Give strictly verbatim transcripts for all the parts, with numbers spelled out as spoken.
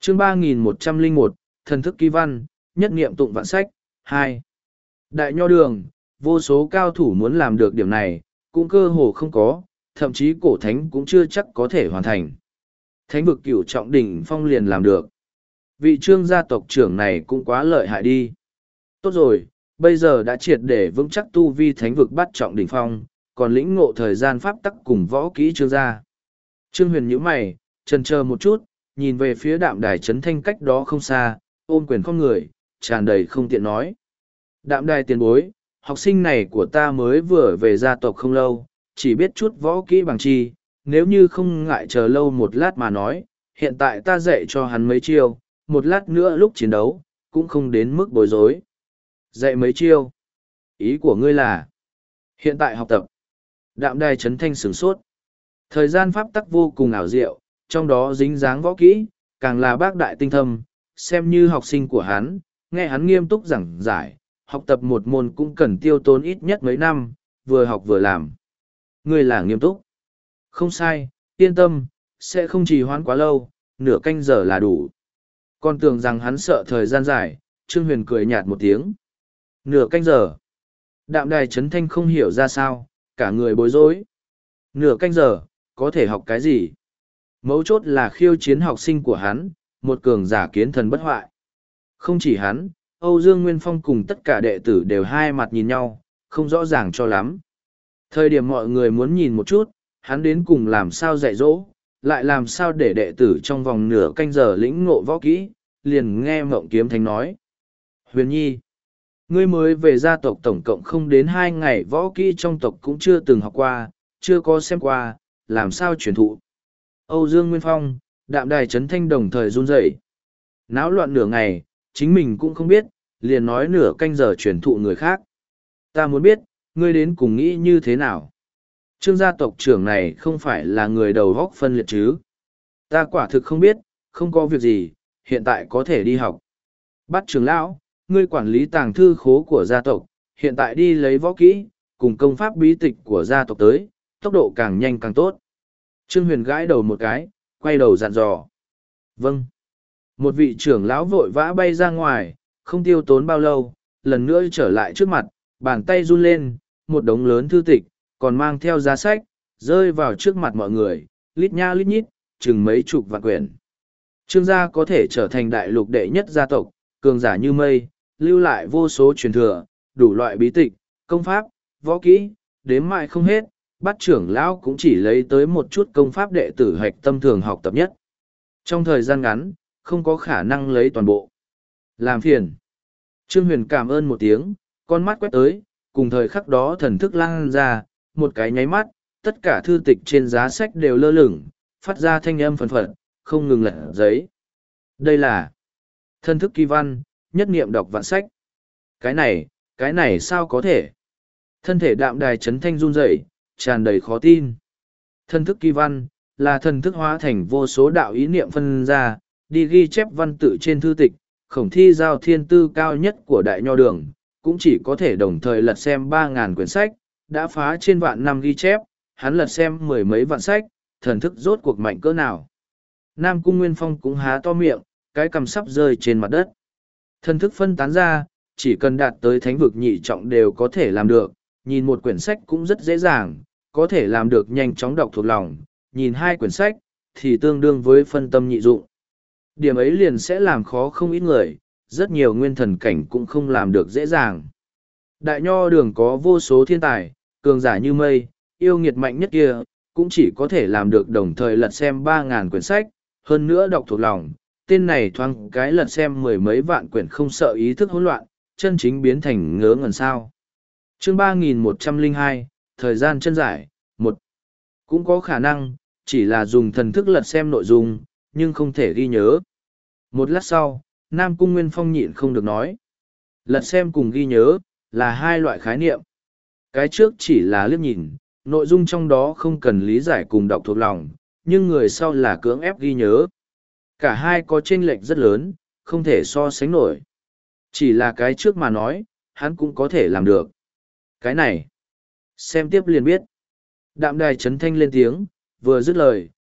chương ba nghìn một trăm lẻ một, thần thức ký văn, nhất niệm tụng vạn sách, hai. Đại nho đường, vô số cao thủ muốn làm được điểm này, cũng cơ hồ không có, thậm chí cổ thánh cũng chưa chắc có thể hoàn thành. Thánh vực cửu trọng đỉnh phong liền làm được. Vị trương gia tộc trưởng này cũng quá lợi hại đi. Tốt rồi, bây giờ đã triệt để vững chắc tu vi thánh vực bắt trọng đỉnh phong, còn lĩnh ngộ thời gian pháp tắc cùng võ kỹ trương gia. Trương Huyền nhíu mày, chần chờ một chút, nhìn về phía đạm đài trấn thanh cách đó không xa, ôm quyền không người, tràn đầy không tiện nói. Đạm đài tiền bối, học sinh này của ta mới vừa về gia tộc không lâu, chỉ biết chút võ kỹ bằng chi, nếu như không ngại chờ lâu một lát mà nói, hiện tại ta dạy cho hắn mấy chiêu, một lát nữa lúc chiến đấu, cũng không đến mức bối rối. Dạy mấy chiêu? Ý của ngươi là hiện tại học tập. Đạm đài trấn thanh sửng sốt. Thời gian pháp tắc vô cùng ảo diệu, trong đó dính dáng võ kỹ, càng là bác đại tinh thâm, xem như học sinh của hắn, nghe hắn nghiêm túc giảng giải, học tập một môn cũng cần tiêu tốn ít nhất mấy năm, vừa học vừa làm. Ngươi là nghiêm túc. Không sai, yên tâm, sẽ không trì hoãn quá lâu, nửa canh giờ là đủ. Còn tưởng rằng hắn sợ thời gian dài, Trương Huyền cười nhạt một tiếng. Nửa canh giờ. Đạm đài trấn thanh không hiểu ra sao, cả người bối rối. Nửa canh giờ, có thể học cái gì? Mấu chốt là khiêu chiến học sinh của hắn, một cường giả kiến thần bất hoại. Không chỉ hắn, Âu Dương Nguyên Phong cùng tất cả đệ tử đều hai mặt nhìn nhau, không rõ ràng cho lắm. Thời điểm mọi người muốn nhìn một chút, hắn đến cùng làm sao dạy dỗ, lại làm sao để đệ tử trong vòng nửa canh giờ lĩnh ngộ võ kỹ, liền nghe Mộng Kiếm Thánh nói. Huyền Nhi, ngươi mới về gia tộc tổng cộng không đến hai ngày, võ kỹ trong tộc cũng chưa từng học qua, chưa có xem qua, làm sao truyền thụ. Âu Dương Nguyên Phong, đạm đài trấn thanh đồng thời run rẩy. Náo loạn nửa ngày, chính mình cũng không biết, liền nói nửa canh giờ truyền thụ người khác. Ta muốn biết, ngươi đến cùng nghĩ như thế nào? Trương gia tộc trưởng này không phải là người đầu góc phân liệt chứ? Ta quả thực không biết, không có việc gì, hiện tại có thể đi học. Bắt trưởng lão, ngươi quản lý tàng thư khố của gia tộc, hiện tại đi lấy võ kỹ, cùng công pháp bí tịch của gia tộc tới, tốc độ càng nhanh càng tốt. Trương Huyền gãi đầu một cái, quay đầu dặn dò. Vâng. Một vị trưởng lão vội vã bay ra ngoài, không tiêu tốn bao lâu, lần nữa trở lại trước mặt, bàn tay run lên, một đống lớn thư tịch, còn mang theo giá sách, rơi vào trước mặt mọi người, lít nha lít nhít, chừng mấy chục vạn quyển. Trương gia có thể trở thành đại lục đệ nhất gia tộc, cường giả như mây, lưu lại vô số truyền thừa, đủ loại bí tịch, công pháp, võ kỹ, đếm mãi không hết, bắt trưởng lão cũng chỉ lấy tới một chút công pháp đệ tử hạch tâm thường học tập nhất. Trong thời gian ngắn, không có khả năng lấy toàn bộ. Làm phiền. Trương Huyền cảm ơn một tiếng, con mắt quét tới, cùng thời khắc đó thần thức lan ra, một cái nháy mắt, tất cả thư tịch trên giá sách đều lơ lửng, phát ra thanh âm phần phật, không ngừng lật giấy. Đây là thần thức kỳ văn, nhất niệm đọc vạn sách. Cái này, cái này sao có thể? Thân thể đạm đài trấn thanh run rẩy, tràn đầy khó tin. Thần thức kỳ văn, là thần thức hóa thành vô số đạo ý niệm phân ra, đi ghi chép văn tự trên thư tịch, khổng thi giao thiên tư cao nhất của đại nho đường, cũng chỉ có thể đồng thời lật xem ba ngàn quyển sách, đã phá trên vạn năm ghi chép, hắn lật xem mười mấy vạn sách, thần thức rốt cuộc mạnh cỡ nào. Nam Cung Nguyên Phong cũng há to miệng, cái cằm sắp rơi trên mặt đất. Thần thức phân tán ra, chỉ cần đạt tới thánh vực nhị trọng đều có thể làm được, nhìn một quyển sách cũng rất dễ dàng, có thể làm được nhanh chóng đọc thuộc lòng, nhìn hai quyển sách, thì tương đương với phân tâm nhị dụng. Điểm ấy liền sẽ làm khó không ít người, rất nhiều nguyên thần cảnh cũng không làm được dễ dàng. Đại nho đường có vô số thiên tài, cường giả như mây, yêu nghiệt mạnh nhất kia, cũng chỉ có thể làm được đồng thời lật xem ba ngàn quyển sách, hơn nữa đọc thuộc lòng. Tên này thoáng cái lật xem mười mấy vạn quyển không sợ ý thức hỗn loạn, chân chính biến thành ngớ ngẩn sao. Chương ba nghìn một trăm lẻ hai, thời gian chân giải, một. Cũng có khả năng, chỉ là dùng thần thức lật xem nội dung, nhưng không thể ghi nhớ. Một lát sau, Nam Cung Nguyên Phong nhịn không được nói. Lật xem cùng ghi nhớ, là hai loại khái niệm. Cái trước chỉ là liếc nhìn, nội dung trong đó không cần lý giải cùng đọc thuộc lòng, nhưng người sau là cưỡng ép ghi nhớ. Cả hai có chênh lệch rất lớn, không thể so sánh nổi. Chỉ là cái trước mà nói, hắn cũng có thể làm được. Cái này, xem tiếp liền biết. Đạm đài trấn thanh lên tiếng, vừa dứt lời,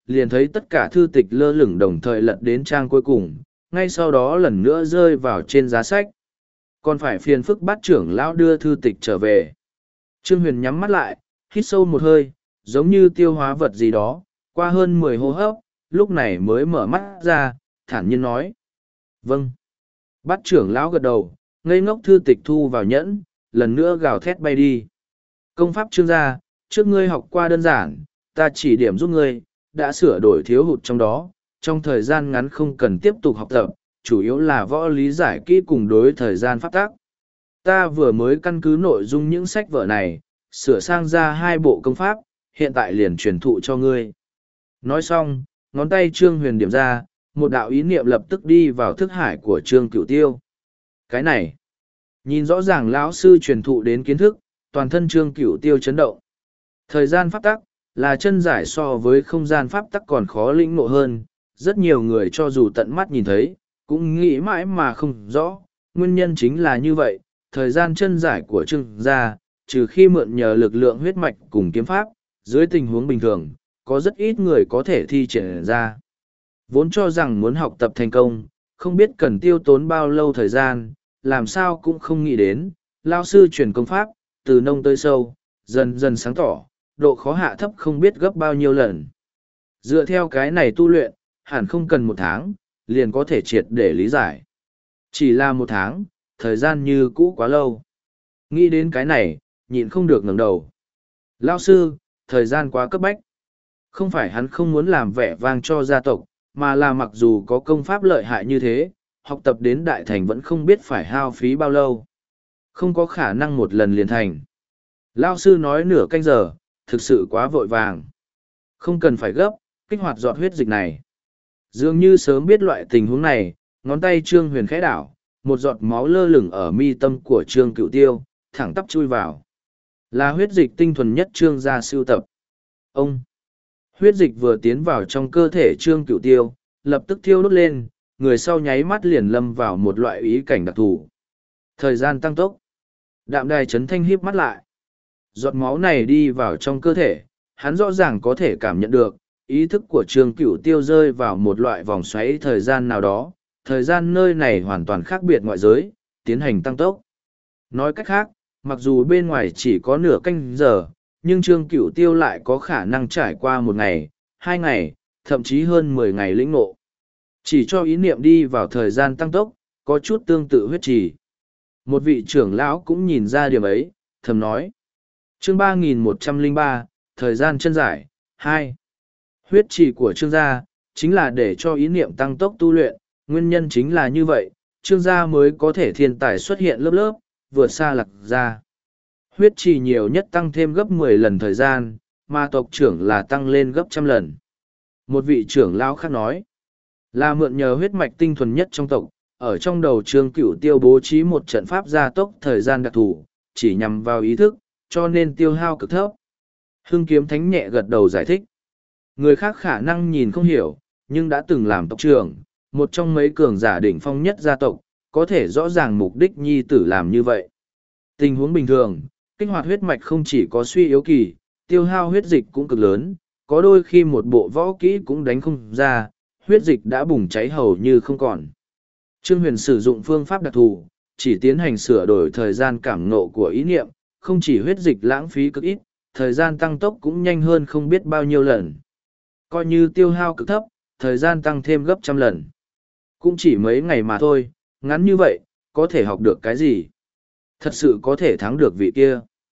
liền thấy tất cả thư tịch lơ lửng đồng thời lật đến trang cuối cùng, ngay sau đó lần nữa rơi vào trên giá sách. Còn phải phiền phức bát trưởng lão đưa thư tịch trở về. Trương Huyền nhắm mắt lại, hít sâu một hơi, giống như tiêu hóa vật gì đó, qua hơn mười hô hấp, lúc này mới mở mắt ra, thản nhiên nói. Vâng. Bát trưởng lão gật đầu, ngây ngốc thư tịch thu vào nhẫn, lần nữa gào thét bay đi. Công pháp Trương gia, trước ngươi học qua đơn giản, ta chỉ điểm giúp ngươi, đã sửa đổi thiếu hụt trong đó, trong thời gian ngắn không cần tiếp tục học tập, chủ yếu là võ lý giải kỹ cùng đối thời gian pháp tác. Ta vừa mới căn cứ nội dung những sách vở này, sửa sang ra hai bộ công pháp, hiện tại liền truyền thụ cho ngươi. Nói xong, ngón tay Trương Huyền điểm ra, một đạo ý niệm lập tức đi vào thức hải của Trương Cửu Tiêu. Cái này, nhìn rõ ràng lão sư truyền thụ đến kiến thức, toàn thân Trương Cửu Tiêu chấn động. Thời gian pháp tắc, là chân giải so với không gian pháp tắc còn khó lĩnh ngộ hơn, rất nhiều người cho dù tận mắt nhìn thấy, cũng nghĩ mãi mà không rõ, nguyên nhân chính là như vậy, thời gian chân giải của Trương gia, trừ khi mượn nhờ lực lượng huyết mạch cùng kiếm pháp, dưới tình huống bình thường, có rất ít người có thể thi triển ra. Vốn cho rằng muốn học tập thành công, không biết cần tiêu tốn bao lâu thời gian, làm sao cũng không nghĩ đến, lao sư truyền công pháp, từ nông tới sâu, dần dần sáng tỏ, độ khó hạ thấp không biết gấp bao nhiêu lần. Dựa theo cái này tu luyện, hẳn không cần một tháng, liền có thể triệt để lý giải. Chỉ là một tháng, thời gian như cũ quá lâu. Nghĩ đến cái này, nhịn không được ngẩng đầu. Lao sư, thời gian quá cấp bách. Không phải hắn không muốn làm vẻ vang cho gia tộc, mà là mặc dù có công pháp lợi hại như thế, học tập đến đại thành vẫn không biết phải hao phí bao lâu. Không có khả năng một lần liền thành. Lao sư nói nửa canh giờ, thực sự quá vội vàng. Không cần phải gấp, kích hoạt giọt huyết dịch này. Dường như sớm biết loại tình huống này, ngón tay Trương Huyền khẽ đảo, một giọt máu lơ lửng ở mi tâm của Trương Cửu Tiêu, thẳng tắp chui vào. Là huyết dịch tinh thuần nhất Trương gia sưu tập. Ông! Huyết dịch vừa tiến vào trong cơ thể Trương Cửu Tiêu, lập tức thiêu đốt lên, người sau nháy mắt liền lâm vào một loại ý cảnh đặc thù. Thời gian tăng tốc. Đạm Đài Trấn Thanh híp mắt lại. Giọt máu này đi vào trong cơ thể, hắn rõ ràng có thể cảm nhận được, ý thức của Trương Cửu Tiêu rơi vào một loại vòng xoáy thời gian nào đó, thời gian nơi này hoàn toàn khác biệt ngoại giới, tiến hành tăng tốc. Nói cách khác, mặc dù bên ngoài chỉ có nửa canh giờ, nhưng Trương Cửu Tiêu lại có khả năng trải qua một ngày, hai ngày, thậm chí hơn mười ngày lĩnh ngộ. Chỉ cho ý niệm đi vào thời gian tăng tốc, có chút tương tự huyết trì. Một vị trưởng lão cũng nhìn ra điểm ấy, thầm nói. Chương ba nghìn một trăm lẻ ba, thời gian chân giải, hai. Huyết trì của Trương gia, chính là để cho ý niệm tăng tốc tu luyện, nguyên nhân chính là như vậy, Trương gia mới có thể thiên tài xuất hiện lớp lớp, vượt xa Lạc gia. Huyết trì nhiều nhất tăng thêm gấp mười lần thời gian, mà tộc trưởng là tăng lên gấp trăm lần. Một vị trưởng lão khác nói, là mượn nhờ huyết mạch tinh thuần nhất trong tộc, ở trong đầu Trương Cửu Tiêu bố trí một trận pháp gia tốc thời gian đặc thù, chỉ nhằm vào ý thức, cho nên tiêu hao cực thấp. Hưng Kiếm Thánh nhẹ gật đầu giải thích. Người khác khả năng nhìn không hiểu, nhưng đã từng làm tộc trưởng, một trong mấy cường giả đỉnh phong nhất gia tộc, có thể rõ ràng mục đích nhi tử làm như vậy. Tình huống bình thường, kích hoạt huyết mạch không chỉ có suy yếu kỳ, tiêu hao huyết dịch cũng cực lớn, có đôi khi một bộ võ kỹ cũng đánh không ra, huyết dịch đã bùng cháy hầu như không còn. Trương Huyền sử dụng phương pháp đặc thù, chỉ tiến hành sửa đổi thời gian cảm ngộ của ý niệm, không chỉ huyết dịch lãng phí cực ít, thời gian tăng tốc cũng nhanh hơn không biết bao nhiêu lần. Coi như tiêu hao cực thấp, thời gian tăng thêm gấp trăm lần. Cũng chỉ mấy ngày mà thôi, ngắn như vậy, có thể học được cái gì? Thật sự có thể thắng được vị kia.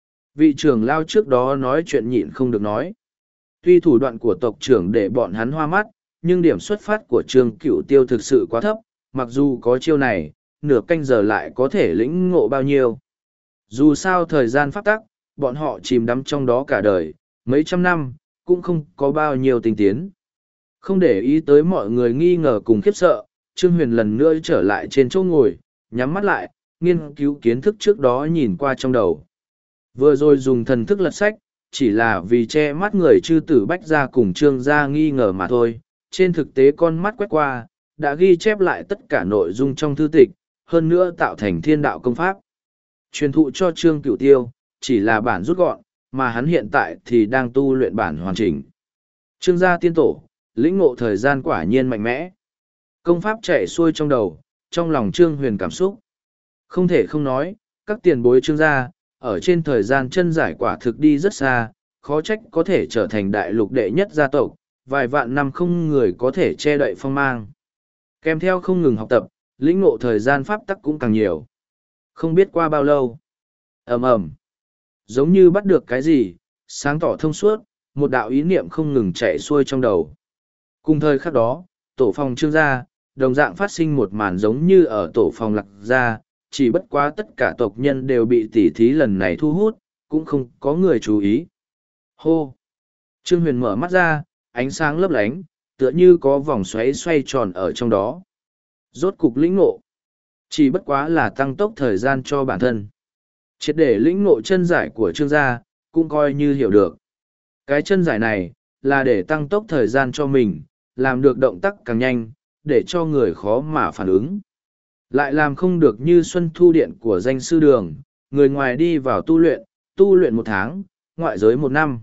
Vị trưởng lao trước đó nói chuyện nhịn không được nói. Tuy thủ đoạn của tộc trưởng để bọn hắn hoa mắt, nhưng điểm xuất phát của Trương Cửu Tiêu thực sự quá thấp, mặc dù có chiêu này, nửa canh giờ lại có thể lĩnh ngộ bao nhiêu. Dù sao thời gian pháp tắc, bọn họ chìm đắm trong đó cả đời, mấy trăm năm, cũng không có bao nhiêu tinh tiến. Không để ý tới mọi người nghi ngờ cùng khiếp sợ, Trương Huyền lần nữa trở lại trên chỗ ngồi, nhắm mắt lại, nghiên cứu kiến thức trước đó nhìn qua trong đầu. Vừa rồi dùng thần thức lật sách, chỉ là vì che mắt người chư tử bách gia cùng Trương gia nghi ngờ mà thôi. Trên thực tế con mắt quét qua, đã ghi chép lại tất cả nội dung trong thư tịch, hơn nữa tạo thành thiên đạo công pháp. Truyền thụ cho Trương Cửu Tiêu, chỉ là bản rút gọn, mà hắn hiện tại thì đang tu luyện bản hoàn chỉnh. Trương gia tiên tổ, lĩnh ngộ thời gian quả nhiên mạnh mẽ. Công pháp chạy xuôi trong đầu, trong lòng Trương Huyền cảm xúc. Không thể không nói, các tiền bối Trương gia, ở trên thời gian chân giải quả thực đi rất xa, khó trách có thể trở thành đại lục đệ nhất gia tộc, vài vạn năm không người có thể che đậy phong mang. Kèm theo không ngừng học tập, lĩnh ngộ thời gian pháp tắc cũng càng nhiều. Không biết qua bao lâu. Ầm ầm, giống như bắt được cái gì, sáng tỏ thông suốt, một đạo ý niệm không ngừng chạy xuôi trong đầu. Cùng thời khắc đó, tổ phòng Trương gia, đồng dạng phát sinh một màn giống như ở tổ phòng Lạc gia, chỉ bất quá tất cả tộc nhân đều bị tỉ thí lần này thu hút, cũng không có người chú ý. Hô! Trương Huyền mở mắt ra, ánh sáng lấp lánh, tựa như có vòng xoáy xoay tròn ở trong đó. Rốt cục lĩnh ngộ. Chỉ bất quá là tăng tốc thời gian cho bản thân. Triệt để lĩnh ngộ chân giải của Trương gia, cũng coi như hiểu được. Cái chân giải này, là để tăng tốc thời gian cho mình, làm được động tác càng nhanh, để cho người khó mà phản ứng. Lại làm không được như Xuân Thu Điện của danh sư đường, người ngoài đi vào tu luyện, tu luyện một tháng, ngoại giới một năm.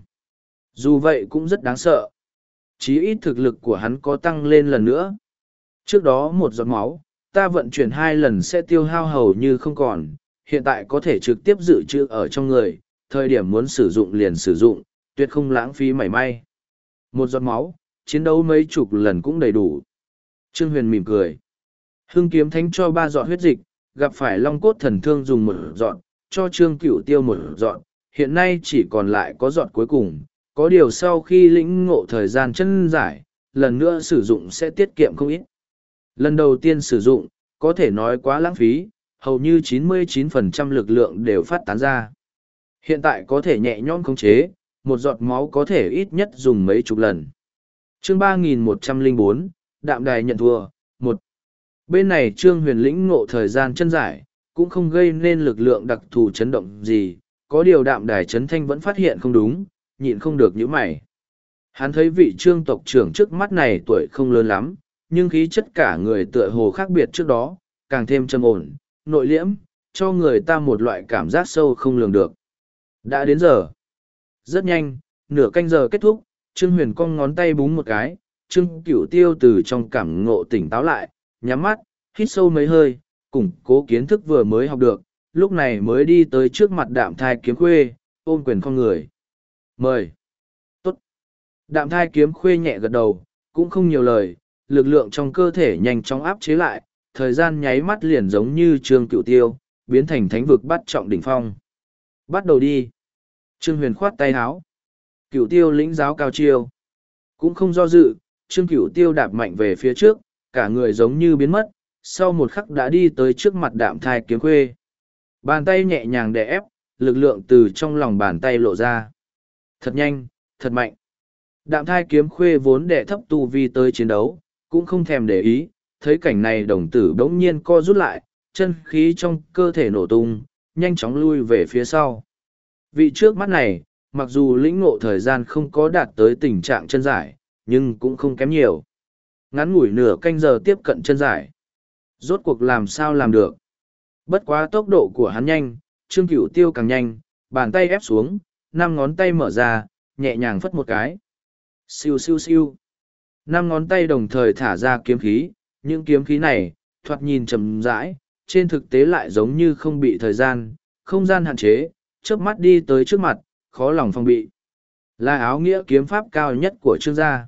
Dù vậy cũng rất đáng sợ. Chí ít thực lực của hắn có tăng lên lần nữa. Trước đó một giọt máu, ta vận chuyển hai lần sẽ tiêu hao hầu như không còn, hiện tại có thể trực tiếp dự trữ ở trong người, thời điểm muốn sử dụng liền sử dụng, tuyệt không lãng phí mảy may. Một giọt máu, chiến đấu mấy chục lần cũng đầy đủ. Trương Huyền mỉm cười. Hưng kiếm thánh cho ba giọt huyết dịch, gặp phải long cốt thần thương dùng một giọt, cho Trương Cửu Tiêu một giọt, hiện nay chỉ còn lại có giọt cuối cùng. Có điều sau khi lĩnh ngộ thời gian chân giải, lần nữa sử dụng sẽ tiết kiệm không ít. Lần đầu tiên sử dụng, có thể nói quá lãng phí, hầu như chín mươi chín phần trăm lực lượng đều phát tán ra. Hiện tại có thể nhẹ nhõm khống chế, một giọt máu có thể ít nhất dùng mấy chục lần. Chương ba nghìn một trăm lẻ bốn, Đạm Đài nhận thua, một. Bên này Trương Huyền lĩnh ngộ thời gian chân giải, cũng không gây nên lực lượng đặc thù chấn động gì, có điều Đạm Đài chấn thanh vẫn phát hiện không đúng, nhịn không được nhíu mày. Hắn thấy vị Trương tộc trưởng trước mắt này tuổi không lớn lắm, nhưng khí chất cả người tựa hồ khác biệt trước đó, càng thêm trầm ổn, nội liễm, cho người ta một loại cảm giác sâu không lường được. Đã đến giờ. Rất nhanh, nửa canh giờ kết thúc, Trương Huyền cong ngón tay búng một cái, Trương Cửu Tiêu từ trong cảm ngộ tỉnh táo lại, nhắm mắt, hít sâu mấy hơi, củng cố kiến thức vừa mới học được, lúc này mới đi tới trước mặt Đạm Thai Kiếm Khuê, ôm quyền con người. Mời. Tốt. Đạm Thai Kiếm Khuê nhẹ gật đầu, cũng không nhiều lời, lực lượng trong cơ thể nhanh chóng áp chế lại, thời gian nháy mắt liền giống như Trương Cửu Tiêu, biến thành thánh vực bắt trọng đỉnh phong. Bắt đầu đi. Trương Huyền khoát tay háo. Cửu Tiêu lĩnh giáo cao chiêu. Cũng không do dự, Trương Cửu Tiêu đạp mạnh về phía trước, cả người giống như biến mất, sau một khắc đã đi tới trước mặt Đạm Thai Kiếm Khuê. Bàn tay nhẹ nhàng đè ép, lực lượng từ trong lòng bàn tay lộ ra. Thật nhanh, thật mạnh. Đạm Thai Kiếm Khuê vốn đè thấp tu vi tới chiến đấu, cũng không thèm để ý, thấy cảnh này đồng tử bỗng nhiên co rút lại, chân khí trong cơ thể nổ tung, nhanh chóng lui về phía sau. Vị trước mắt này, mặc dù lĩnh ngộ thời gian không có đạt tới tình trạng chân giải, nhưng cũng không kém nhiều. Ngắn ngủi nửa canh giờ tiếp cận chân giải. Rốt cuộc làm sao làm được. Bất quá tốc độ của hắn nhanh, Trương Cửu Tiêu càng nhanh, bàn tay ép xuống, năm ngón tay mở ra, nhẹ nhàng phất một cái. Siêu siêu siêu. Năm ngón tay đồng thời thả ra kiếm khí, những kiếm khí này, thoạt nhìn chậm rãi, trên thực tế lại giống như không bị thời gian, không gian hạn chế, chớp mắt đi tới trước mặt, khó lòng phòng bị. Là áo nghĩa kiếm pháp cao nhất của Trương gia.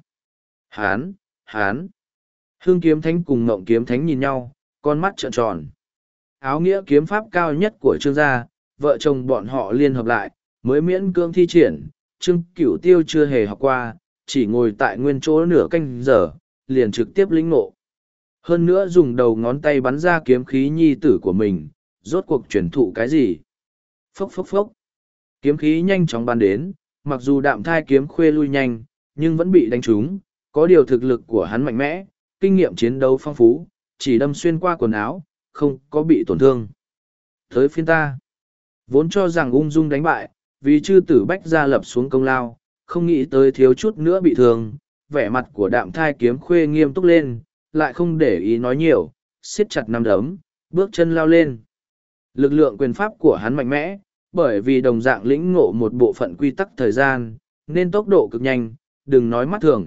Hán, hán. Hương kiếm thánh cùng Ngộng kiếm thánh nhìn nhau, con mắt trợn tròn. Áo nghĩa kiếm pháp cao nhất của Trương gia, vợ chồng bọn họ liên hợp lại, mới miễn cưỡng thi triển, Trương Cửu Tiêu chưa hề học qua, chỉ ngồi tại nguyên chỗ nửa canh giờ, liền trực tiếp lĩnh ngộ. Hơn nữa dùng đầu ngón tay bắn ra kiếm khí nhi tử của mình, rốt cuộc truyền thụ cái gì? Phốc phốc phốc. Kiếm khí nhanh chóng bắn đến, mặc dù Đạm Thai Kiếm Khuê lui nhanh, nhưng vẫn bị đánh trúng, có điều thực lực của hắn mạnh mẽ, kinh nghiệm chiến đấu phong phú, chỉ đâm xuyên qua quần áo, không có bị tổn thương. Tới phiên ta, vốn cho rằng ung dung đánh bại, vì chư tử bách gia lập xuống công lao, không nghĩ tới thiếu chút nữa bị thương, vẻ mặt của Đạm Thai Kiếm Khuê nghiêm túc lên, lại không để ý nói nhiều, siết chặt nắm đấm, bước chân lao lên. Lực lượng quyền pháp của hắn mạnh mẽ, bởi vì đồng dạng lĩnh ngộ một bộ phận quy tắc thời gian, nên tốc độ cực nhanh, đừng nói mắt thường,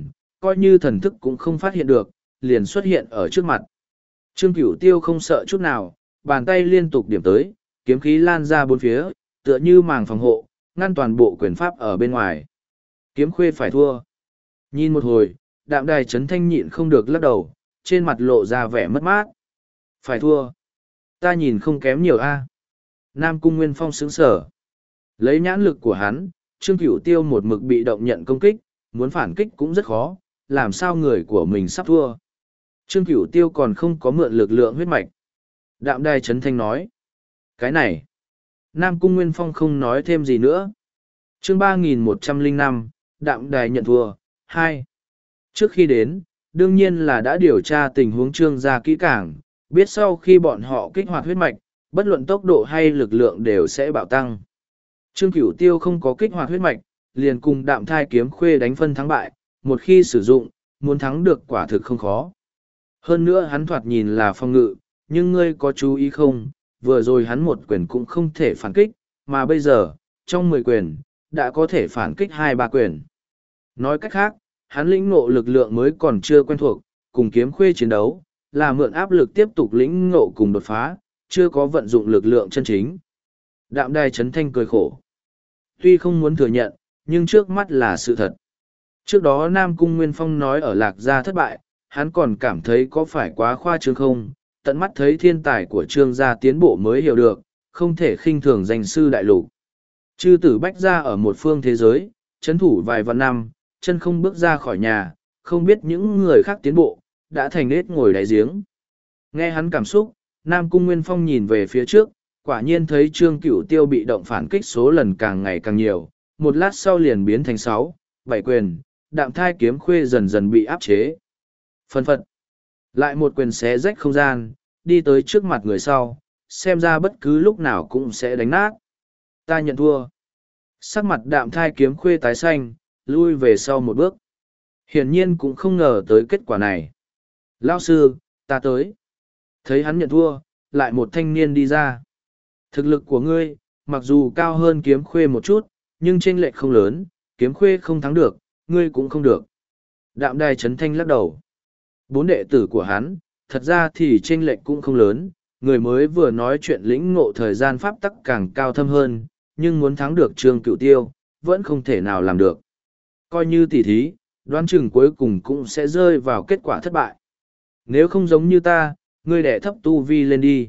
coi như thần thức cũng không phát hiện được, liền xuất hiện ở trước mặt. Trương Cửu Tiêu không sợ chút nào, bàn tay liên tục điểm tới, kiếm khí lan ra bốn phía, tựa như màng phòng hộ, ngăn toàn bộ quyền pháp ở bên ngoài. Kiếm khuê phải thua. Nhìn một hồi, đạm đài Trấn Thanh nhịn không được lắc đầu, trên mặt lộ ra vẻ mất mát. Phải thua. Ta nhìn không kém nhiều a. Nam Cung Nguyên Phong sững sở. Lấy nhãn lực của hắn, Trương Cửu Tiêu một mực bị động nhận công kích, muốn phản kích cũng rất khó, làm sao người của mình sắp thua. Trương Cửu Tiêu còn không có mượn lực lượng huyết mạch. Đạm đài Trấn Thanh nói. Cái này. Nam Cung Nguyên Phong không nói thêm gì nữa. Chương ba nghìn một trăm lẻ năm, đạm đài nhận thua, hai. Trước khi đến, đương nhiên là đã điều tra tình huống Trương gia kỹ càng, biết sau khi bọn họ kích hoạt huyết mạch, bất luận tốc độ hay lực lượng đều sẽ bạo tăng. Trương Cửu Tiêu không có kích hoạt huyết mạch, liền cùng đạm thai kiếm khuê đánh phân thắng bại, một khi sử dụng, muốn thắng được quả thực không khó. Hơn nữa hắn thoạt nhìn là phòng ngự, nhưng ngươi có chú ý không, vừa rồi hắn một quyền cũng không thể phản kích, mà bây giờ, trong mười quyền, đã có thể phản kích hai ba quyền. Nói cách khác, hắn lĩnh ngộ lực lượng mới còn chưa quen thuộc, cùng kiếm khuê chiến đấu, là mượn áp lực tiếp tục lĩnh ngộ cùng đột phá, chưa có vận dụng lực lượng chân chính. Đạm đài Trấn Thanh cười khổ. Tuy không muốn thừa nhận, nhưng trước mắt là sự thật. Trước đó Nam Cung Nguyên Phong nói ở Lạc Gia thất bại, hắn còn cảm thấy có phải quá khoa trương không, tận mắt thấy thiên tài của Trương gia tiến bộ mới hiểu được, không thể khinh thường danh sư đại lục. Chư tử bách gia ở một phương thế giới, chấn thủ vài vạn năm, chân không bước ra khỏi nhà, không biết những người khác tiến bộ, đã thành nết ngồi đáy giếng. Nghe hắn cảm xúc, Nam Cung Nguyên Phong nhìn về phía trước, quả nhiên thấy Trương Cửu Tiêu bị động phản kích số lần càng ngày càng nhiều, một lát sau liền biến thành sáu, bảy quyền, đạm thai kiếm khuê dần dần bị áp chế. Phân phật, lại một quyền xé rách không gian, đi tới trước mặt người sau, xem ra bất cứ lúc nào cũng sẽ đánh nát. Ta nhận thua. Sắc mặt đạm thai kiếm khuê tái xanh, lui về sau một bước. Hiển nhiên cũng không ngờ tới kết quả này. Lao sư, ta tới. Thấy hắn nhận thua, lại một thanh niên đi ra. Thực lực của ngươi, mặc dù cao hơn kiếm khuê một chút, nhưng chênh lệch không lớn, kiếm khuê không thắng được, ngươi cũng không được. Đạm đài Trấn Thanh lắc đầu. Bốn đệ tử của hắn, thật ra thì chênh lệch cũng không lớn, người mới vừa nói chuyện lĩnh ngộ thời gian pháp tắc càng cao thâm hơn, nhưng muốn thắng được Trương Cửu Tiêu, vẫn không thể nào làm được. Coi như tỉ thí, đoán chừng cuối cùng cũng sẽ rơi vào kết quả thất bại. Nếu không giống như ta, ngươi đẻ thấp tu vi lên đi.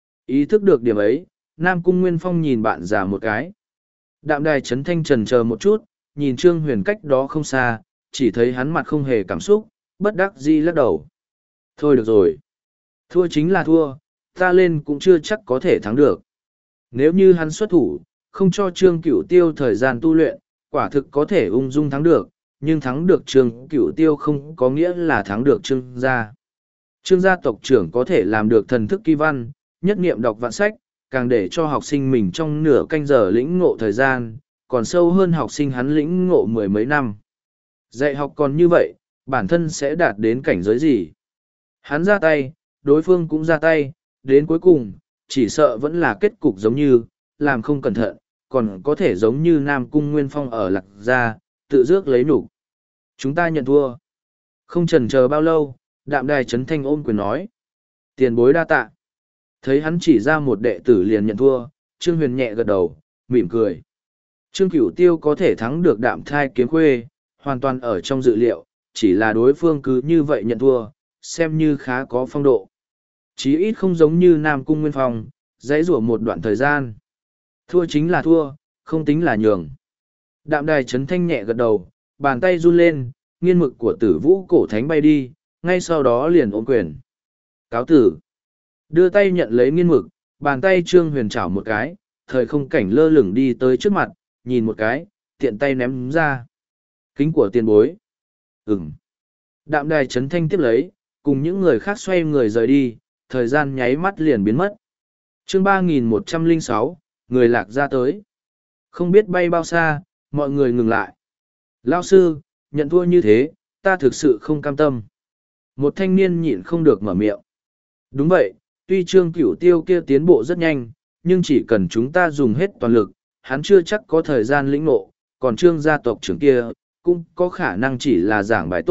Ý thức được điểm ấy, Nam Cung Nguyên Phong nhìn bạn già một cái. Đạm đài Trấn Thanh trần chờ một chút, nhìn Trương Huyền cách đó không xa, chỉ thấy hắn mặt không hề cảm xúc, bất đắc dĩ lắc đầu. Thôi được rồi. Thua chính là thua, ta lên cũng chưa chắc có thể thắng được. Nếu như hắn xuất thủ, không cho Trương Cửu Tiêu thời gian tu luyện, quả thực có thể ung dung thắng được, nhưng thắng được Trương Cửu Tiêu không có nghĩa là thắng được Trương gia. Trương gia tộc trưởng có thể làm được thần thức kỳ văn, nhất niệm đọc vạn sách, càng để cho học sinh mình trong nửa canh giờ lĩnh ngộ thời gian, còn sâu hơn học sinh hắn lĩnh ngộ mười mấy năm. Dạy học còn như vậy, bản thân sẽ đạt đến cảnh giới gì? Hắn ra tay, đối phương cũng ra tay, đến cuối cùng, chỉ sợ vẫn là kết cục giống như, làm không cẩn thận, còn có thể giống như Nam Cung Nguyên Phong ở Lạc Gia, tự rước lấy nhục. Chúng ta nhận thua. Không chần chờ bao lâu, đạm đài Trấn Thanh ôm quyền nói. Tiền bối đa tạ. Thấy hắn chỉ ra một đệ tử liền nhận thua, Trương Huyền nhẹ gật đầu, mỉm cười. Trương Cửu Tiêu có thể thắng được đạm thai kiếm khuê, hoàn toàn ở trong dự liệu, chỉ là đối phương cứ như vậy nhận thua, xem như khá có phong độ. Chí ít không giống như Nam Cung Nguyên Phong, dãy rủa một đoạn thời gian. Thua chính là thua, không tính là nhường. Đạm đài Trấn Thanh nhẹ gật đầu, bàn tay run lên, nghiên mực của tử vũ cổ thánh bay đi, ngay sau đó liền ôm quyền. Cáo tử. Đưa tay nhận lấy nghiên mực, bàn tay Trương Huyền chảo một cái, thời không cảnh lơ lửng đi tới trước mặt, nhìn một cái, tiện tay ném ra. Kính của tiền bối. Ừm. Đạm đài Trấn Thanh tiếp lấy, cùng những người khác xoay người rời đi, thời gian nháy mắt liền biến mất. Chương ba nghìn một trăm lẻ sáu, người Lạc Gia tới. Không biết bay bao xa, mọi người ngừng lại. Lao sư, nhận thua như thế, ta thực sự không cam tâm. Một thanh niên nhịn không được mở miệng. Đúng vậy, tuy Trương Cửu Tiêu kia tiến bộ rất nhanh, nhưng chỉ cần chúng ta dùng hết toàn lực, hắn chưa chắc có thời gian lĩnh ngộ, còn Trương gia tộc trưởng kia, cũng có khả năng chỉ là giảng bài tốt,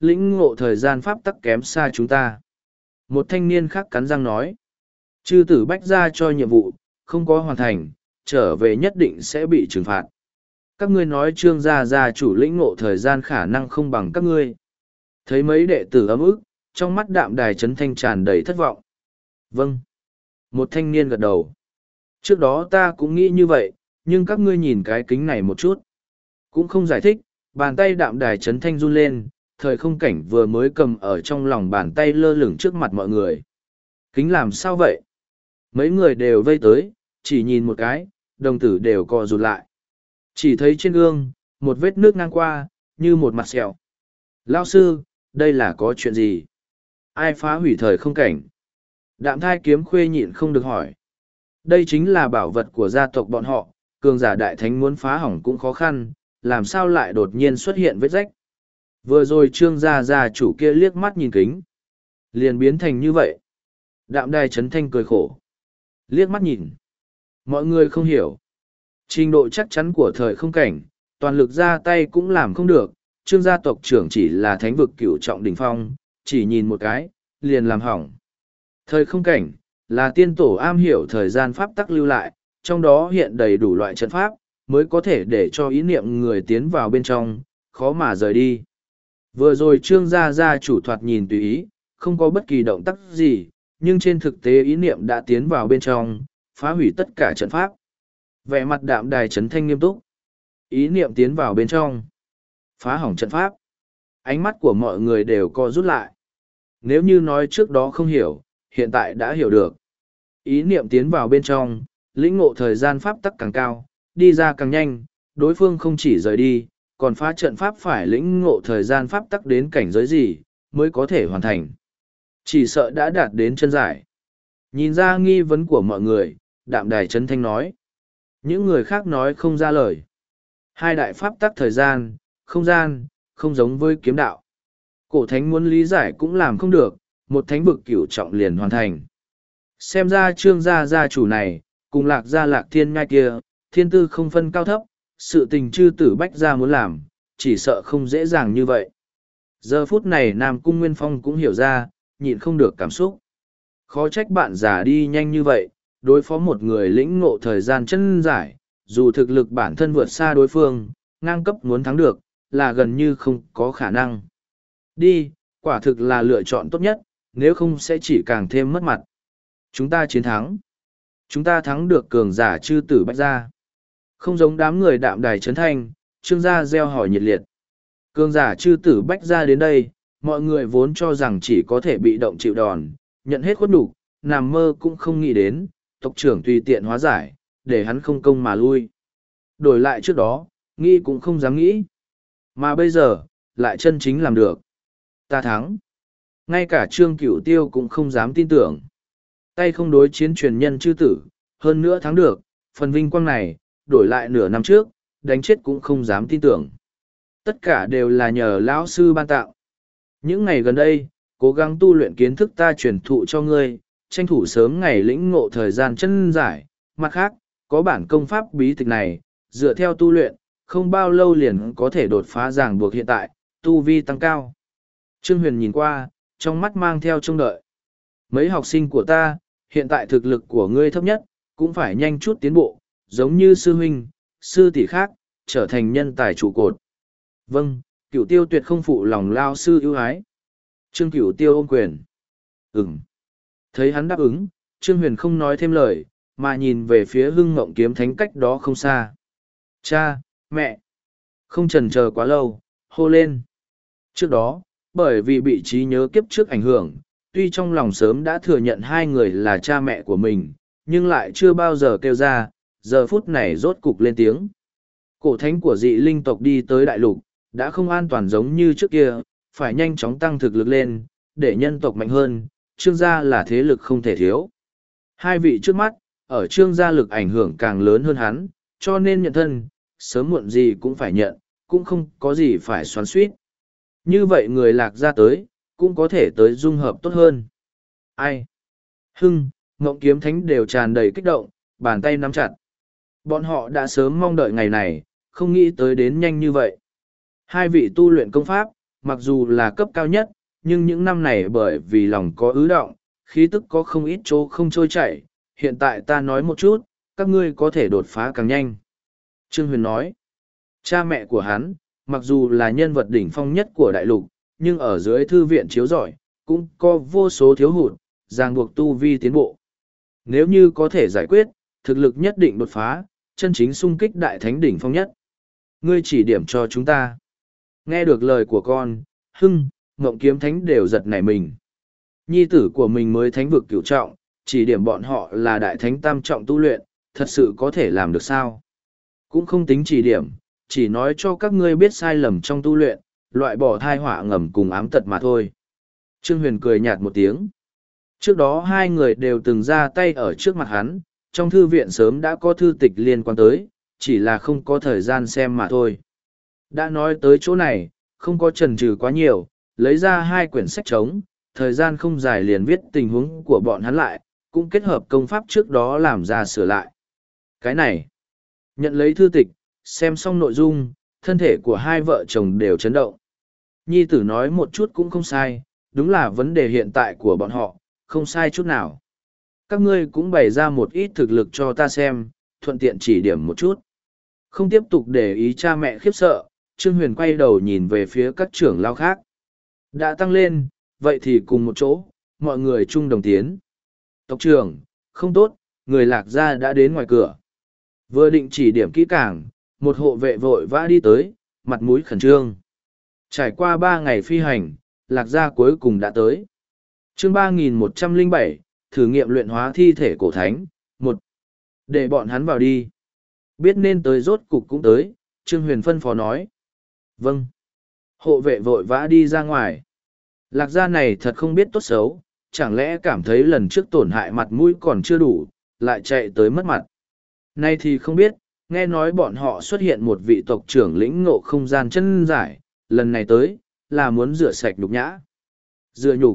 lĩnh ngộ thời gian pháp tắc kém xa chúng ta. Một thanh niên khác cắn răng nói. Chư tử bách ra cho nhiệm vụ, không có hoàn thành, trở về nhất định sẽ bị trừng phạt. Các ngươi nói trương gia gia chủ lĩnh ngộ thời gian khả năng không bằng các ngươi. Thấy mấy đệ tử ấm ức, trong mắt đạm đài trấn thanh tràn đầy thất vọng. Vâng. Một thanh niên gật đầu. Trước đó ta cũng nghĩ như vậy, nhưng các ngươi nhìn cái kính này một chút. Cũng không giải thích, bàn tay đạm đài trấn thanh run lên, thời không cảnh vừa mới cầm ở trong lòng bàn tay lơ lửng trước mặt mọi người. Kính làm sao vậy? Mấy người đều vây tới, chỉ nhìn một cái, đồng tử đều co rụt lại. Chỉ thấy trên gương, một vết nước ngang qua, như một mặt sẹo. Lao sư, đây là có chuyện gì? Ai phá hủy thời không cảnh? Đạm thai kiếm khuê nhịn không được hỏi. Đây chính là bảo vật của gia tộc bọn họ, cường giả đại thánh muốn phá hỏng cũng khó khăn, làm sao lại đột nhiên xuất hiện vết rách. Vừa rồi trương gia gia chủ kia liếc mắt nhìn kính. Liền biến thành như vậy. Đạm đài trấn thanh cười khổ. Liếc mắt nhìn. Mọi người không hiểu. Trình độ chắc chắn của thời không cảnh, toàn lực ra tay cũng làm không được. Trương gia tộc trưởng chỉ là thánh vực cửu trọng đỉnh phong, chỉ nhìn một cái, liền làm hỏng. Thời không cảnh, là tiên tổ am hiểu thời gian pháp tắc lưu lại, trong đó hiện đầy đủ loại trận pháp, mới có thể để cho ý niệm người tiến vào bên trong, khó mà rời đi. Vừa rồi trương gia gia chủ thoạt nhìn tùy ý, không có bất kỳ động tác gì, nhưng trên thực tế ý niệm đã tiến vào bên trong, phá hủy tất cả trận pháp. Vẻ mặt đạm đài trấn thanh nghiêm túc. Ý niệm tiến vào bên trong, phá hỏng trận pháp. Ánh mắt của mọi người đều co rút lại. Nếu như nói trước đó không hiểu, hiện tại đã hiểu được. Ý niệm tiến vào bên trong, lĩnh ngộ thời gian pháp tắc càng cao, đi ra càng nhanh, đối phương không chỉ rời đi, còn phá trận pháp phải lĩnh ngộ thời gian pháp tắc đến cảnh giới gì, mới có thể hoàn thành. Chỉ sợ đã đạt đến chân giải. Nhìn ra nghi vấn của mọi người, đạm đài trấn thanh nói. Những người khác nói không ra lời. Hai đại pháp tắc thời gian, không gian, không giống với kiếm đạo. Cổ thánh muốn lý giải cũng làm không được, một thánh vực cửu trọng liền hoàn thành. Xem ra trương gia gia chủ này, cùng lạc gia lạc thiên ngai kia, thiên tư không phân cao thấp, sự tình chư tử bách gia muốn làm, chỉ sợ không dễ dàng như vậy. Giờ phút này Nam Cung Nguyên Phong cũng hiểu ra, nhịn không được cảm xúc. Khó trách bạn già đi nhanh như vậy, đối phó một người lĩnh ngộ thời gian chân giải, dù thực lực bản thân vượt xa đối phương, ngang cấp muốn thắng được, là gần như không có khả năng. Đi, quả thực là lựa chọn tốt nhất, nếu không sẽ chỉ càng thêm mất mặt. Chúng ta chiến thắng. Chúng ta thắng được cường giả chư tử bách gia. Không giống đám người đạm đài trấn thanh, trương gia gieo hỏi nhiệt liệt. Cường giả chư tử bách gia đến đây, mọi người vốn cho rằng chỉ có thể bị động chịu đòn, nhận hết khuất nhục, nằm mơ cũng không nghĩ đến, tộc trưởng tùy tiện hóa giải, để hắn không công mà lui. Đổi lại trước đó, nghĩ cũng không dám nghĩ. Mà bây giờ, lại chân chính làm được. Ta thắng. Ngay cả Trương Cửu Tiêu cũng không dám tin tưởng. Tay không đối chiến truyền nhân chư tử, hơn nữa thắng được, phần vinh quang này, đổi lại nửa năm trước, đánh chết cũng không dám tin tưởng. Tất cả đều là nhờ lão sư ban tạo. Những ngày gần đây, cố gắng tu luyện kiến thức ta truyền thụ cho ngươi, tranh thủ sớm ngày lĩnh ngộ thời gian chân giải. Mặt khác, có bản công pháp bí tịch này, dựa theo tu luyện, không bao lâu liền có thể đột phá ràng buộc hiện tại, tu vi tăng cao. Trương Huyền nhìn qua, trong mắt mang theo trông đợi. Mấy học sinh của ta, hiện tại thực lực của ngươi thấp nhất, cũng phải nhanh chút tiến bộ, giống như sư huynh, sư tỷ khác, trở thành nhân tài trụ cột. Vâng, Cửu Tiêu tuyệt không phụ lòng lao sư ưu ái. Trương Cửu Tiêu ôm quyền. Ừm. Thấy hắn đáp ứng, Trương Huyền không nói thêm lời, mà nhìn về phía Hưng Ngộng Kiếm Thánh cách đó không xa. Cha, mẹ. Không chần chờ quá lâu, hô lên. Trước đó, bởi vì bị trí nhớ kiếp trước ảnh hưởng, tuy trong lòng sớm đã thừa nhận hai người là cha mẹ của mình, nhưng lại chưa bao giờ kêu ra, giờ phút này rốt cục lên tiếng. Cổ thánh của dị linh tộc đi tới đại lục, đã không an toàn giống như trước kia, phải nhanh chóng tăng thực lực lên, để nhân tộc mạnh hơn, trương gia là thế lực không thể thiếu. Hai vị trước mắt, ở trương gia lực ảnh hưởng càng lớn hơn hắn, cho nên nhận thân, sớm muộn gì cũng phải nhận, cũng không có gì phải xoắn suýt. Như vậy người lạc ra tới, cũng có thể tới dung hợp tốt hơn. Ai? Hưng, Ngộng Kiếm Thánh đều tràn đầy kích động, bàn tay nắm chặt. Bọn họ đã sớm mong đợi ngày này, không nghĩ tới đến nhanh như vậy. Hai vị tu luyện công pháp, mặc dù là cấp cao nhất, nhưng những năm này bởi vì lòng có ứ động, khí tức có không ít chỗ không trôi chảy, hiện tại ta nói một chút, các ngươi có thể đột phá càng nhanh. Trương Huyền nói, cha mẹ của hắn, mặc dù là nhân vật đỉnh phong nhất của đại lục, nhưng ở dưới thư viện chiếu giỏi, cũng có vô số thiếu hụt, ràng buộc tu vi tiến bộ. Nếu như có thể giải quyết, thực lực nhất định đột phá, chân chính xung kích đại thánh đỉnh phong nhất. Ngươi chỉ điểm cho chúng ta. Nghe được lời của con, Hưng, Ngộng Kiếm Thánh đều giật nảy mình. Nhi tử của mình mới thánh vực cửu trọng, chỉ điểm bọn họ là đại thánh tam trọng tu luyện, thật sự có thể làm được sao? Cũng không tính chỉ điểm, chỉ nói cho các ngươi biết sai lầm trong tu luyện, loại bỏ thai họa ngầm cùng ám tật mà thôi. Trương Huyền cười nhạt một tiếng. Trước đó hai người đều từng ra tay ở trước mặt hắn, trong thư viện sớm đã có thư tịch liên quan tới, chỉ là không có thời gian xem mà thôi. Đã nói tới chỗ này, không có chần chừ quá nhiều, lấy ra hai quyển sách trống, thời gian không dài liền viết tình huống của bọn hắn lại, cũng kết hợp công pháp trước đó làm ra sửa lại. Cái này, nhận lấy thư tịch, xem xong nội dung, thân thể của hai vợ chồng đều chấn động. Nhi tử nói một chút cũng không sai, đúng là vấn đề hiện tại của bọn họ, không sai chút nào. Các ngươi cũng bày ra một ít thực lực cho ta xem, thuận tiện chỉ điểm một chút. Không tiếp tục để ý cha mẹ khiếp sợ, Trương Huyền quay đầu nhìn về phía các trưởng lao khác. Đã tăng lên, vậy thì cùng một chỗ, mọi người chung đồng tiến. Tộc trưởng, không tốt, người lạc gia đã đến ngoài cửa. Vừa định chỉ điểm kỹ càng, một hộ vệ vội vã đi tới, mặt mũi khẩn trương. Trải qua ba ngày phi hành, lạc gia cuối cùng đã tới. Chương ba nghìn một trăm lẻ bảy, thử nghiệm luyện hóa thi thể cổ thánh, một. Để bọn hắn vào đi. Biết nên tới rốt cục cũng tới, Trương Huyền phân phó nói. Vâng. Hộ vệ vội vã đi ra ngoài. Lạc gia này thật không biết tốt xấu, chẳng lẽ cảm thấy lần trước tổn hại mặt mũi còn chưa đủ, lại chạy tới mất mặt. Nay thì không biết, nghe nói bọn họ xuất hiện một vị tộc trưởng lĩnh ngộ không gian chân giải, lần này tới, là muốn rửa sạch nhục nhã. Rửa nhục.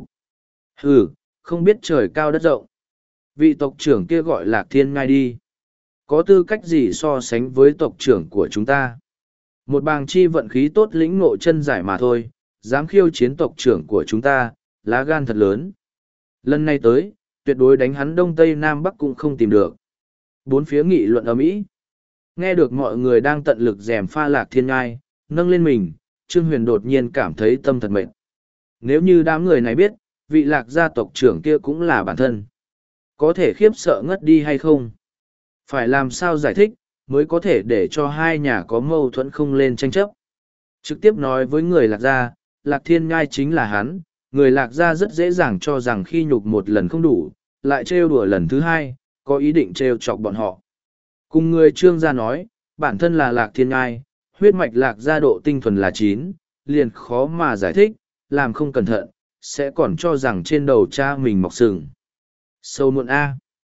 Hừ, không biết trời cao đất rộng. Vị tộc trưởng kia gọi Lạc Thiên Ngai đi. Có tư cách gì so sánh với tộc trưởng của chúng ta? Một bàng chi vận khí tốt lĩnh ngộ chân giải mà thôi, dám khiêu chiến tộc trưởng của chúng ta, lá gan thật lớn. Lần này tới, tuyệt đối đánh hắn đông tây nam bắc cũng không tìm được. Bốn phía nghị luận ầm ĩ. Nghe được mọi người đang tận lực rèm pha Lạc Thiên Ngai, nâng lên mình, Trương Huyền đột nhiên cảm thấy tâm thật mệt. Nếu như đám người này biết, vị Lạc gia tộc trưởng kia cũng là bản thân. Có thể khiếp sợ ngất đi hay không? Phải làm sao giải thích, mới có thể để cho hai nhà có mâu thuẫn không lên tranh chấp. Trực tiếp nói với người Lạc gia, Lạc Thiên Ngai chính là hắn, người Lạc gia rất dễ dàng cho rằng khi nhục một lần không đủ, lại trêu đùa lần thứ hai, có ý định trêu chọc bọn họ. Cùng người Trương gia nói, bản thân là Lạc Thiên Ngai, huyết mạch Lạc gia độ tinh thuần là chín, liền khó mà giải thích, làm không cẩn thận, sẽ còn cho rằng trên đầu cha mình mọc sừng. Sâu muộn A.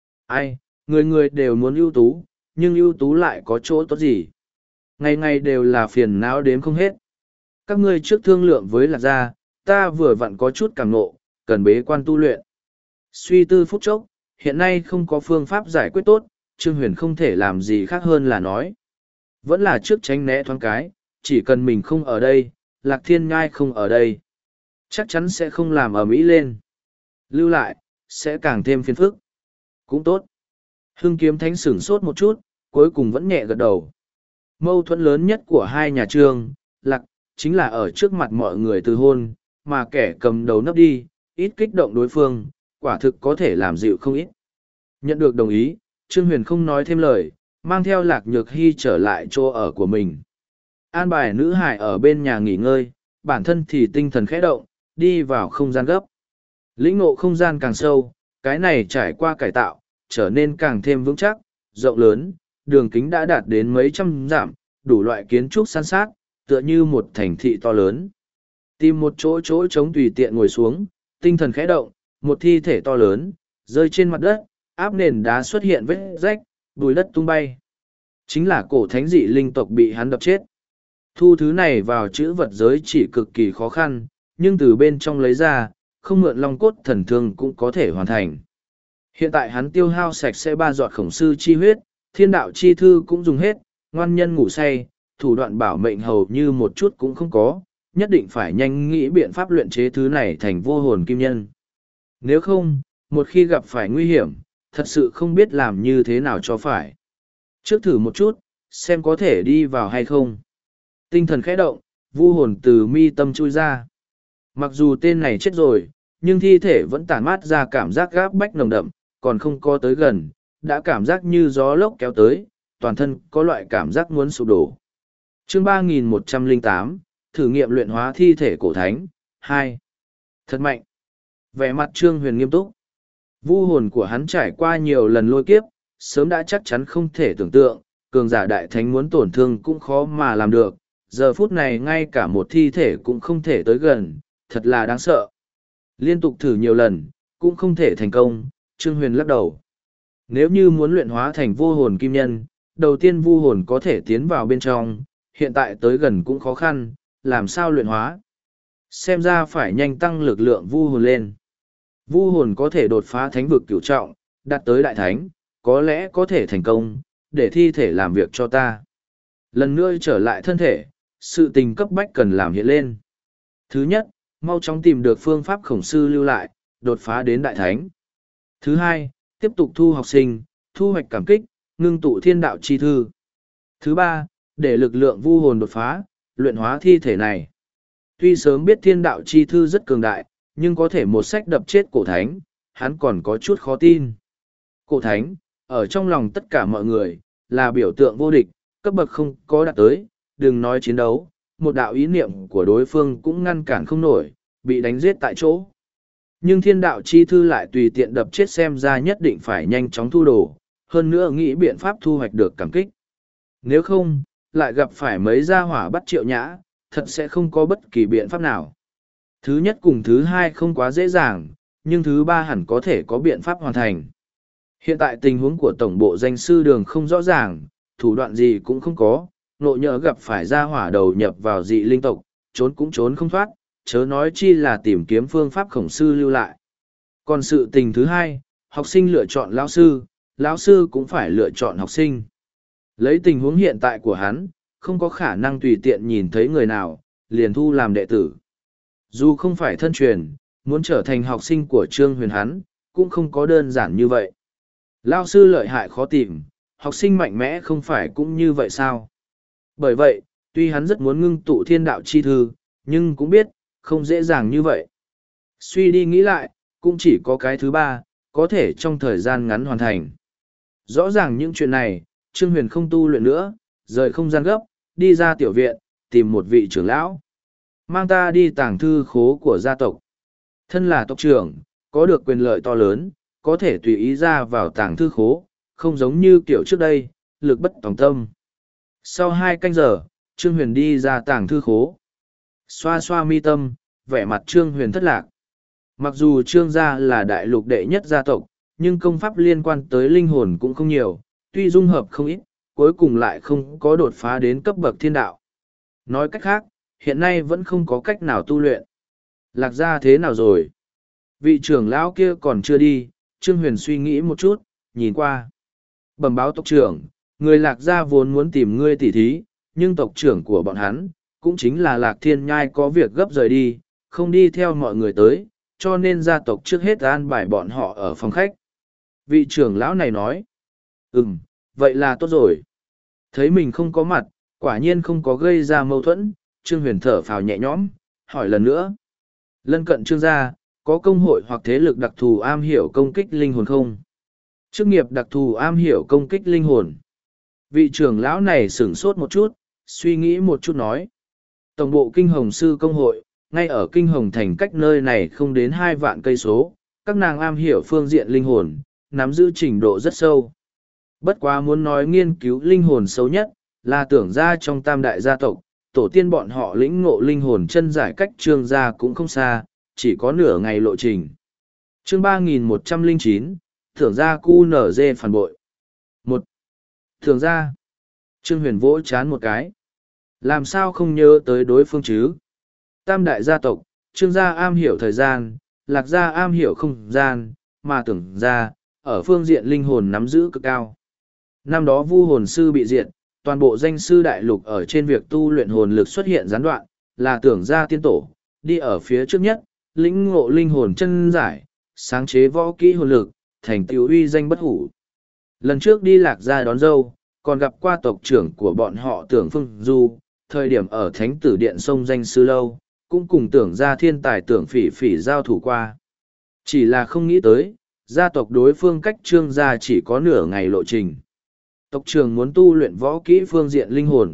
Ai, người người đều muốn ưu tú, nhưng ưu tú lại có chỗ tốt gì? Ngày ngày đều là phiền não đếm không hết. Các ngươi trước thương lượng với Lạc gia, ta vừa vặn có chút cảm nộ, cần bế quan tu luyện. Suy tư phút chốc, hiện nay không có phương pháp giải quyết tốt, Trương Huyền không thể làm gì khác hơn là nói. Vẫn là trước tránh né thoáng cái, chỉ cần mình không ở đây, Lạc Thiên Ngai không ở đây. Chắc chắn sẽ không làm ở Mỹ lên. Lưu lại, sẽ càng thêm phiền phức. Cũng tốt. Hưng Kiếm Thánh sửng sốt một chút, cuối cùng vẫn nhẹ gật đầu. Mâu thuẫn lớn nhất của hai nhà Trương, Lạc, chính là ở trước mặt mọi người từ hôn, mà kẻ cầm đầu nấp đi, ít kích động đối phương, quả thực có thể làm dịu không ít. Nhận được đồng ý, Trương Huyền không nói thêm lời, mang theo Lạc Nhược Hy trở lại chỗ ở của mình. An bài nữ hải ở bên nhà nghỉ ngơi, bản thân thì tinh thần khẽ động, đi vào không gian gấp. Lĩnh ngộ không gian càng sâu, cái này trải qua cải tạo, trở nên càng thêm vững chắc, rộng lớn, đường kính đã đạt đến mấy trăm dặm, đủ loại kiến trúc san sát, tựa như một thành thị to lớn. Tìm một chỗ chỗ trống tùy tiện ngồi xuống, tinh thần khẽ động, một thi thể to lớn, rơi trên mặt đất, áp nền đá xuất hiện vết rách, bùi đất tung bay. Chính là cổ thánh dị linh tộc bị hắn đập chết. Thu thứ này vào chữ vật giới chỉ cực kỳ khó khăn, nhưng từ bên trong lấy ra, không mượn long cốt thần thương cũng có thể hoàn thành. Hiện tại hắn tiêu hao sạch sẽ ba giọt khổng sư chi huyết, thiên đạo chi thư cũng dùng hết, ngoan nhân ngủ say, thủ đoạn bảo mệnh hầu như một chút cũng không có, nhất định phải nhanh nghĩ biện pháp luyện chế thứ này thành vô hồn kim nhân. Nếu không, một khi gặp phải nguy hiểm, thật sự không biết làm như thế nào cho phải. Trước thử một chút, xem có thể đi vào hay không. Tinh thần khẽ động, vu hồn từ mi tâm chui ra. Mặc dù tên này chết rồi, nhưng thi thể vẫn tản mát ra cảm giác gáp bách nồng đậm, còn không có tới gần, đã cảm giác như gió lốc kéo tới, toàn thân có loại cảm giác muốn sụp đổ. Chương ba nghìn một trăm lẻ tám, thử nghiệm luyện hóa thi thể cổ thánh, hai. Thật mạnh. Vẻ mặt Trương Huyền nghiêm túc. Vu hồn của hắn trải qua nhiều lần lôi kiếp, sớm đã chắc chắn không thể tưởng tượng, cường giả đại thánh muốn tổn thương cũng khó mà làm được, giờ phút này ngay cả một thi thể cũng không thể tới gần, thật là đáng sợ. Liên tục thử nhiều lần, cũng không thể thành công, Trương Huyền lắc đầu. Nếu như muốn luyện hóa thành vô hồn kim nhân, đầu tiên vu hồn có thể tiến vào bên trong, hiện tại tới gần cũng khó khăn, làm sao luyện hóa? Xem ra phải nhanh tăng lực lượng vu hồn lên. Vu hồn có thể đột phá thánh vực cửu trọng, đạt tới đại thánh, có lẽ có thể thành công, để thi thể làm việc cho ta. Lần nữa trở lại thân thể, sự tình cấp bách cần làm hiện lên. Thứ nhất, mau chóng tìm được phương pháp khổng sư lưu lại, đột phá đến đại thánh. Thứ hai, tiếp tục thu học sinh, thu hoạch cảm kích, ngưng tụ thiên đạo chi thư. Thứ ba, để lực lượng vu hồn đột phá, luyện hóa thi thể này. Tuy sớm biết thiên đạo chi thư rất cường đại, nhưng có thể một sách đập chết cổ thánh, hắn còn có chút khó tin. Cổ thánh, ở trong lòng tất cả mọi người, là biểu tượng vô địch, cấp bậc không có đạt tới, đừng nói chiến đấu, một đạo ý niệm của đối phương cũng ngăn cản không nổi, bị đánh giết tại chỗ. Nhưng thiên đạo chi thư lại tùy tiện đập chết, xem ra nhất định phải nhanh chóng thu đồ, hơn nữa nghĩ biện pháp thu hoạch được cảm kích. Nếu không, lại gặp phải mấy gia hỏa bắt Triệu Nhã, thật sẽ không có bất kỳ biện pháp nào. Thứ nhất cùng thứ hai không quá dễ dàng, nhưng thứ ba hẳn có thể có biện pháp hoàn thành. Hiện tại tình huống của tổng bộ danh sư đường không rõ ràng, thủ đoạn gì cũng không có, nộ nhỡ gặp phải gia hỏa đầu nhập vào dị linh tộc, trốn cũng trốn không thoát, chớ nói chi là tìm kiếm phương pháp khổng sư lưu lại. Còn sự tình thứ hai, học sinh lựa chọn lão sư, lão sư cũng phải lựa chọn học sinh. Lấy tình huống hiện tại của hắn, không có khả năng tùy tiện nhìn thấy người nào, liền thu làm đệ tử. Dù không phải thân truyền, muốn trở thành học sinh của Trương Huyền hắn, cũng không có đơn giản như vậy. Lão sư lợi hại khó tìm, học sinh mạnh mẽ không phải cũng như vậy sao? Bởi vậy, tuy hắn rất muốn ngưng tụ thiên đạo chi thư, nhưng cũng biết, không dễ dàng như vậy. Suy đi nghĩ lại, cũng chỉ có cái thứ ba, có thể trong thời gian ngắn hoàn thành. Rõ ràng những chuyện này, Trương Huyền không tu luyện nữa, rời không gian gấp, đi ra tiểu viện, tìm một vị trưởng lão. Mang ta đi tàng thư khố của gia tộc. Thân là tộc trưởng, có được quyền lợi to lớn, có thể tùy ý ra vào tàng thư khố, không giống như kiểu trước đây, lực bất tòng tâm. Sau hai canh giờ, Trương Huyền đi ra tàng thư khố. Xoa xoa mi tâm, vẻ mặt Trương Huyền thất lạc. Mặc dù Trương gia là đại lục đệ nhất gia tộc, nhưng công pháp liên quan tới linh hồn cũng không nhiều, tuy dung hợp không ít, cuối cùng lại không có đột phá đến cấp bậc thiên đạo. Nói cách khác, hiện nay vẫn không có cách nào tu luyện. Lạc gia thế nào rồi? Vị trưởng lão kia còn chưa đi, Trương Huyền suy nghĩ một chút, nhìn qua. Bẩm báo tộc trưởng, người Lạc gia vốn muốn tìm ngươi tỉ thí, nhưng tộc trưởng của bọn hắn, cũng chính là Lạc Thiên Nhai có việc gấp rời đi, không đi theo mọi người tới, cho nên gia tộc trước hết an bài bọn họ ở phòng khách. Vị trưởng lão này nói, ừm, vậy là tốt rồi. Thấy mình không có mặt, quả nhiên không có gây ra mâu thuẫn, Trương Huyền thở phào nhẹ nhõm, hỏi lần nữa. Lân cận Trương gia, có công hội hoặc thế lực đặc thù am hiểu công kích linh hồn không? Chức nghiệp đặc thù am hiểu công kích linh hồn. Vị trưởng lão này sửng sốt một chút, suy nghĩ một chút nói. Tổng bộ Kinh Hồng Sư Công hội, ngay ở Kinh Hồng Thành cách nơi này không đến hai vạn cây số, các nàng am hiểu phương diện linh hồn, nắm giữ trình độ rất sâu. Bất quá muốn nói nghiên cứu linh hồn sâu nhất, là tưởng ra trong tam đại gia tộc, tổ tiên bọn họ lĩnh ngộ linh hồn chân giải cách Trương gia cũng không xa, chỉ có nửa ngày lộ trình. Chương ba nghìn một trăm lẻ chín, thưởng gia cu nở dê phản bội. Một, thưởng gia. Trương Huyền vỗ chán một cái. Làm sao không nhớ tới đối phương chứ? Tam đại gia tộc, Trương gia am hiểu thời gian, Lạc gia am hiểu không gian, mà tưởng gia, ở phương diện linh hồn nắm giữ cực cao. Năm đó Vu hồn sư bị diệt, toàn bộ danh sư đại lục ở trên việc tu luyện hồn lực xuất hiện gián đoạn, là tưởng gia tiên tổ, đi ở phía trước nhất, lĩnh ngộ linh hồn chân giải, sáng chế võ kỹ hồn lực, thành tựu uy danh bất hủ. Lần trước đi Lạc gia đón dâu, còn gặp qua tộc trưởng của bọn họ Tưởng Phương Du, thời điểm ở Thánh Tử Điện sông danh sư lâu, cũng cùng Tưởng gia thiên tài Tưởng Phỉ Phỉ giao thủ qua. Chỉ là không nghĩ tới, gia tộc đối phương cách Trương gia chỉ có nửa ngày lộ trình. Tộc trưởng muốn tu luyện võ kỹ phương diện linh hồn.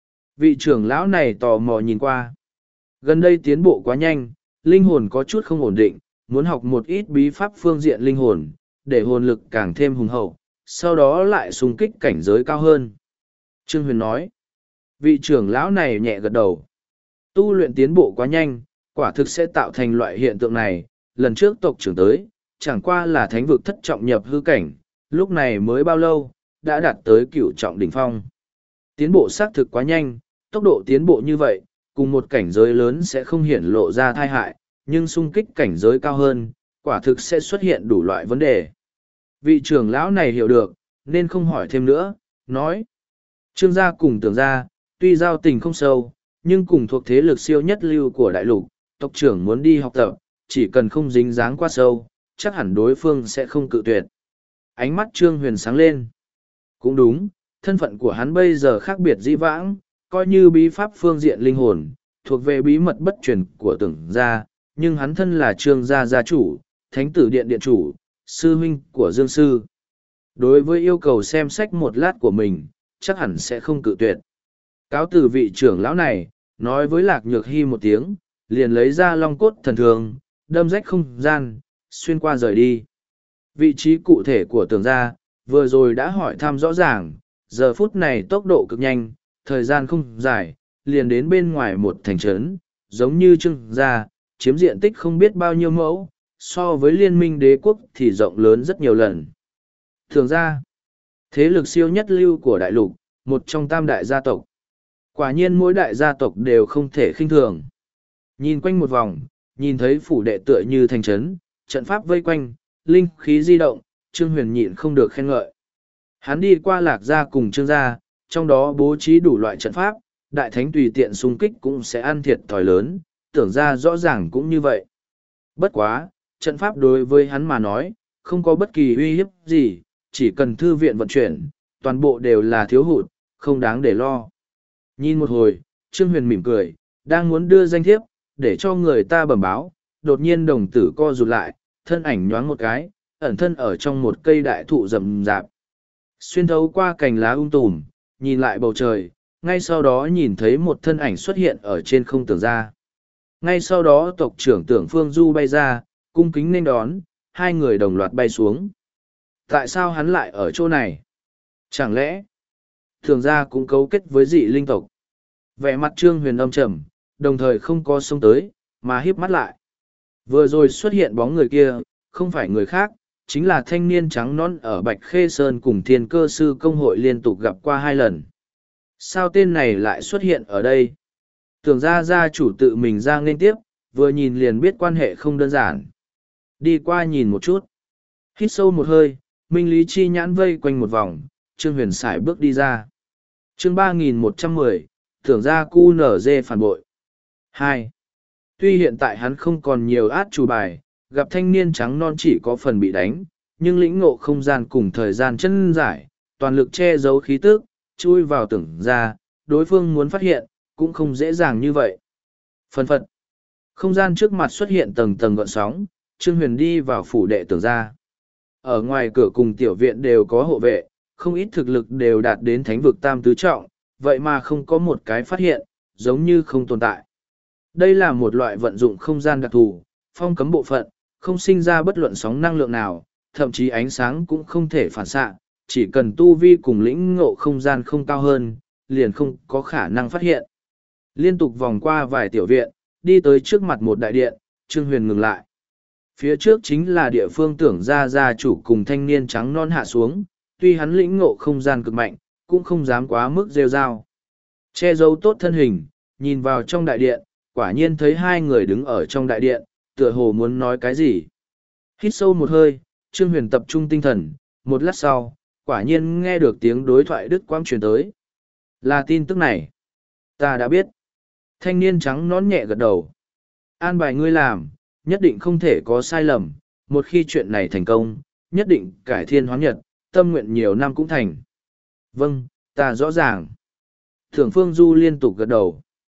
Vị trưởng lão này tò mò nhìn qua. Gần đây tiến bộ quá nhanh, linh hồn có chút không ổn định, muốn học một ít bí pháp phương diện linh hồn, để hồn lực càng thêm hùng hậu, sau đó lại xung kích cảnh giới cao hơn. Trương Huyền nói, vị trưởng lão này nhẹ gật đầu. Tu luyện tiến bộ quá nhanh, quả thực sẽ tạo thành loại hiện tượng này. Lần trước tộc trưởng tới, chẳng qua là thánh vực thất trọng nhập hư cảnh, lúc này mới bao lâu, đã đạt tới cửu trọng đỉnh phong. Tiến bộ xác thực quá nhanh, tốc độ tiến bộ như vậy, cùng một cảnh giới lớn sẽ không hiển lộ ra tai hại, nhưng xung kích cảnh giới cao hơn, quả thực sẽ xuất hiện đủ loại vấn đề. Vị trưởng lão này hiểu được, nên không hỏi thêm nữa, nói. Trương gia cùng Tưởng gia, tuy giao tình không sâu, nhưng cùng thuộc thế lực siêu nhất lưu của đại lục, tộc trưởng muốn đi học tập, chỉ cần không dính dáng quá sâu, chắc hẳn đối phương sẽ không cự tuyệt. Ánh mắt Trương Huyền sáng lên. Cũng đúng, thân phận của hắn bây giờ khác biệt dĩ vãng, coi như bí pháp phương diện linh hồn, thuộc về bí mật bất truyền của Tưởng gia, nhưng hắn thân là Trương gia gia chủ, Thánh Tử Điện điện chủ, sư huynh của Dương Sư. Đối với yêu cầu xem sách một lát của mình, chắc hẳn sẽ không cự tuyệt. Cáo từ vị trưởng lão này, nói với Lạc Nhược Hy một tiếng, liền lấy ra long cốt thần thường, đâm rách không gian, xuyên qua rời đi. Vị trí cụ thể của Tưởng gia, vừa rồi đã hỏi thăm rõ ràng, giờ phút này tốc độ cực nhanh, thời gian không dài, liền đến bên ngoài một thành trấn, giống như Trương gia, chiếm diện tích không biết bao nhiêu mẫu, so với liên minh đế quốc thì rộng lớn rất nhiều lần. Tưởng gia, thế lực siêu nhất lưu của đại lục, một trong tam đại gia tộc. Quả nhiên mỗi đại gia tộc đều không thể khinh thường. Nhìn quanh một vòng, nhìn thấy phủ đệ tựa như thành trấn, trận pháp vây quanh, linh khí di động, Trương Huyền nhịn không được khen ngợi. Hắn đi qua Lạc gia cùng Trương gia, trong đó bố trí đủ loại trận pháp, đại thánh tùy tiện xung kích cũng sẽ ăn thiệt thòi lớn, Tưởng ra rõ ràng cũng như vậy. Bất quá, trận pháp đối với hắn mà nói, không có bất kỳ uy hiếp gì, chỉ cần thư viện vận chuyển, toàn bộ đều là thiếu hụt, không đáng để lo. Nhìn một hồi, Trương Huyền mỉm cười, đang muốn đưa danh thiếp, để cho người ta bẩm báo, đột nhiên đồng tử co rụt lại, thân ảnh nhoáng một cái, ẩn thân ở trong một cây đại thụ rậm rạp. Xuyên thấu qua cành lá um tùm, nhìn lại bầu trời, ngay sau đó nhìn thấy một thân ảnh xuất hiện ở trên không Tưởng gia. Ngay sau đó tộc trưởng Tưởng Phương Du bay ra, cung kính nên đón, hai người đồng loạt bay xuống. Tại sao hắn lại ở chỗ này? Chẳng lẽ Tưởng gia cũng cấu kết với dị linh tộc? Vẻ mặt Trương Huyền âm trầm, đồng thời không có xông tới, mà híp mắt lại. Vừa rồi xuất hiện bóng người kia, không phải người khác, chính là thanh niên trắng nõn ở Bạch Khê Sơn cùng Thiên Cơ Sư Công hội liên tục gặp qua hai lần. Sao tên này lại xuất hiện ở đây? Tưởng ra gia chủ tự mình ra nên tiếp, vừa nhìn liền biết quan hệ không đơn giản. Đi qua nhìn một chút. Hít sâu một hơi, Minh Lý Chi nhãn vây quanh một vòng, Trương Huyền sải bước đi ra. chương ba nghìn một trăm mười, tưởng ra cu nở dê phản bội. hai. Tuy hiện tại hắn không còn nhiều át chủ bài, gặp thanh niên trắng non chỉ có phần bị đánh, nhưng lĩnh ngộ không gian cùng thời gian chân giải, toàn lực che giấu khí tức, chui vào tưởng ra, đối phương muốn phát hiện, cũng không dễ dàng như vậy. Phân phật, không gian trước mặt xuất hiện tầng tầng gợn sóng, Trương Huyền đi vào phủ đệ tưởng ra. Ở ngoài cửa cùng tiểu viện đều có hộ vệ, không ít thực lực đều đạt đến thánh vực tam tứ trọng, vậy mà không có một cái phát hiện, giống như không tồn tại. Đây là một loại vận dụng không gian đặc thù, phong cấm bộ phận, không sinh ra bất luận sóng năng lượng nào, thậm chí ánh sáng cũng không thể phản xạ, chỉ cần tu vi cùng lĩnh ngộ không gian không cao hơn, liền không có khả năng phát hiện. Liên tục vòng qua vài tiểu viện, đi tới trước mặt một đại điện, Trương Huyền ngừng lại. Phía trước chính là địa phương tưởng ra gia chủ cùng thanh niên trắng non hạ xuống, tuy hắn lĩnh ngộ không gian cực mạnh, cũng không dám quá mức rêu rao. Che giấu tốt thân hình, nhìn vào trong đại điện, quả nhiên thấy hai người đứng ở trong đại điện, tựa hồ muốn nói cái gì. Hít sâu một hơi, Trương Huyền tập trung tinh thần, một lát sau, quả nhiên nghe được tiếng đối thoại đứt quãng truyền tới. Là tin tức này. Ta đã biết. Thanh niên trắng nón nhẹ gật đầu. An bài ngươi làm, nhất định không thể có sai lầm, một khi chuyện này thành công, nhất định cải thiên hóa nhật, tâm nguyện nhiều năm cũng thành. Vâng, ta rõ ràng. Thưởng Phương Du liên tục gật đầu.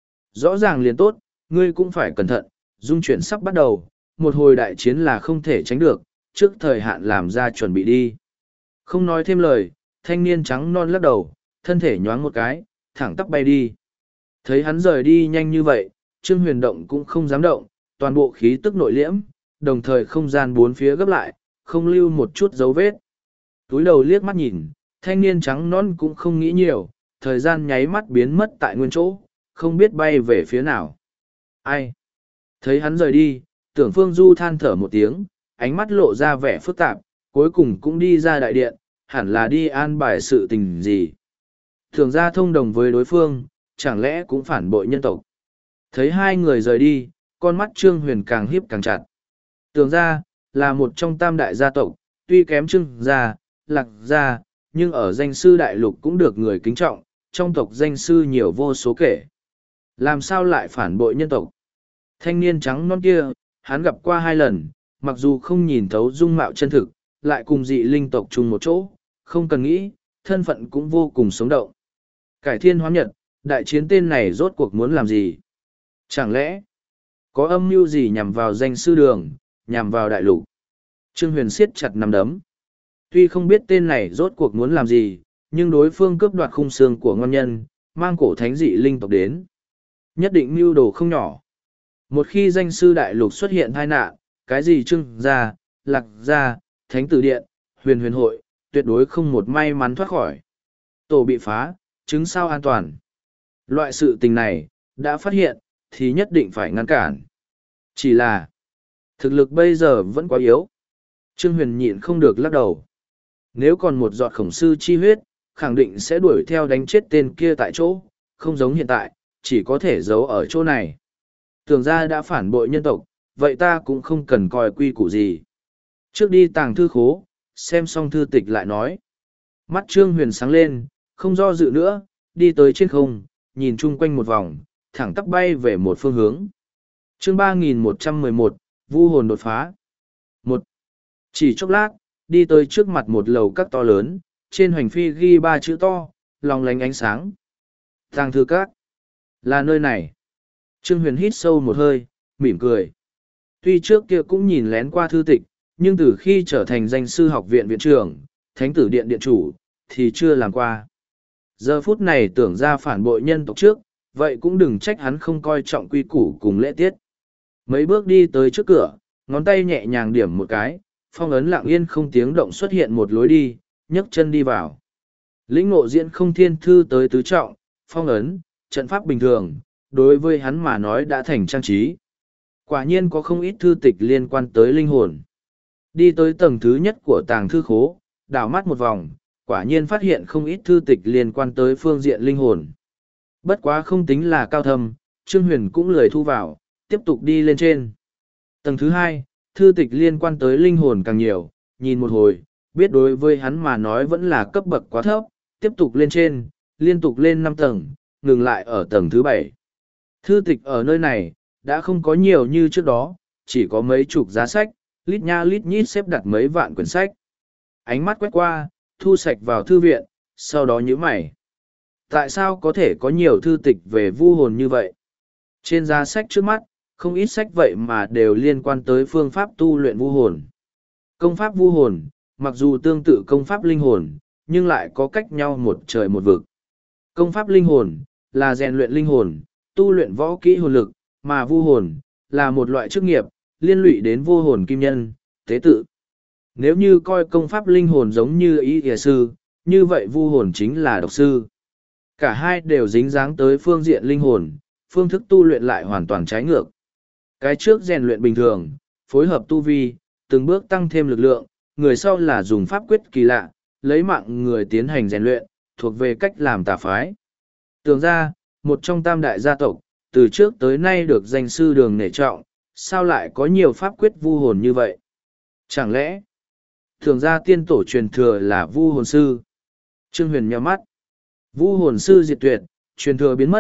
Rõ ràng liền tốt, ngươi cũng phải cẩn thận, dung chuyển sắp bắt đầu, một hồi đại chiến là không thể tránh được, trước thời hạn làm ra chuẩn bị đi. Không nói thêm lời, thanh niên trắng non lắc đầu, thân thể nhoáng một cái, thẳng tắp bay đi. Thấy hắn rời đi nhanh như vậy, Trương Huyền động cũng không dám động, toàn bộ khí tức nội liễm, đồng thời không gian bốn phía gấp lại, không lưu một chút dấu vết. Túi đầu liếc mắt nhìn, thanh niên trắng non cũng không nghĩ nhiều, thời gian nháy mắt biến mất tại nguyên chỗ, không biết bay về phía nào. Ai? Thấy hắn rời đi, Tưởng Phương Du than thở một tiếng, ánh mắt lộ ra vẻ phức tạp, cuối cùng cũng đi ra đại điện, hẳn là đi an bài sự tình gì. Thường ra thông đồng với đối phương, chẳng lẽ cũng phản bội nhân tộc. Thấy hai người rời đi, con mắt Trương Huyền càng hiếp càng chặt. Tưởng ra, là một trong tam đại gia tộc, tuy kém Trương gia, Lạc gia, nhưng ở danh sư đại lục cũng được người kính trọng, trong tộc danh sư nhiều vô số kể. Làm sao lại phản bội nhân tộc? Thanh niên trắng non kia, hắn gặp qua hai lần, mặc dù không nhìn thấu dung mạo chân thực, lại cùng dị linh tộc chung một chỗ, không cần nghĩ, thân phận cũng vô cùng sống động. Cải thiên hóa nhật, đại chiến tên này rốt cuộc muốn làm gì? Chẳng lẽ, có âm mưu gì nhằm vào danh sư đường, nhằm vào đại lục? Trương Huyền siết chặt nắm đấm. Tuy không biết tên này rốt cuộc muốn làm gì, nhưng đối phương cướp đoạt khung xương của ngon nhân, mang cổ thánh dị linh tộc đến. Nhất định mưu đồ không nhỏ. Một khi danh sư đại lục xuất hiện tai nạn, cái gì Trương gia, Lạc gia, Thánh tử điện, huyền huyền hội, tuyệt đối không một may mắn thoát khỏi. Tổ bị phá, chứng sao an toàn. Loại sự tình này, đã phát hiện, thì nhất định phải ngăn cản. Chỉ là, thực lực bây giờ vẫn quá yếu. Trương Huyền nhịn không được lắc đầu. Nếu còn một giọt khổng sư chi huyết, khẳng định sẽ đuổi theo đánh chết tên kia tại chỗ, không giống hiện tại, chỉ có thể giấu ở chỗ này. Tưởng ra đã phản bội nhân tộc, vậy ta cũng không cần coi quy củ gì. Trước đi tàng thư khố, xem xong thư tịch lại nói. Mắt Trương Huyền sáng lên, không do dự nữa, đi tới trên không, nhìn chung quanh một vòng, thẳng tắp bay về một phương hướng. Chương ba nghìn một trăm mười một, Vu hồn đột phá. Một. Chỉ chốc lát, đi tới trước mặt một lầu các to lớn, trên hoành phi ghi ba chữ to, lòng lánh ánh sáng. Tàng thư các. Là nơi này. Trương Huyền hít sâu một hơi, mỉm cười. Tuy trước kia cũng nhìn lén qua thư tịch, nhưng từ khi trở thành danh sư học viện viện trưởng, thánh tử điện điện chủ, thì chưa làm qua. Giờ phút này tưởng ra phản bội nhân tộc trước, vậy cũng đừng trách hắn không coi trọng quy củ cùng lễ tiết. Mấy bước đi tới trước cửa, ngón tay nhẹ nhàng điểm một cái, phong ấn lặng yên không tiếng động xuất hiện một lối đi, nhấc chân đi vào. Lĩnh ngộ diễn không thiên thư tới tứ trọng, phong ấn, trận pháp bình thường, đối với hắn mà nói đã thành trang trí. Quả nhiên có không ít thư tịch liên quan tới linh hồn. Đi tới tầng thứ nhất của tàng thư khố, đảo mắt một vòng, quả nhiên phát hiện không ít thư tịch liên quan tới phương diện linh hồn. Bất quá không tính là cao thâm, Trương Huyền cũng lười thu vào, tiếp tục đi lên trên. Tầng thứ hai, thư tịch liên quan tới linh hồn càng nhiều, nhìn một hồi, biết đối với hắn mà nói vẫn là cấp bậc quá thấp, tiếp tục lên trên, liên tục lên năm tầng, ngừng lại ở tầng thứ bảy. Thư tịch ở nơi này, đã không có nhiều như trước đó, chỉ có mấy chục giá sách, lít nha lít nhít xếp đặt mấy vạn quyển sách. Ánh mắt quét qua, thu sạch vào thư viện, sau đó nhíu mày. Tại sao có thể có nhiều thư tịch về vu hồn như vậy? Trên giá sách trước mắt, không ít sách vậy mà đều liên quan tới phương pháp tu luyện vu hồn. Công pháp vu hồn, mặc dù tương tự công pháp linh hồn, nhưng lại có cách nhau một trời một vực. Công pháp linh hồn, là rèn luyện linh hồn, tu luyện võ kỹ hồn lực, mà vu hồn, là một loại chức nghiệp, liên lụy đến vô hồn kim nhân, tế tự. Nếu như coi công pháp linh hồn giống như ý y sư, như vậy vu hồn chính là độc sư. Cả hai đều dính dáng tới phương diện linh hồn, phương thức tu luyện lại hoàn toàn trái ngược. Cái trước rèn luyện bình thường, phối hợp tu vi, từng bước tăng thêm lực lượng, người sau là dùng pháp quyết kỳ lạ, lấy mạng người tiến hành rèn luyện, thuộc về cách làm tà phái. Tưởng ra, một trong tam đại gia tộc, từ trước tới nay được danh sư đường nể trọng, sao lại có nhiều pháp quyết vu hồn như vậy? Chẳng lẽ, thường ra tiên tổ truyền thừa là vu hồn sư? Trương Huyền nhíu mắt. Vu hồn sư diệt tuyệt, truyền thừa biến mất,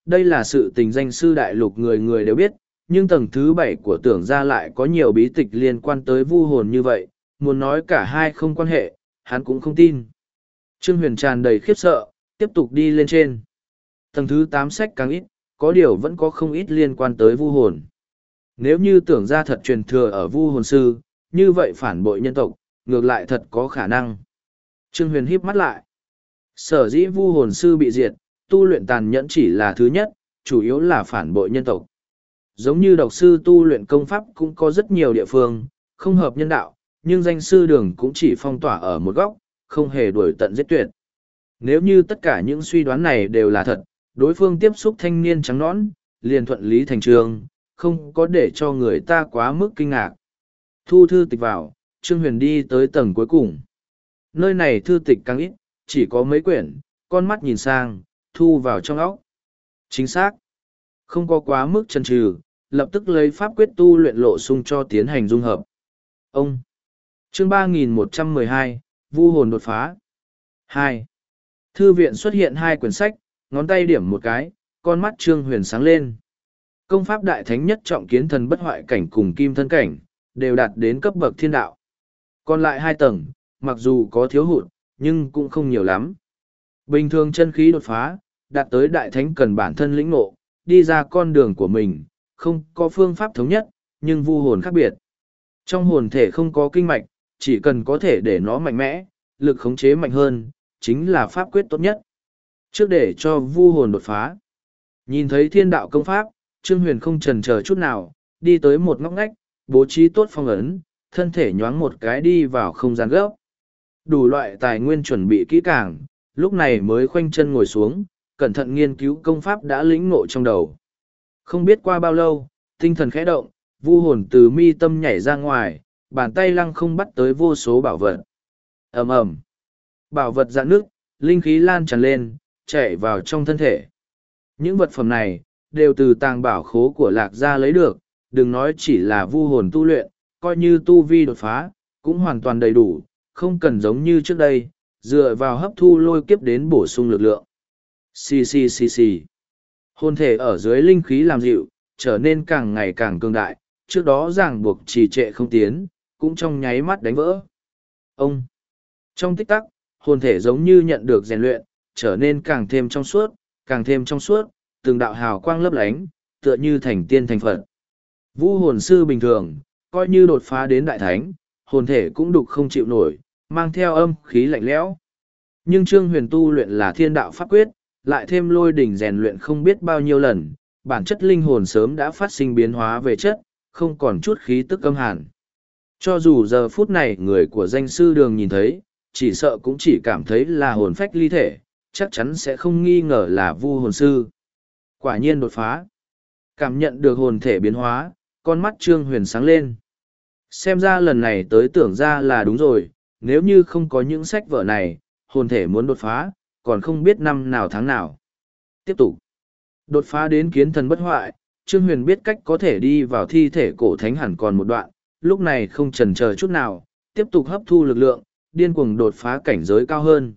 Đây là sự tình danh sư đại lục người người đều biết, nhưng tầng thứ bảy của tưởng ra lại có nhiều bí tịch liên quan tới vu hồn như vậy, muốn nói cả hai không quan hệ, hắn cũng không tin. Trương Huyền tràn đầy khiếp sợ, tiếp tục đi lên trên. Tầng thứ tám sách càng ít, có điều vẫn có không ít liên quan tới vu hồn. Nếu như tưởng ra thật truyền thừa ở vu hồn sư, như vậy phản bội nhân tộc, ngược lại thật có khả năng. Trương Huyền híp mắt lại. Sở dĩ vu hồn sư bị diệt, tu luyện tàn nhẫn chỉ là thứ nhất, chủ yếu là phản bội nhân tộc. Giống như độc sư tu luyện công pháp cũng có rất nhiều địa phương, không hợp nhân đạo, nhưng danh sư đường cũng chỉ phong tỏa ở một góc, không hề đuổi tận giết tuyệt. Nếu như tất cả những suy đoán này đều là thật, đối phương tiếp xúc thanh niên trắng nõn, liền thuận lý thành trường, không có để cho người ta quá mức kinh ngạc. Thu thư tịch vào, Trương Huyền đi tới tầng cuối cùng. Nơi này thư tịch càng ít, chỉ có mấy quyển, con mắt nhìn sang, thu vào trong óc. Chính xác. Không có quá mức chần chừ, lập tức lấy pháp quyết tu luyện lộ sung cho tiến hành dung hợp. Ông. Chương ba nghìn một trăm mười hai, Vu hồn đột phá. hai. Thư viện xuất hiện hai quyển sách, ngón tay điểm một cái, con mắt Trương Huyền sáng lên. Công pháp đại thánh nhất trọng kiến thần bất hoại cảnh cùng kim thân cảnh, đều đạt đến cấp bậc thiên đạo. Còn lại hai tầng, mặc dù có thiếu hụt, nhưng cũng không nhiều lắm. Bình thường chân khí đột phá, đạt tới đại thánh cần bản thân lĩnh ngộ, đi ra con đường của mình, không có phương pháp thống nhất, nhưng vu hồn khác biệt. Trong hồn thể không có kinh mạch, chỉ cần có thể để nó mạnh mẽ, lực khống chế mạnh hơn, chính là pháp quyết tốt nhất. Trước để cho vu hồn đột phá, nhìn thấy thiên đạo công pháp, Trương Huyền không chần chờ chút nào, đi tới một ngóc ngách, bố trí tốt phong ấn, thân thể nhoáng một cái đi vào không gian gấp. Đủ loại tài nguyên chuẩn bị kỹ càng, lúc này mới khoanh chân ngồi xuống, cẩn thận nghiên cứu công pháp đã lĩnh ngộ trong đầu. Không biết qua bao lâu, tinh thần khẽ động, vu hồn từ mi tâm nhảy ra ngoài, bàn tay lăng không bắt tới vô số bảo vật. Ầm ầm, bảo vật rạn nước, linh khí lan tràn lên, chạy vào trong thân thể. Những vật phẩm này, đều từ tàng bảo khố của Lạc Gia lấy được, đừng nói chỉ là vu hồn tu luyện, coi như tu vi đột phá, cũng hoàn toàn đầy đủ, không cần giống như trước đây, dựa vào hấp thu lôi kiếp đến bổ sung lực lượng. Xì xì xì xì. Hồn thể ở dưới linh khí làm dịu, trở nên càng ngày càng cường đại, trước đó ràng buộc trì trệ không tiến, cũng trong nháy mắt đánh vỡ. Ông. Trong tích tắc, hồn thể giống như nhận được rèn luyện, trở nên càng thêm trong suốt, càng thêm trong suốt, từng đạo hào quang lấp lánh, tựa như thành tiên thành Phật. Vu hồn sư bình thường, coi như đột phá đến đại thánh, hồn thể cũng đục không chịu nổi, mang theo âm khí lạnh lẽo. Nhưng Trương Huyền tu luyện là thiên đạo pháp quyết, lại thêm lôi đỉnh rèn luyện không biết bao nhiêu lần, bản chất linh hồn sớm đã phát sinh biến hóa về chất, không còn chút khí tức âm hàn. Cho dù giờ phút này người của danh sư đường nhìn thấy, chỉ sợ cũng chỉ cảm thấy là hồn phách ly thể, chắc chắn sẽ không nghi ngờ là vu hồn sư. Quả nhiên đột phá. Cảm nhận được hồn thể biến hóa, con mắt Trương Huyền sáng lên. Xem ra lần này tới tưởng ra là đúng rồi, nếu như không có những sách vở này, hồn thể muốn đột phá, còn không biết năm nào tháng nào. Tiếp tục. Đột phá đến kiến thần bất hoại, Trương Huyền biết cách có thể đi vào thi thể cổ thánh hẳn còn một đoạn, lúc này không chần chờ chút nào, tiếp tục hấp thu lực lượng, điên cuồng đột phá cảnh giới cao hơn.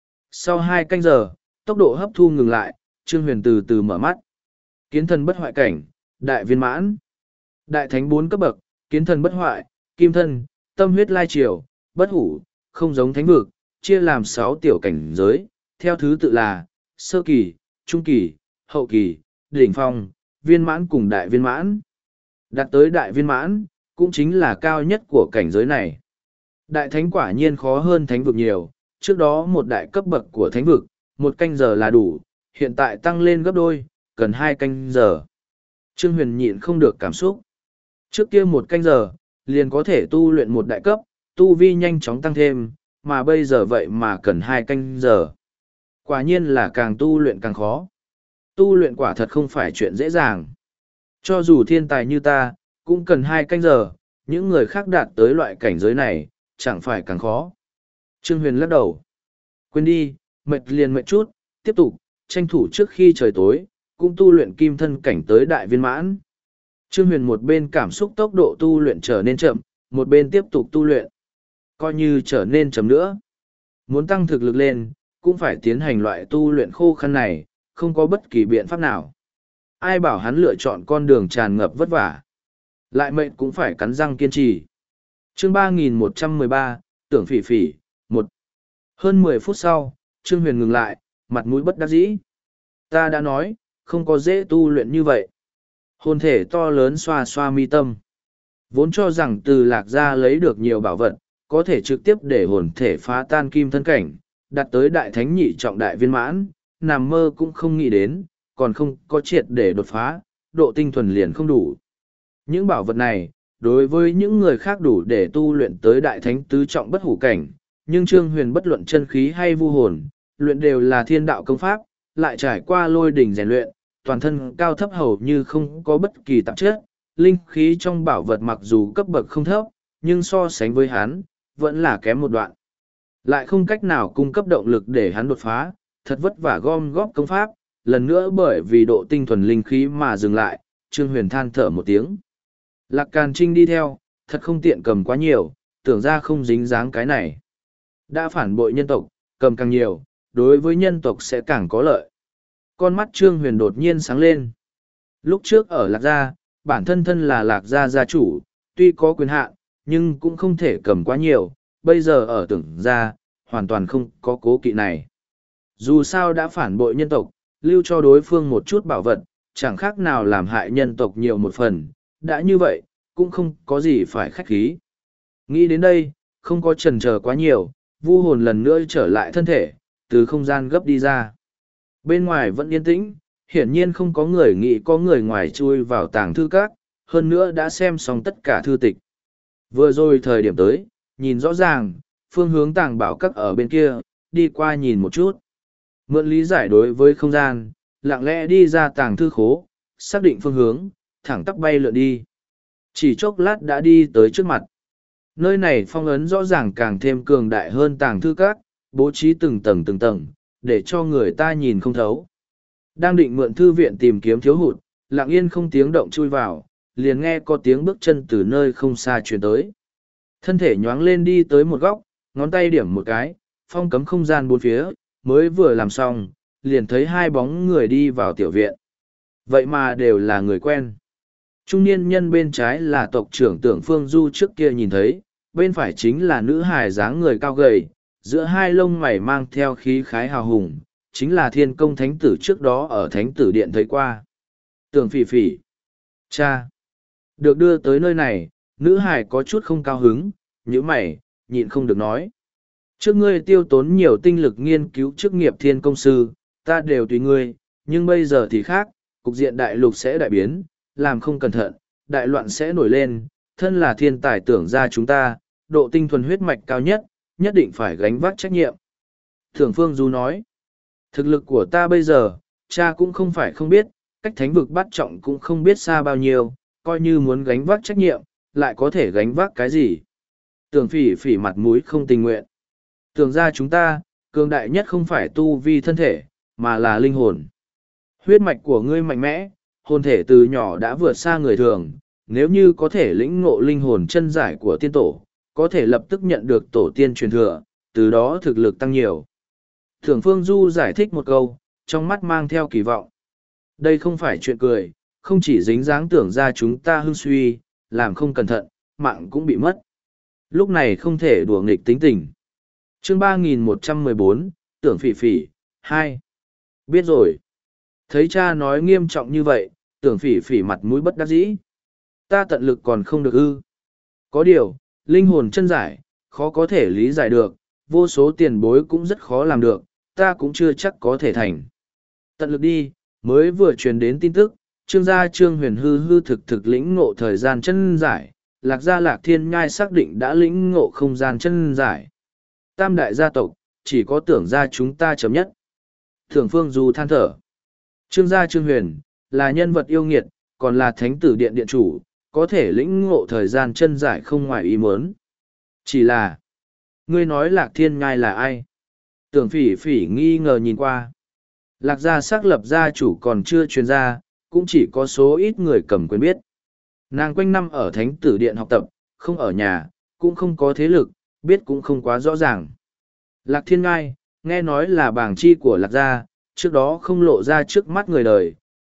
Sau hai canh giờ, tốc độ hấp thu ngừng lại, Trương Huyền từ từ mở mắt. Kiến thần bất hoại cảnh, đại viên mãn. Đại thánh bốn cấp bậc, kiến thần bất hoại, kim thân, tâm huyết lai triều, bất hủ, không giống thánh vực, chia làm sáu tiểu cảnh giới, theo thứ tự là sơ kỳ, trung kỳ, hậu kỳ, đỉnh phong, viên mãn cùng đại viên mãn. Đạt tới đại viên mãn, cũng chính là cao nhất của cảnh giới này. Đại thánh quả nhiên khó hơn thánh vực nhiều, trước đó một đại cấp bậc của thánh vực, một canh giờ là đủ, hiện tại tăng lên gấp đôi, cần hai canh giờ. Trương Huyền nhịn không được cảm xúc. Trước kia một canh giờ, liền có thể tu luyện một đại cấp, tu vi nhanh chóng tăng thêm, mà bây giờ vậy mà cần hai canh giờ. Quả nhiên là càng tu luyện càng khó. Tu luyện quả thật không phải chuyện dễ dàng. Cho dù thiên tài như ta, cũng cần hai canh giờ, những người khác đạt tới loại cảnh giới này, chẳng phải càng khó. Trương Huyền lắc đầu. Quên đi, mệt liền mệt chút, tiếp tục, tranh thủ trước khi trời tối, cũng tu luyện kim thân cảnh tới đại viên mãn. Trương Huyền một bên cảm xúc tốc độ tu luyện trở nên chậm, một bên tiếp tục tu luyện. Coi như trở nên chậm nữa. Muốn tăng thực lực lên, cũng phải tiến hành loại tu luyện khô khăn này, không có bất kỳ biện pháp nào. Ai bảo hắn lựa chọn con đường tràn ngập vất vả. Lại mệnh cũng phải cắn răng kiên trì. Chương ba nghìn một trăm mười ba, tưởng phỉ phỉ, một. Hơn mười phút sau, Trương Huyền ngừng lại, mặt mũi bất đắc dĩ. Ta đã nói, không có dễ tu luyện như vậy. Hồn thể to lớn xoa xoa mi tâm. Vốn cho rằng từ lạc gia lấy được nhiều bảo vật, có thể trực tiếp để hồn thể phá tan kim thân cảnh, đặt tới đại thánh nhị trọng đại viên mãn, nằm mơ cũng không nghĩ đến, còn không có triệt để đột phá, độ tinh thuần liền không đủ. Những bảo vật này, đối với những người khác đủ để tu luyện tới đại thánh tứ trọng bất hủ cảnh, nhưng Trương Huyền bất luận chân khí hay vu hồn, luyện đều là thiên đạo công pháp, lại trải qua lôi đỉnh rèn luyện, toàn thân cao thấp hầu như không có bất kỳ tạp chất, linh khí trong bảo vật mặc dù cấp bậc không thấp, nhưng so sánh với hắn, vẫn là kém một đoạn. Lại không cách nào cung cấp động lực để hắn đột phá, thật vất vả gom góp công pháp, lần nữa bởi vì độ tinh thuần linh khí mà dừng lại, Trương Huyền than thở một tiếng. Lạc Càn Trinh đi theo, thật không tiện cầm quá nhiều, tưởng ra không dính dáng cái này. Đã phản bội nhân tộc, cầm càng nhiều, đối với nhân tộc sẽ càng có lợi. Con mắt Trương Huyền đột nhiên sáng lên. Lúc trước ở Lạc Gia, bản thân thân là Lạc Gia gia chủ, tuy có quyền hạn, nhưng cũng không thể cầm quá nhiều, bây giờ ở tưởng gia, hoàn toàn không có cố kỵ này. Dù sao đã phản bội nhân tộc, lưu cho đối phương một chút bảo vật, chẳng khác nào làm hại nhân tộc nhiều một phần, đã như vậy, cũng không có gì phải khách khí. Nghĩ đến đây, không có chần chờ quá nhiều, vu hồn lần nữa trở lại thân thể, từ không gian gấp đi ra. Bên ngoài vẫn yên tĩnh, hiển nhiên không có người nghĩ có người ngoài chui vào tàng thư các, hơn nữa đã xem xong tất cả thư tịch. Vừa rồi thời điểm tới, nhìn rõ ràng, phương hướng tàng bảo các ở bên kia, đi qua nhìn một chút. Mượn lý giải đối với không gian, lặng lẽ đi ra tàng thư khố, xác định phương hướng, thẳng tắp bay lượn đi. Chỉ chốc lát đã đi tới trước mặt. Nơi này phong ấn rõ ràng càng thêm cường đại hơn tàng thư các, bố trí từng tầng từng tầng, để cho người ta nhìn không thấu. Đang định mượn thư viện tìm kiếm thiếu hụt, lặng yên không tiếng động chui vào, liền nghe có tiếng bước chân từ nơi không xa truyền tới. Thân thể nhoáng lên đi tới một góc, ngón tay điểm một cái, phong cấm không gian bốn phía, mới vừa làm xong, liền thấy hai bóng người đi vào tiểu viện. Vậy mà đều là người quen. Trung niên nhân bên trái là tộc trưởng Tưởng Phương Du trước kia nhìn thấy, bên phải chính là nữ hài dáng người cao gầy, giữa hai lông mày mang theo khí khái hào hùng, chính là thiên công thánh tử trước đó ở thánh tử điện thấy qua. Tưởng phỉ phỉ. Cha. Được đưa tới nơi này, nữ hài có chút không cao hứng, như mày, nhịn không được nói. Trước ngươi tiêu tốn nhiều tinh lực nghiên cứu chức nghiệp thiên công sư, ta đều tùy ngươi, nhưng bây giờ thì khác, cục diện đại lục sẽ đại biến, làm không cẩn thận, đại loạn sẽ nổi lên, thân là thiên tài tưởng ra chúng ta, độ tinh thuần huyết mạch cao nhất, nhất định phải gánh vác trách nhiệm. Thường Phương Du nói, thực lực của ta bây giờ, cha cũng không phải không biết, cách thánh vực bắt trọng cũng không biết xa bao nhiêu, coi như muốn gánh vác trách nhiệm, lại có thể gánh vác cái gì. Tưởng phỉ phỉ mặt mũi không tình nguyện. Tưởng ra chúng ta, cường đại nhất không phải tu vi thân thể, mà là linh hồn. Huyết mạch của ngươi mạnh mẽ, hồn thể từ nhỏ đã vượt xa người thường, nếu như có thể lĩnh ngộ linh hồn chân giải của tiên tổ, có thể lập tức nhận được tổ tiên truyền thừa, từ đó thực lực tăng nhiều. Thường Phương Du giải thích một câu, trong mắt mang theo kỳ vọng. Đây không phải chuyện cười, không chỉ dính dáng tưởng ra chúng ta hưng suy, làm không cẩn thận, mạng cũng bị mất. Lúc này không thể đùa nghịch tính tình. Chương ba nghìn một trăm mười bốn, tưởng phỉ phỉ, hai. Biết rồi. Thấy cha nói nghiêm trọng như vậy, tưởng phỉ phỉ mặt mũi bất đắc dĩ. Ta tận lực còn không được ư. Có điều, linh hồn chân giải, khó có thể lý giải được, vô số tiền bối cũng rất khó làm được, ta cũng chưa chắc có thể thành. Tận lực đi, mới vừa truyền đến tin tức, trương gia trương huyền hư hư thực thực lĩnh ngộ thời gian chân giải, lạc gia lạc thiên nhai xác định đã lĩnh ngộ không gian chân giải. Tam đại gia tộc, chỉ có tưởng gia chúng ta chấm nhất. Thường Phương Du than thở. Trương gia Trương Huyền, là nhân vật yêu nghiệt, còn là thánh tử điện điện chủ, có thể lĩnh ngộ thời gian chân giải không ngoài ý muốn. Chỉ là, ngươi nói Lạc Thiên Nhai là ai? Tưởng phỉ phỉ nghi ngờ nhìn qua. Lạc gia xác lập gia chủ còn chưa truyền ra, cũng chỉ có số ít người cầm quyền biết. Nàng quanh năm ở thánh tử điện học tập, không ở nhà, cũng không có thế lực, biết cũng không quá rõ ràng. Lạc Thiên Nhai, nghe nói là bảng chi của Lạc gia, trước đó không lộ ra trước mắt người đời,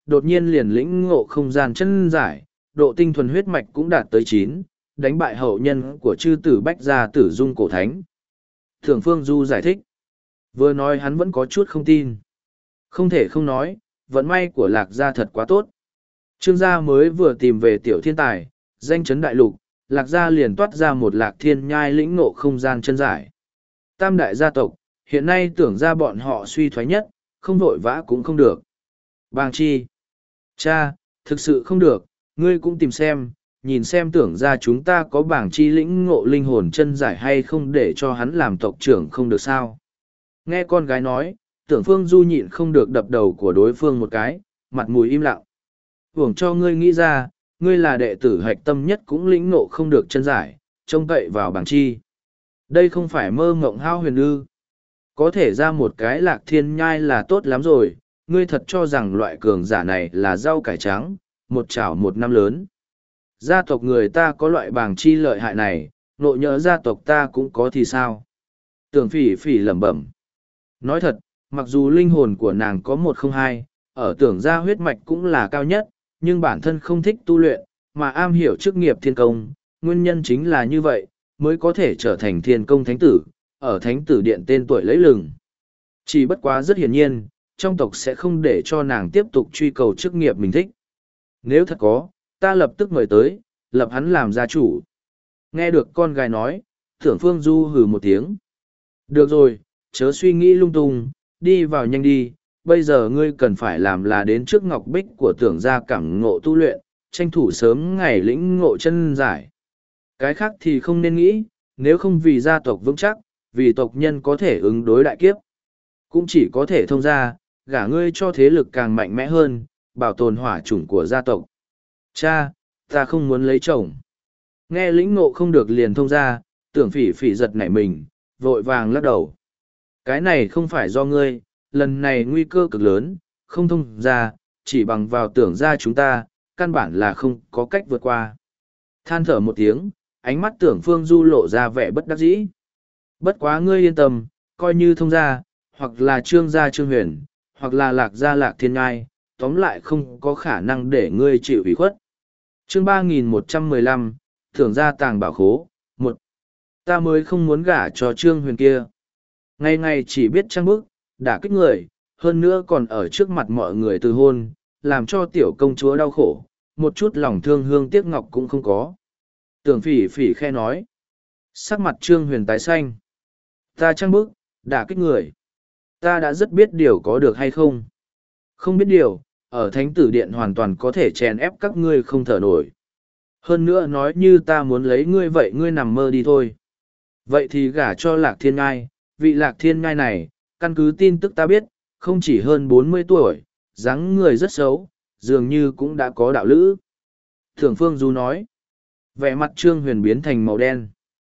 đột nhiên liền lĩnh ngộ không gian chân giải, độ tinh thuần huyết mạch cũng đạt tới chín, đánh bại hậu nhân của chư tử Bách Gia Tử Dung cổ thánh. Thượng Phương Du giải thích. Vừa nói hắn vẫn có chút không tin. Không thể không nói, vận may của Lạc Gia thật quá tốt. Trương gia mới vừa tìm về tiểu thiên tài, danh chấn đại lục, Lạc Gia liền toát ra một Lạc Thiên Nhai lĩnh ngộ không gian chân giải. Tam đại gia tộc, hiện nay tưởng ra bọn họ suy thoái nhất, không vội vã cũng không được. Bàng chi. Cha, thực sự không được, ngươi cũng tìm xem, nhìn xem tưởng ra chúng ta có bảng chi lĩnh ngộ linh hồn chân giải hay không để cho hắn làm tộc trưởng không được sao. Nghe con gái nói, tưởng Phương Du nhịn không được đập đầu của đối phương một cái, mặt mũi im lặng. Hưởng cho ngươi nghĩ ra, ngươi là đệ tử hạch tâm nhất cũng lĩnh ngộ không được chân giải, trông cậy vào bảng chi. Đây không phải mơ mộng hao huyền ư. Có thể ra một cái Lạc Thiên Nhai là tốt lắm rồi, ngươi thật cho rằng loại cường giả này là rau cải trắng, một chảo một năm lớn. Gia tộc người ta có loại bảng chi lợi hại này, nội nhỡ gia tộc ta cũng có thì sao? Tưởng phỉ phỉ lẩm bẩm. Nói thật, mặc dù linh hồn của nàng có một không hai, ở tưởng gia huyết mạch cũng là cao nhất, nhưng bản thân không thích tu luyện, mà am hiểu chức nghiệp thiên công, nguyên nhân chính là như vậy, mới có thể trở thành thiên công thánh tử, ở thánh tử điện tên tuổi lấy lừng. Chỉ bất quá rất hiển nhiên, trong tộc sẽ không để cho nàng tiếp tục truy cầu chức nghiệp mình thích. Nếu thật có, ta lập tức mời tới, lập hắn làm gia chủ. Nghe được con gái nói, Tưởng Phương Du hừ một tiếng. Được rồi, chớ suy nghĩ lung tung, đi vào nhanh đi, bây giờ ngươi cần phải làm là đến trước ngọc bích của tưởng gia cảm ngộ tu luyện, tranh thủ sớm ngày lĩnh ngộ chân giải. Cái khác thì không nên nghĩ, nếu không vì gia tộc vững chắc, vì tộc nhân có thể ứng đối đại kiếp. Cũng chỉ có thể thông ra, gả ngươi cho thế lực càng mạnh mẽ hơn, bảo tồn hỏa chủng của gia tộc. Cha, ta không muốn lấy chồng. Nghe lĩnh ngộ không được liền thông ra, tưởng phỉ phỉ giật nảy mình, vội vàng lắc đầu. Cái này không phải do ngươi, lần này nguy cơ cực lớn, không thông ra, chỉ bằng vào tưởng ra chúng ta, căn bản là không có cách vượt qua. Than thở một tiếng, ánh mắt tưởng Phương Du lộ ra vẻ bất đắc dĩ. Bất quá ngươi yên tâm, coi như thông ra, hoặc là trương gia trương huyền, hoặc là lạc gia lạc thiên ngai, tóm lại không có khả năng để ngươi chịu ủy khuất. Chương ba nghìn một trăm mười lăm, thưởng gia tàng bảo khố, một. Ta mới không muốn gả cho trương huyền kia. Ngày ngày chỉ biết trăng bức, đả kích người, hơn nữa còn ở trước mặt mọi người từ hôn, làm cho tiểu công chúa đau khổ, một chút lòng thương hương tiếc ngọc cũng không có. Tưởng phỉ phỉ khe nói. Sắc mặt trương huyền tái xanh. Ta trăng bức, đả kích người. Ta đã rất biết điều có được hay không. Không biết điều, ở thánh tử điện hoàn toàn có thể chèn ép các ngươi không thở nổi. Hơn nữa nói như ta muốn lấy ngươi vậy ngươi nằm mơ đi thôi. Vậy thì gả cho lạc thiên ngai, vị lạc thiên ngai này, căn cứ tin tức ta biết, không chỉ hơn bốn mươi tuổi, dáng người rất xấu, dường như cũng đã có đạo lữ. Thượng Phương Du nói, vẻ mặt trương huyền biến thành màu đen.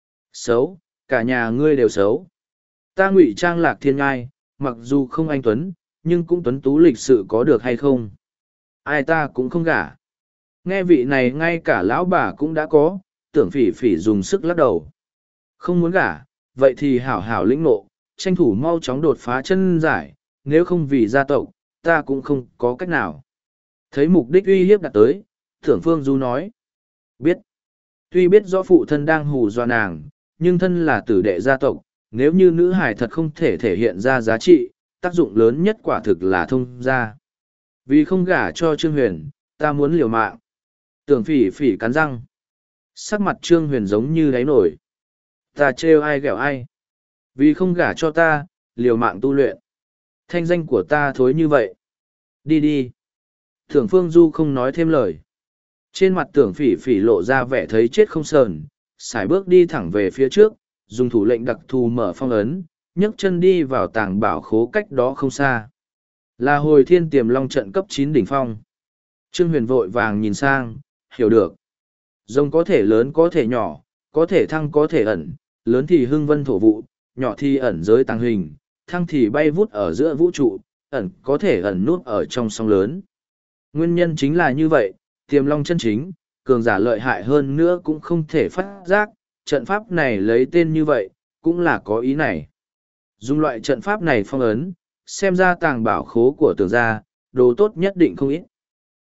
Xấu, cả nhà ngươi đều xấu. Ta ngụy trang lạc thiên ngai, mặc dù không anh tuấn, nhưng cũng tuấn tú lịch sự có được hay không. Ai ta cũng không gả. Nghe vị này ngay cả lão bà cũng đã có, tưởng phỉ phỉ dùng sức lắc đầu. Không muốn gả, vậy thì hảo hảo lĩnh ngộ, tranh thủ mau chóng đột phá chân giải, nếu không vì gia tộc, ta cũng không có cách nào. Thấy mục đích uy hiếp đạt tới, Tưởng Phương Du nói. Biết. Tuy biết rõ phụ thân đang hù dọa nàng, nhưng thân là tử đệ gia tộc, nếu như nữ hài thật không thể thể hiện ra giá trị, tác dụng lớn nhất quả thực là thông ra. Vì không gả cho Trương Huyền, ta muốn liều mạng. Tưởng phỉ phỉ cắn răng. Sắc mặt Trương Huyền giống như đáy nổi. Ta trêu ai ghẹo ai. Vì không gả cho ta, liều mạng tu luyện. Thanh danh của ta thối như vậy. Đi đi. Tưởng Phương Du không nói thêm lời. Trên mặt tưởng phỉ phỉ lộ ra vẻ thấy chết không sờn, sải bước đi thẳng về phía trước, dùng thủ lệnh đặc thù mở phong ấn, nhấc chân đi vào tàng bảo khố cách đó không xa. Là hồi thiên tiềm long trận cấp chín đỉnh phong. Trương Huyền vội vàng nhìn sang, hiểu được. Rồng có thể lớn có thể nhỏ, có thể thăng có thể ẩn, lớn thì hưng vân thổ vụ, nhỏ thì ẩn giới tàng hình, thăng thì bay vút ở giữa vũ trụ, ẩn có thể ẩn nút ở trong sóng lớn. Nguyên nhân chính là như vậy, tiềm long chân chính, cường giả lợi hại hơn nữa cũng không thể phát giác, trận pháp này lấy tên như vậy, cũng là có ý này. Dùng loại trận pháp này phong ấn, xem ra tàng bảo khố của tưởng gia, đồ tốt nhất định không ít.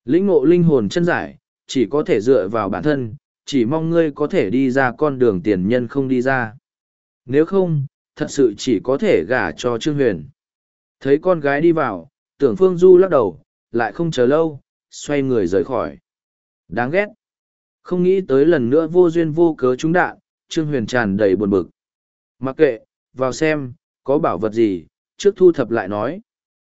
Lĩnh ngộ linh hồn chân giải, chỉ có thể dựa vào bản thân, chỉ mong ngươi có thể đi ra con đường tiền nhân không đi ra. Nếu không, thật sự chỉ có thể gả cho Trương Huyền. Thấy con gái đi vào, Tưởng Phương Du lắc đầu, lại không chờ lâu, xoay người rời khỏi. Đáng ghét. Không nghĩ tới lần nữa vô duyên vô cớ trúng đạn, Trương Huyền tràn đầy buồn bực. Mặc kệ, vào xem, có bảo vật gì, trước thu thập lại nói.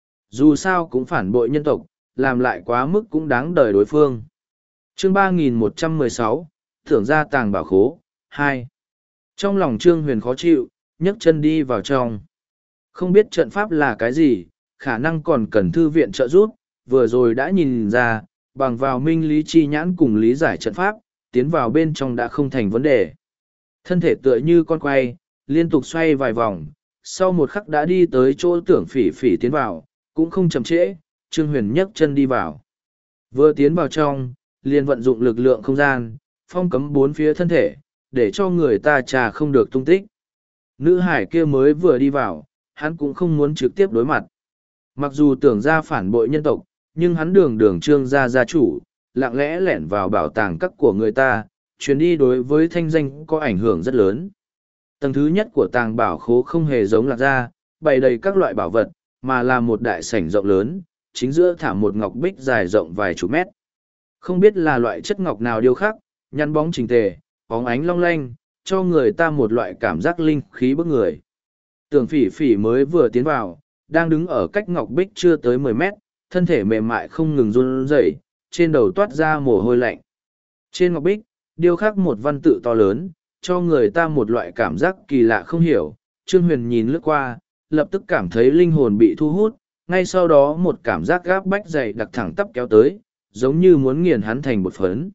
Dù sao cũng phản bội nhân tộc, làm lại quá mức cũng đáng đời đối phương. Chương ba nghìn một trăm mười sáu, thưởng ra tàng bảo khố, hai. Trong lòng Trương Huyền khó chịu, nhấc chân đi vào trong. Không biết trận pháp là cái gì, khả năng còn cần thư viện trợ giúp, vừa rồi đã nhìn ra, bằng vào minh lý chi nhãn cùng lý giải trận pháp, tiến vào bên trong đã không thành vấn đề. Thân thể tựa như con quay, liên tục xoay vài vòng, sau một khắc đã đi tới chỗ Tưởng Phỉ Phỉ tiến vào, cũng không chậm trễ, Trương Huyền nhấc chân đi vào. Vừa tiến vào trong, liền vận dụng lực lượng không gian, phong cấm bốn phía thân thể, để cho người ta trà không được tung tích. Nữ hải kia mới vừa đi vào, hắn cũng không muốn trực tiếp đối mặt. Mặc dù tưởng ra phản bội nhân tộc, nhưng hắn đường đường Trương gia gia chủ, lặng lẽ lẻn vào bảo tàng các của người ta, chuyến đi đối với thanh danh có ảnh hưởng rất lớn. Tầng thứ nhất của tàng bảo khố không hề giống Lạc gia, bày đầy các loại bảo vật, mà là một đại sảnh rộng lớn, chính giữa thả một ngọc bích dài rộng vài chục mét. Không biết là loại chất ngọc nào điêu khắc, nhăn bóng chỉnh tề, bóng ánh long lanh, cho người ta một loại cảm giác linh khí bức người. Tưởng Phỉ Phỉ mới vừa tiến vào, đang đứng ở cách ngọc bích chưa tới mười mét, thân thể mềm mại không ngừng run rẩy, trên đầu toát ra mồ hôi lạnh. Trên ngọc bích, điêu khắc một văn tự to lớn, cho người ta một loại cảm giác kỳ lạ không hiểu. Trương Huyền nhìn lướt qua, lập tức cảm thấy linh hồn bị thu hút, ngay sau đó một cảm giác gáp bách dày đặc thẳng tắp kéo tới, giống như muốn nghiền hắn thành bột phấn.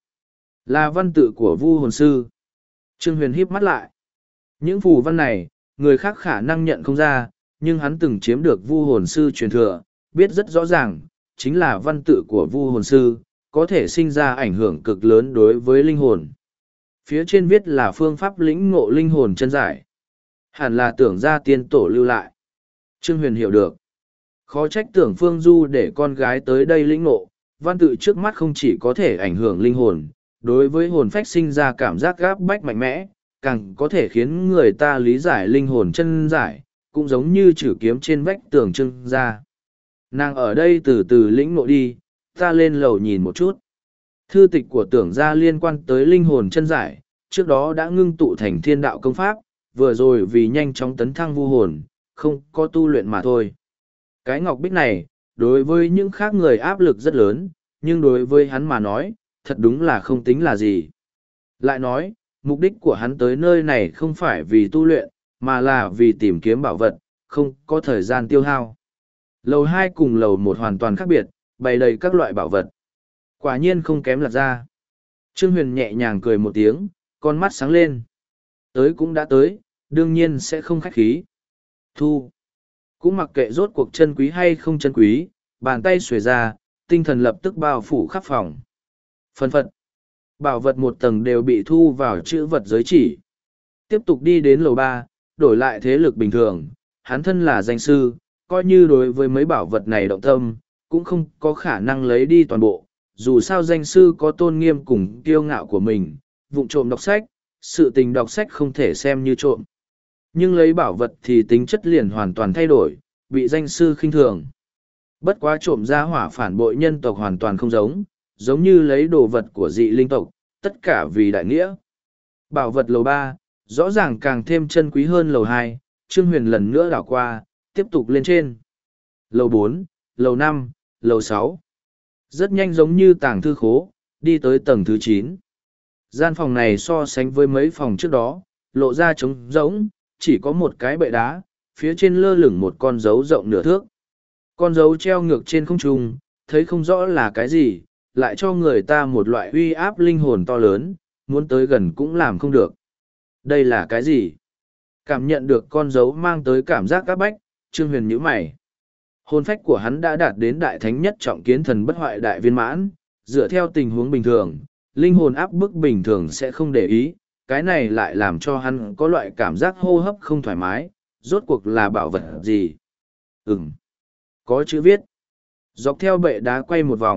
Là văn tự của Vu Hồn Sư. Trương Huyền híp mắt lại. Những phù văn này, người khác khả năng nhận không ra, nhưng hắn từng chiếm được Vu Hồn Sư truyền thừa, biết rất rõ ràng, chính là văn tự của Vu Hồn Sư, có thể sinh ra ảnh hưởng cực lớn đối với linh hồn. Phía trên viết là phương pháp lĩnh ngộ linh hồn chân giải. Hẳn là tưởng ra tiên tổ lưu lại. Trương Huyền hiểu được. Khó trách Tưởng Phương Du để con gái tới đây lĩnh ngộ, văn tự trước mắt không chỉ có thể ảnh hưởng linh hồn, đối với hồn phách sinh ra cảm giác gáp bách mạnh mẽ, càng có thể khiến người ta lý giải linh hồn chân giải, cũng giống như chữ kiếm trên vách tường Trương ra. Nàng ở đây từ từ lĩnh ngộ đi, ta lên lầu nhìn một chút. Thư tịch của Tưởng gia liên quan tới linh hồn chân giải, trước đó đã ngưng tụ thành thiên đạo công pháp, vừa rồi vì nhanh chóng tấn thăng vu hồn, không có tu luyện mà thôi. Cái ngọc bích này, đối với những khác người áp lực rất lớn, nhưng đối với hắn mà nói, thật đúng là không tính là gì. Lại nói, mục đích của hắn tới nơi này không phải vì tu luyện, mà là vì tìm kiếm bảo vật, không có thời gian tiêu hao. Lầu hai cùng lầu một hoàn toàn khác biệt, bày đầy các loại bảo vật. Quả nhiên không kém Lạc gia. Trương Huyền nhẹ nhàng cười một tiếng, con mắt sáng lên. Tới cũng đã tới, đương nhiên sẽ không khách khí. Thu. Cũng mặc kệ rốt cuộc chân quý hay không chân quý, bàn tay xuề ra, tinh thần lập tức bao phủ khắp phòng. Phân phật. Bảo vật một tầng đều bị thu vào chữ vật giới chỉ. Tiếp tục đi đến lầu ba, đổi lại thế lực bình thường, hắn thân là danh sư, coi như đối với mấy bảo vật này động tâm, cũng không có khả năng lấy đi toàn bộ. Dù sao danh sư có tôn nghiêm cùng kiêu ngạo của mình, vụng trộm đọc sách, sự tình đọc sách không thể xem như trộm. Nhưng lấy bảo vật thì tính chất liền hoàn toàn thay đổi, bị danh sư khinh thường. Bất quá trộm ra hỏa phản bội nhân tộc hoàn toàn không giống, giống như lấy đồ vật của dị linh tộc, tất cả vì đại nghĩa. Bảo vật lầu ba, rõ ràng càng thêm chân quý hơn lầu hai, Trương Huyền lần nữa đảo qua, tiếp tục lên trên. Lầu bốn, lầu năm, lầu sáu. Rất nhanh giống như tàng thư khố, đi tới tầng thứ chín. Gian phòng này so sánh với mấy phòng trước đó, lộ ra trống rỗng, chỉ có một cái bệ đá, phía trên lơ lửng một con dấu rộng nửa thước. Con dấu treo ngược trên không trung, thấy không rõ là cái gì, lại cho người ta một loại uy áp linh hồn to lớn, muốn tới gần cũng làm không được. Đây là cái gì? Cảm nhận được con dấu mang tới cảm giác áp bách, Trương Huyền nhíu mày. Hồn phách của hắn đã đạt đến đại thánh nhất trọng kiến thần bất hoại đại viên mãn, dựa theo tình huống bình thường, linh hồn áp bức bình thường sẽ không để ý, cái này lại làm cho hắn có loại cảm giác hô hấp không thoải mái, rốt cuộc là bảo vật gì? Ừm, có chữ viết. Dọc theo bệ đá quay một vòng,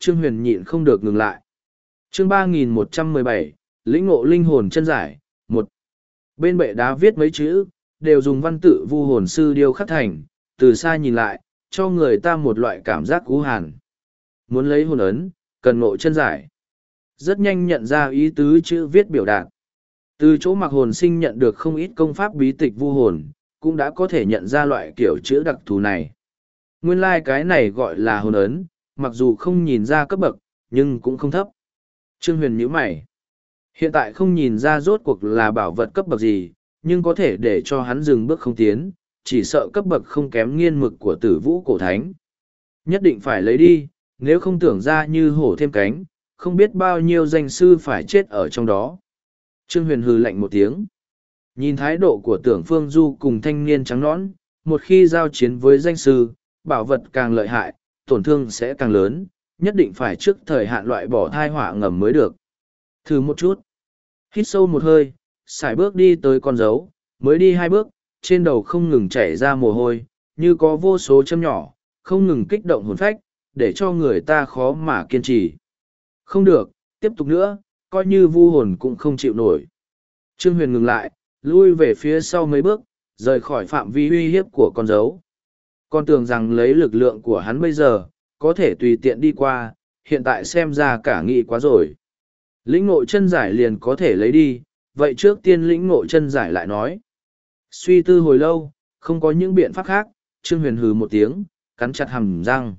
Trương Huyền nhịn không được ngừng lại. Chương ba nghìn một trăm mười bảy, lĩnh ngộ linh hồn chân giải, một. Bên bệ đá viết mấy chữ, đều dùng văn tự vu hồn sư điêu khắc thành, từ xa nhìn lại, cho người ta một loại cảm giác cú hàn. Muốn lấy hồn ấn, cần ngộ chân giải. Rất nhanh nhận ra ý tứ chữ viết biểu đạt. Từ chỗ mặc hồn sinh nhận được không ít công pháp bí tịch vu hồn, cũng đã có thể nhận ra loại kiểu chữ đặc thù này. Nguyên lai like cái này gọi là hồn ấn, mặc dù không nhìn ra cấp bậc, nhưng cũng không thấp. Trương Huyền nhíu mày. Hiện tại không nhìn ra rốt cuộc là bảo vật cấp bậc gì, nhưng có thể để cho hắn dừng bước không tiến, chỉ sợ cấp bậc không kém nghiên mực của tử vũ cổ thánh. Nhất định phải lấy đi, nếu không tưởng ra như hổ thêm cánh, không biết bao nhiêu danh sư phải chết ở trong đó. Trương Huyền hừ lạnh một tiếng. Nhìn thái độ của Tưởng Phương Du cùng thanh niên trắng nõn, một khi giao chiến với danh sư, bảo vật càng lợi hại, tổn thương sẽ càng lớn, nhất định phải trước thời hạn loại bỏ thai họa ngầm mới được. Thử một chút. Hít sâu một hơi, sải bước đi tới con dấu, mới đi hai bước, trên đầu không ngừng chảy ra mồ hôi, như có vô số châm nhỏ, không ngừng kích động hồn phách, để cho người ta khó mà kiên trì. Không được, tiếp tục nữa, coi như vu hồn cũng không chịu nổi. Trương Huyền ngừng lại, lui về phía sau mấy bước, rời khỏi phạm vi uy hiếp của con dấu. Con tưởng rằng lấy lực lượng của hắn bây giờ, có thể tùy tiện đi qua, hiện tại xem ra cả nghị quá rồi. Lĩnh ngộ chân giải liền có thể lấy đi, vậy trước tiên lĩnh ngộ chân giải lại nói. Suy tư hồi lâu, không có những biện pháp khác, Trương Huyền hừ một tiếng, cắn chặt hàm răng.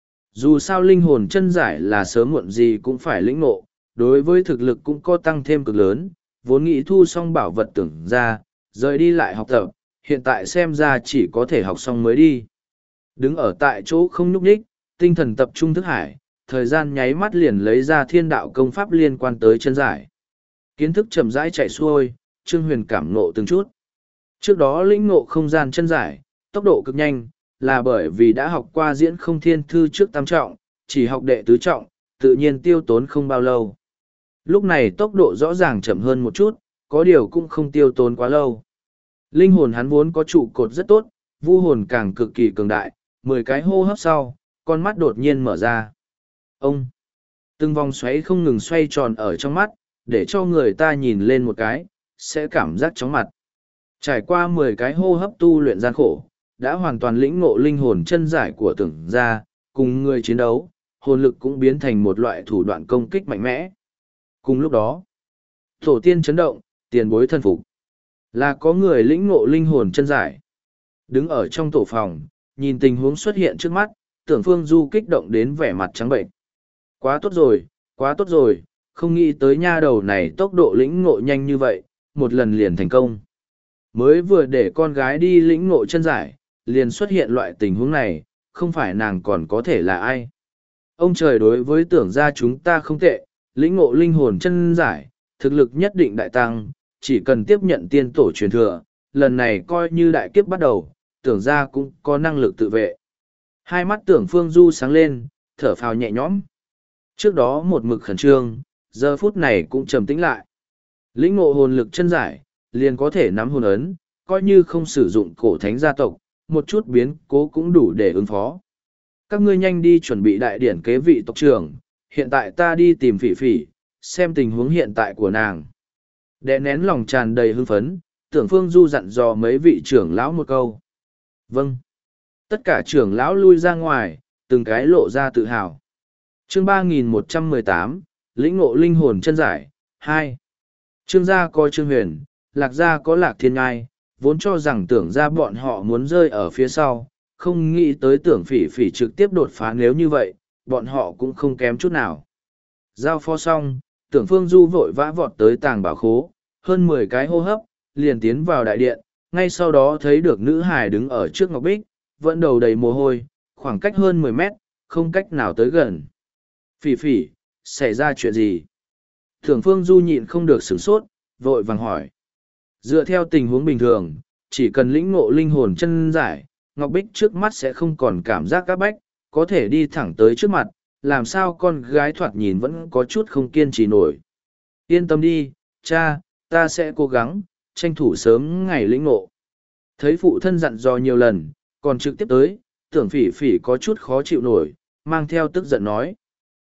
Dù sao linh hồn chân giải là sớm muộn gì cũng phải lĩnh ngộ, đối với thực lực cũng có tăng thêm cực lớn, vốn nghĩ thu xong bảo vật tưởng ra, rời đi lại học tập, hiện tại xem ra chỉ có thể học xong mới đi. Đứng ở tại chỗ không nhúc nhích, tinh thần tập trung thức hải, thời gian nháy mắt liền lấy ra thiên đạo công pháp liên quan tới chân giải. Kiến thức chậm rãi chạy xuôi, Trương Huyền cảm ngộ từng chút. Trước đó lĩnh ngộ không gian chân giải, tốc độ cực nhanh, là bởi vì đã học qua diễn không thiên thư trước tam trọng, chỉ học đệ tứ trọng, tự nhiên tiêu tốn không bao lâu. Lúc này tốc độ rõ ràng chậm hơn một chút, có điều cũng không tiêu tốn quá lâu. Linh hồn hắn vốn có trụ cột rất tốt, vu hồn càng cực kỳ cường đại, mười cái hô hấp sau, con mắt đột nhiên mở ra. Ông! Từng vòng xoáy không ngừng xoay tròn ở trong mắt, để cho người ta nhìn lên một cái, sẽ cảm giác chóng mặt. Trải qua mười cái hô hấp tu luyện gian khổ, đã hoàn toàn lĩnh ngộ linh hồn chân giải của tưởng gia, cùng người chiến đấu, hồn lực cũng biến thành một loại thủ đoạn công kích mạnh mẽ. Cùng lúc đó, tổ tiên chấn động, tiền bối thân phục. Là có người lĩnh ngộ linh hồn chân giải. Đứng ở trong tổ phòng, nhìn tình huống xuất hiện trước mắt, Tưởng Phương Du kích động đến vẻ mặt trắng bệnh. Quá tốt rồi, quá tốt rồi, không nghĩ tới nha đầu này tốc độ lĩnh ngộ nhanh như vậy, một lần liền thành công. Mới vừa để con gái đi lĩnh ngộ chân giải, liền xuất hiện loại tình huống này, không phải nàng còn có thể là ai. Ông trời đối với tưởng ra chúng ta không tệ, lĩnh ngộ linh hồn chân giải, thực lực nhất định đại tăng, chỉ cần tiếp nhận tiên tổ truyền thừa, lần này coi như đại kiếp bắt đầu, tưởng ra cũng có năng lực tự vệ. Hai mắt Tưởng Phương Du sáng lên, thở phào nhẹ nhõm. Trước đó một mực khẩn trương, giờ phút này cũng trầm tĩnh lại. Lĩnh ngộ hồn lực chân giải, liền có thể nắm hồn ấn, coi như không sử dụng cổ thánh gia tộc, một chút biến cố cũng đủ để ứng phó. Các ngươi nhanh đi chuẩn bị đại điển kế vị tộc trưởng, hiện tại ta đi tìm Phỉ Phỉ, xem tình huống hiện tại của nàng. Đè nén lòng tràn đầy hưng phấn, Tưởng Phương Du dặn dò mấy vị trưởng lão một câu. Vâng. Tất cả trưởng lão lui ra ngoài, từng cái lộ ra tự hào. Chương ba nghìn một trăm mười tám, lĩnh ngộ linh hồn chân giải, hai. Trương gia có Trương Huyền, Lạc gia có Lạc Thiên Ngai, vốn cho rằng tưởng ra bọn họ muốn rơi ở phía sau, không nghĩ tới tưởng Phỉ Phỉ trực tiếp đột phá, nếu như vậy, bọn họ cũng không kém chút nào. Giao phó xong, tưởng Phương Du vội vã vọt tới tàng bảo khố, hơn mười cái hô hấp, liền tiến vào đại điện, ngay sau đó thấy được nữ hài đứng ở trước ngọc bích, vẫn đầu đầy mồ hôi, khoảng cách hơn mười mét, không cách nào tới gần. Phỉ Phỉ, xảy ra chuyện gì? Tưởng Phương Du nhịn không được sửng sốt, vội vàng hỏi. Dựa theo tình huống bình thường, chỉ cần lĩnh ngộ linh hồn chân giải, Ngọc Bích trước mắt sẽ không còn cảm giác các bách, có thể đi thẳng tới trước mặt, làm sao con gái thoạt nhìn vẫn có chút không kiên trì nổi. Yên tâm đi, cha, ta sẽ cố gắng, tranh thủ sớm ngày lĩnh ngộ. Thấy phụ thân dặn dò nhiều lần, còn trực tiếp tới, tưởng Phỉ Phỉ có chút khó chịu nổi, mang theo tức giận nói.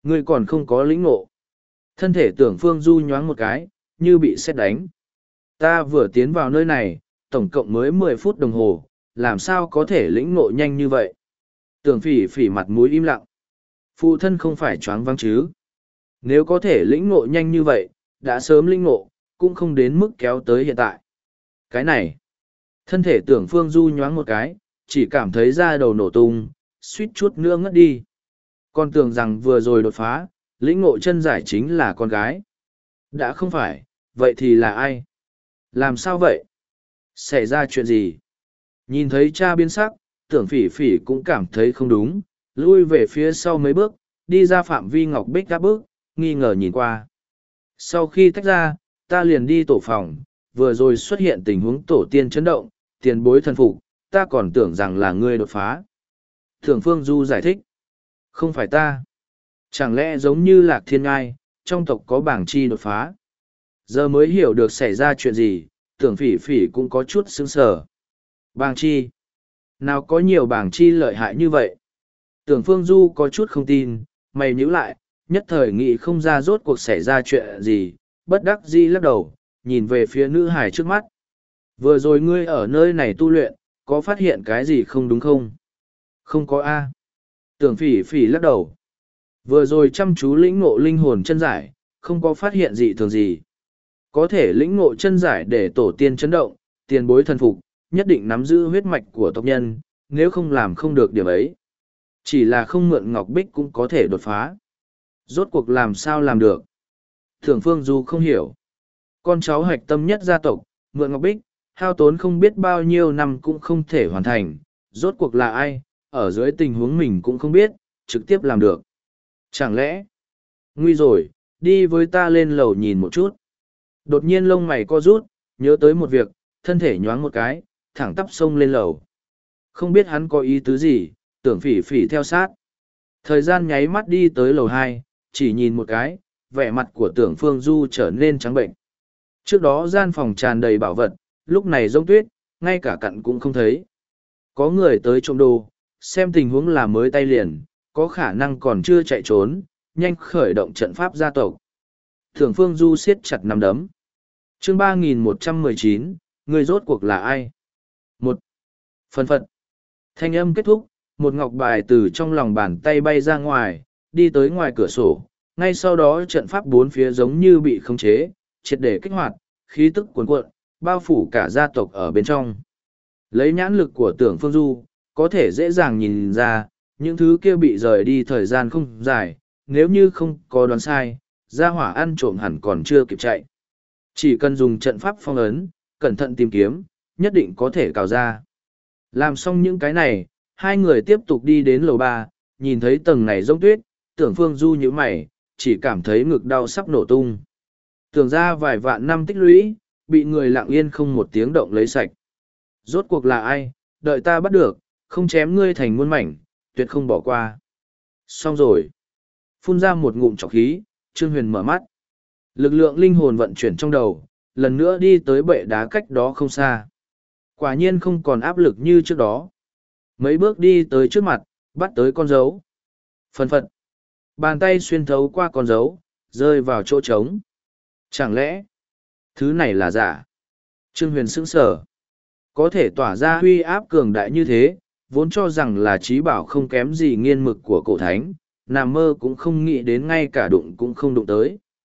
Ngươi còn không có lĩnh ngộ. Thân thể tưởng phương du nhoáng một cái, như bị sét đánh. Ta vừa tiến vào nơi này, tổng cộng mới mười phút đồng hồ, làm sao có thể lĩnh ngộ nhanh như vậy? Tưởng phỉ phỉ mặt mũi im lặng. Phụ thân không phải choáng váng chứ. Nếu có thể lĩnh ngộ nhanh như vậy, đã sớm lĩnh ngộ, cũng không đến mức kéo tới hiện tại. Cái này, thân thể tưởng phương du nhoáng một cái, chỉ cảm thấy da đầu nổ tung, suýt chút nữa ngất đi. Con tưởng rằng vừa rồi đột phá, lĩnh ngộ chân giải chính là con gái. Đã không phải, vậy thì là ai? Làm sao vậy? Xảy ra chuyện gì? Nhìn thấy cha biến sắc, tưởng phỉ phỉ cũng cảm thấy không đúng, lui về phía sau mấy bước, đi ra phạm vi ngọc bích gáp bước, nghi ngờ nhìn qua. Sau khi tách ra, ta liền đi tổ phòng, vừa rồi xuất hiện tình huống tổ tiên chấn động, tiền bối thần phục, ta còn tưởng rằng là ngươi đột phá. Thường Phương Du giải thích. Không phải ta. Chẳng lẽ giống như Lạc Thiên Ngai, trong tộc có bảng chi đột phá? Giờ mới hiểu được xảy ra chuyện gì, tưởng phỉ phỉ cũng có chút sững sờ. Bảng chi? Nào có nhiều bảng chi lợi hại như vậy? Tưởng Phương Du có chút không tin, mày nhíu lại, nhất thời nghĩ không ra rốt cuộc xảy ra chuyện gì, bất đắc dĩ lắc đầu, nhìn về phía nữ hải trước mắt. Vừa rồi ngươi ở nơi này tu luyện, có phát hiện cái gì không đúng không? Không có A. Tưởng phỉ phỉ lắc đầu. Vừa rồi chăm chú lĩnh ngộ linh hồn chân giải, không có phát hiện gì thường gì. Có thể lĩnh ngộ chân giải để tổ tiên chấn động, tiền bối thần phục, nhất định nắm giữ huyết mạch của tộc nhân, nếu không làm không được điểm ấy. Chỉ là không mượn ngọc bích cũng có thể đột phá. Rốt cuộc làm sao làm được? Thường Phương Du không hiểu. Con cháu hạch tâm nhất gia tộc, mượn ngọc bích, hao tốn không biết bao nhiêu năm cũng không thể hoàn thành. Rốt cuộc là ai, ở dưới tình huống mình cũng không biết, trực tiếp làm được. Chẳng lẽ, nguy rồi, đi với ta lên lầu nhìn một chút. Đột nhiên lông mày co rút, nhớ tới một việc, thân thể nhoáng một cái, thẳng tắp sông lên lầu. Không biết hắn có ý tứ gì, tưởng phỉ phỉ theo sát. Thời gian nháy mắt đi tới lầu hai, chỉ nhìn một cái, vẻ mặt của tưởng Phương Du trở nên trắng bệnh. Trước đó gian phòng tràn đầy bảo vật, lúc này rông tuyết, ngay cả cặn cũng không thấy. Có người tới trộm đồ, xem tình huống là mới tay liền, có khả năng còn chưa chạy trốn, nhanh khởi động trận pháp gia tộc. Tưởng Phương Du siết chặt nắm đấm. Chương ba nghìn một trăm mười chín, người rốt cuộc là ai? Một. Phân phật. Thanh âm kết thúc, một ngọc bài từ trong lòng bàn tay bay ra ngoài, đi tới ngoài cửa sổ. Ngay sau đó trận pháp bốn phía giống như bị khống chế, triệt để kích hoạt, khí tức cuồn cuộn, bao phủ cả gia tộc ở bên trong. Lấy nhãn lực của tưởng Phương Du, có thể dễ dàng nhìn ra, những thứ kia bị rời đi thời gian không dài, nếu như không có đoán sai, gia hỏa ăn trộm hẳn còn chưa kịp chạy. Chỉ cần dùng trận pháp phong ấn, cẩn thận tìm kiếm, nhất định có thể cào ra. Làm xong những cái này, hai người tiếp tục đi đến lầu ba, nhìn thấy tầng này rông tuyết, tưởng Phương Du như mày, chỉ cảm thấy ngực đau sắp nổ tung. Tưởng ra vài vạn năm tích lũy, bị người lặng yên không một tiếng động lấy sạch. Rốt cuộc là ai, đợi ta bắt được, không chém ngươi thành muôn mảnh, tuyệt không bỏ qua. Xong rồi. Phun ra một ngụm trọc khí, Trương Huyền mở mắt. Lực lượng linh hồn vận chuyển trong đầu, lần nữa đi tới bệ đá cách đó không xa. Quả nhiên không còn áp lực như trước đó. Mấy bước đi tới trước mặt, bắt tới con dấu. Phần phật. Bàn tay xuyên thấu qua con dấu, rơi vào chỗ trống. Chẳng lẽ, thứ này là giả? Trương Huyền sững sờ. Có thể tỏa ra huy áp cường đại như thế, vốn cho rằng là trí bảo không kém gì nghiên mực của cổ thánh, nằm mơ cũng không nghĩ đến ngay cả đụng cũng không đụng tới.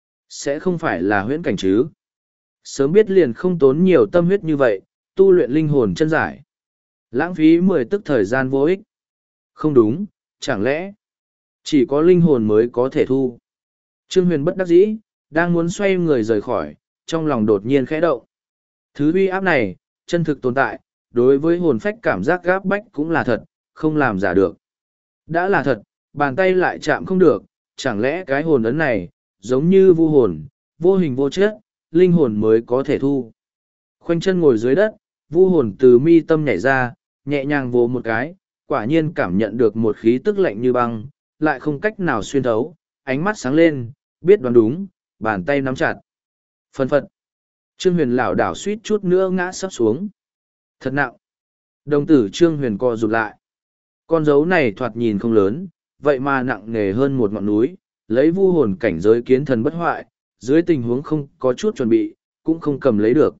Sẽ không phải là huyễn cảnh chứ? Sớm biết liền không tốn nhiều tâm huyết như vậy, tu luyện linh hồn chân giải. Lãng phí mười tức thời gian vô ích. Không đúng, chẳng lẽ chỉ có linh hồn mới có thể thu? Trương Huyền bất đắc dĩ, đang muốn xoay người rời khỏi, trong lòng đột nhiên khẽ động. Thứ uy áp này, chân thực tồn tại, đối với hồn phách cảm giác gáp bách cũng là thật, không làm giả được. Đã là thật, bàn tay lại chạm không được, chẳng lẽ cái hồn ấn này, giống như vu hồn, vô hình vô chất, linh hồn mới có thể thu. Khoanh chân ngồi dưới đất, vu hồn từ mi tâm nhảy ra, nhẹ nhàng vồ một cái, quả nhiên cảm nhận được một khí tức lạnh như băng, lại không cách nào xuyên thấu, ánh mắt sáng lên, biết đoán đúng, bàn tay nắm chặt. Phân phật. Trương Huyền lảo đảo suýt chút nữa ngã sắp xuống. Thật nặng. Đồng tử Trương Huyền co rụt lại. Con dấu này thoạt nhìn không lớn, vậy mà nặng nề hơn một ngọn núi, lấy vu hồn cảnh giới kiến thần bất hoại, dưới tình huống không có chút chuẩn bị, cũng không cầm lấy được.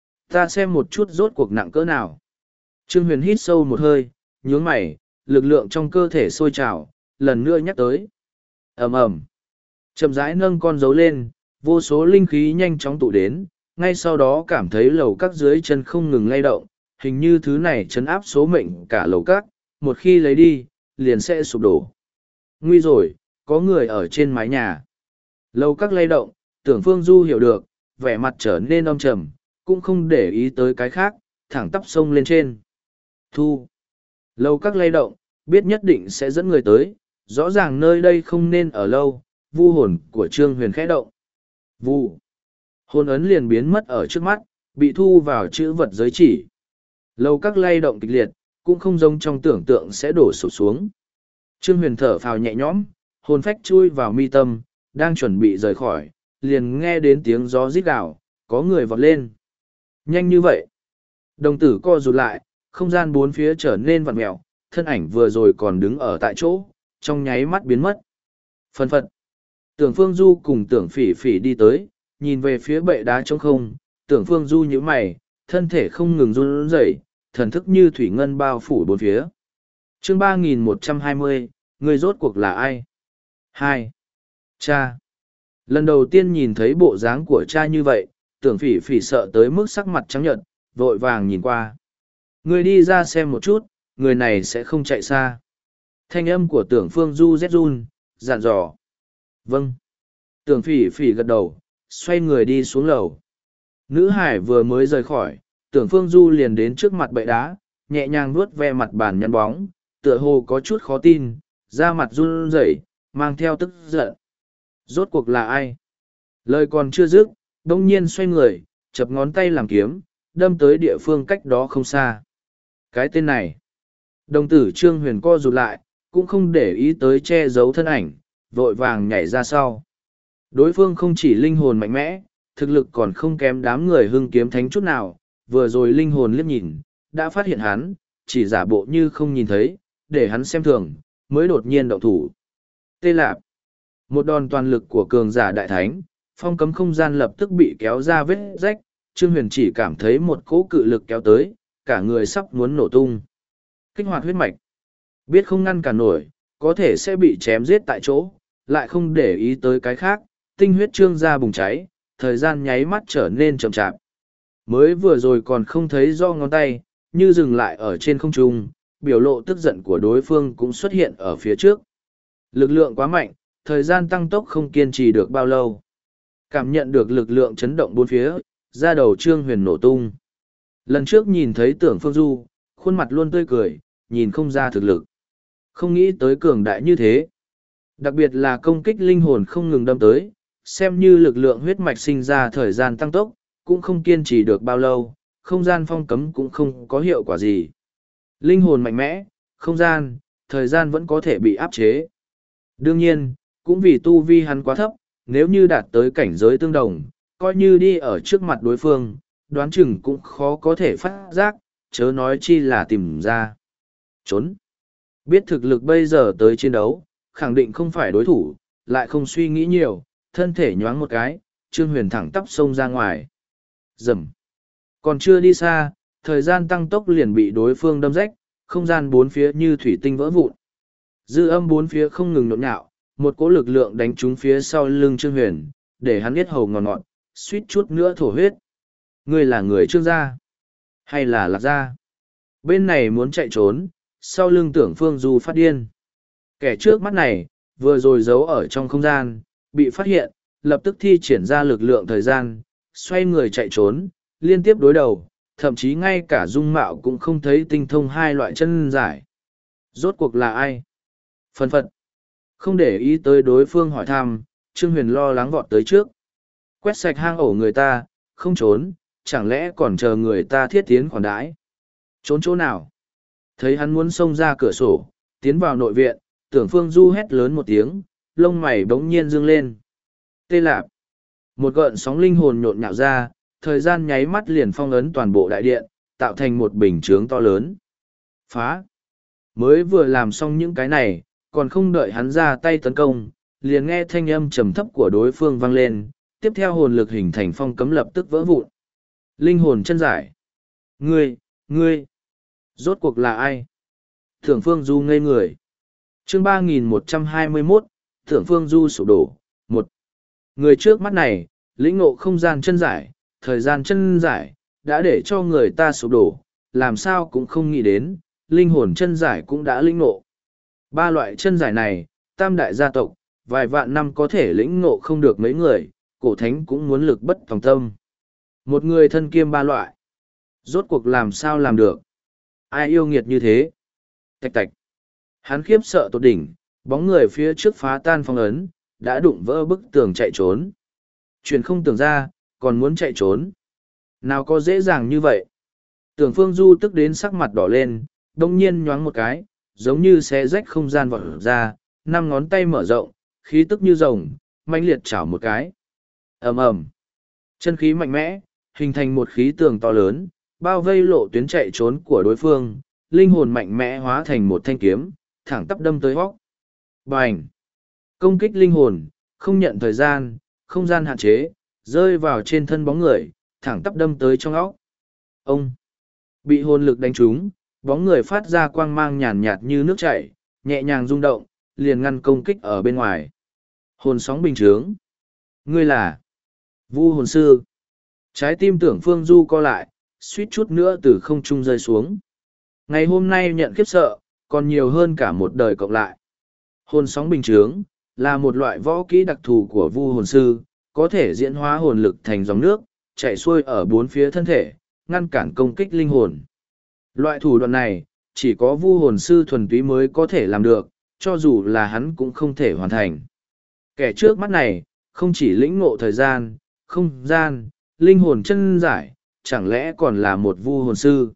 Ta xem một chút rốt cuộc nặng cỡ nào. Trương Huyền hít sâu một hơi, nhướng mày, lực lượng trong cơ thể sôi trào, lần nữa nhắc tới. Ầm ầm. Chậm rãi nâng con dấu lên, vô số linh khí nhanh chóng tụ đến, ngay sau đó cảm thấy lầu các dưới chân không ngừng lay động, hình như thứ này chấn áp số mệnh cả lầu các, một khi lấy đi, liền sẽ sụp đổ. Nguy rồi, có người ở trên mái nhà. Lầu các lay động, Tưởng Phương Du hiểu được, vẻ mặt trở nên âm trầm, cũng không để ý tới cái khác, thẳng tắp sông lên trên. Thu. Lầu các lay động, biết nhất định sẽ dẫn người tới, rõ ràng nơi đây không nên ở lâu, vu hồn của Trương Huyền khẽ động. Vu. Hồn ấn liền biến mất ở trước mắt, bị thu vào chữ vật giới chỉ. Lầu các lay động kịch liệt, cũng không giống trong tưởng tượng sẽ đổ sụp xuống. Trương Huyền thở phào nhẹ nhõm, hồn phách chui vào mi tâm, đang chuẩn bị rời khỏi, liền nghe đến tiếng gió rít gào, có người vọt lên. Nhanh như vậy. Đồng tử co rụt lại, không gian bốn phía trở nên vặn mẹo, thân ảnh vừa rồi còn đứng ở tại chỗ, trong nháy mắt biến mất. Phân phật. Tưởng Phương Du cùng Tưởng Phỉ Phỉ đi tới, nhìn về phía bệ đá trống không, Tưởng Phương Du nhíu mày, thân thể không ngừng run rẩy, thần thức như thủy ngân bao phủ bốn phía. Chương ba nghìn một trăm hai mươi, người rốt cuộc là ai? Hai. Cha. Lần đầu tiên nhìn thấy bộ dáng của cha như vậy, Tưởng Phỉ Phỉ sợ tới mức sắc mặt trắng nhợt, vội vàng nhìn qua. Người đi ra xem một chút, người này sẽ không chạy xa. Thanh âm của Tưởng Phương Du rét run, dặn dò. Vâng. Tưởng Phỉ Phỉ gật đầu, xoay người đi xuống lầu. Nữ hải vừa mới rời khỏi, Tưởng Phương Du liền đến trước mặt bệ đá, nhẹ nhàng vuốt ve mặt bàn nhăn bóng, tựa hồ có chút khó tin, da mặt run rẩy, mang theo tức giận. Rốt cuộc là ai? Lời còn chưa dứt, đông nhiên xoay người, chập ngón tay làm kiếm, đâm tới địa phương cách đó không xa. Cái tên này. Đồng tử Trương Huyền co rụt lại, cũng không để ý tới che giấu thân ảnh, vội vàng nhảy ra sau. Đối phương không chỉ linh hồn mạnh mẽ, thực lực còn không kém đám người hưng kiếm thánh chút nào, vừa rồi linh hồn liếc nhìn, đã phát hiện hắn, chỉ giả bộ như không nhìn thấy, để hắn xem thường, mới đột nhiên động thủ. Tê Lạp. Một đòn toàn lực của cường giả đại thánh, phong cấm không gian lập tức bị kéo ra vết rách, Trương Huyền chỉ cảm thấy một cỗ cự lực kéo tới, cả người sắp muốn nổ tung. Kích hoạt huyết mạch. Biết không ngăn cản nổi, có thể sẽ bị chém giết tại chỗ, lại không để ý tới cái khác, tinh huyết trương ra bùng cháy, thời gian nháy mắt trở nên chậm chạp. Mới vừa rồi còn không thấy do ngón tay, như dừng lại ở trên không trung, biểu lộ tức giận của đối phương cũng xuất hiện ở phía trước. Lực lượng quá mạnh, thời gian tăng tốc không kiên trì được bao lâu. Cảm nhận được lực lượng chấn động bốn phía, da đầu Trương Huyền nổ tung. Lần trước nhìn thấy Tưởng Phương Du, khuôn mặt luôn tươi cười, nhìn không ra thực lực. Không nghĩ tới cường đại như thế. Đặc biệt là công kích linh hồn không ngừng đâm tới, xem như lực lượng huyết mạch sinh ra thời gian tăng tốc, cũng không kiên trì được bao lâu, không gian phong cấm cũng không có hiệu quả gì. Linh hồn mạnh mẽ, không gian, thời gian vẫn có thể bị áp chế. Đương nhiên, cũng vì tu vi hắn quá thấp, nếu như đạt tới cảnh giới tương đồng, coi như đi ở trước mặt đối phương, đoán chừng cũng khó có thể phát giác, chớ nói chi là tìm ra. Trốn. Biết thực lực bây giờ tới chiến đấu, khẳng định không phải đối thủ, lại không suy nghĩ nhiều, thân thể nhoáng một cái, Trương Huyền thẳng tắp xông ra ngoài. Rầm. Còn chưa đi xa, thời gian tăng tốc liền bị đối phương đâm rách, không gian bốn phía như thủy tinh vỡ vụn. Dư âm bốn phía không ngừng nhộn nhạo, một cỗ lực lượng đánh trúng phía sau lưng Trương Huyền, để hắn biết hầu ngọt ngọt, suýt chút nữa thổ huyết. Ngươi là người Trương gia, hay là Lạc gia? Bên này muốn chạy trốn, sau lưng Tưởng Phương Du phát điên. Kẻ trước mắt này, vừa rồi giấu ở trong không gian, bị phát hiện, lập tức thi triển ra lực lượng thời gian, xoay người chạy trốn, liên tiếp đối đầu, thậm chí ngay cả dung mạo cũng không thấy tinh thông hai loại chân giải. Rốt cuộc là ai? Phân phật. Không để ý tới đối phương hỏi thăm, Trương Huyền lo lắng vọt tới trước. Quét sạch hang ổ người ta, không trốn, chẳng lẽ còn chờ người ta thiết tiến khoản đãi? Trốn chỗ nào? Thấy hắn muốn xông ra cửa sổ, tiến vào nội viện, Tưởng Phương Du hét lớn một tiếng, lông mày bỗng nhiên dương lên. Tê Lạp. Một gợn sóng linh hồn nhộn nhạo ra, thời gian nháy mắt liền phong ấn toàn bộ đại điện, tạo thành một bình chướng to lớn. Phá. Mới vừa làm xong những cái này, còn không đợi hắn ra tay tấn công, liền nghe thanh âm trầm thấp của đối phương vang lên, tiếp theo hồn lực hình thành phong cấm lập tức vỡ vụn. Linh hồn chân giải. Ngươi, ngươi, rốt cuộc là ai? Thưởng Phương Du ngây người. Chương ba nghìn một trăm hai mươi mốt, Thưởng Phương Du sụp đổ. Một. Người trước mắt này, lĩnh ngộ không gian chân giải, thời gian chân giải, đã để cho người ta sụp đổ, làm sao cũng không nghĩ đến, linh hồn chân giải cũng đã lĩnh ngộ. Ba loại chân giải này, tam đại gia tộc, vài vạn năm có thể lĩnh ngộ không được mấy người, cổ thánh cũng muốn lực bất tòng tâm. Một người thân kiêm ba loại. Rốt cuộc làm sao làm được? Ai yêu nghiệt như thế? Tạch tạch. Hắn khiếp sợ tột đỉnh, bóng người phía trước phá tan phong ấn, đã đụng vỡ bức tường chạy trốn. Chuyện không tưởng ra, còn muốn chạy trốn. Nào có dễ dàng như vậy? Tưởng Phương Du tức đến sắc mặt đỏ lên, đông nhiên nhoáng một cái, giống như xé rách không gian vọt ra, năm ngón tay mở rộng, khí tức như rồng, mãnh liệt chảo một cái. Ầm ầm. Chân khí mạnh mẽ, hình thành một khí tường to lớn, bao vây lộ tuyến chạy trốn của đối phương, linh hồn mạnh mẽ hóa thành một thanh kiếm, thẳng tắp đâm tới hốc. Bành! Công kích linh hồn, không nhận thời gian, không gian hạn chế, rơi vào trên thân bóng người, thẳng tắp đâm tới trong óc. Ông! Bị hồn lực đánh trúng, bóng người phát ra quang mang nhàn nhạt như nước chảy, nhẹ nhàng rung động, liền ngăn công kích ở bên ngoài. Hồn sóng bình trướng. Ngươi là Vu hồn sư. Trái tim Tưởng Phương Du co lại, suýt chút nữa từ không trung rơi xuống. Ngày hôm nay nhận khiếp sợ, còn nhiều hơn cả một đời cộng lại. Hồn sóng bình trướng là một loại võ kỹ đặc thù của Vu hồn sư, có thể diễn hóa hồn lực thành dòng nước, chạy xuôi ở bốn phía thân thể, ngăn cản công kích linh hồn. Loại thủ đoạn này, chỉ có Vu hồn sư thuần túy mới có thể làm được, cho dù là hắn cũng không thể hoàn thành. Kẻ trước mắt này, không chỉ lĩnh ngộ thời gian, không gian, linh hồn chân giải, chẳng lẽ còn là một Vu hồn sư.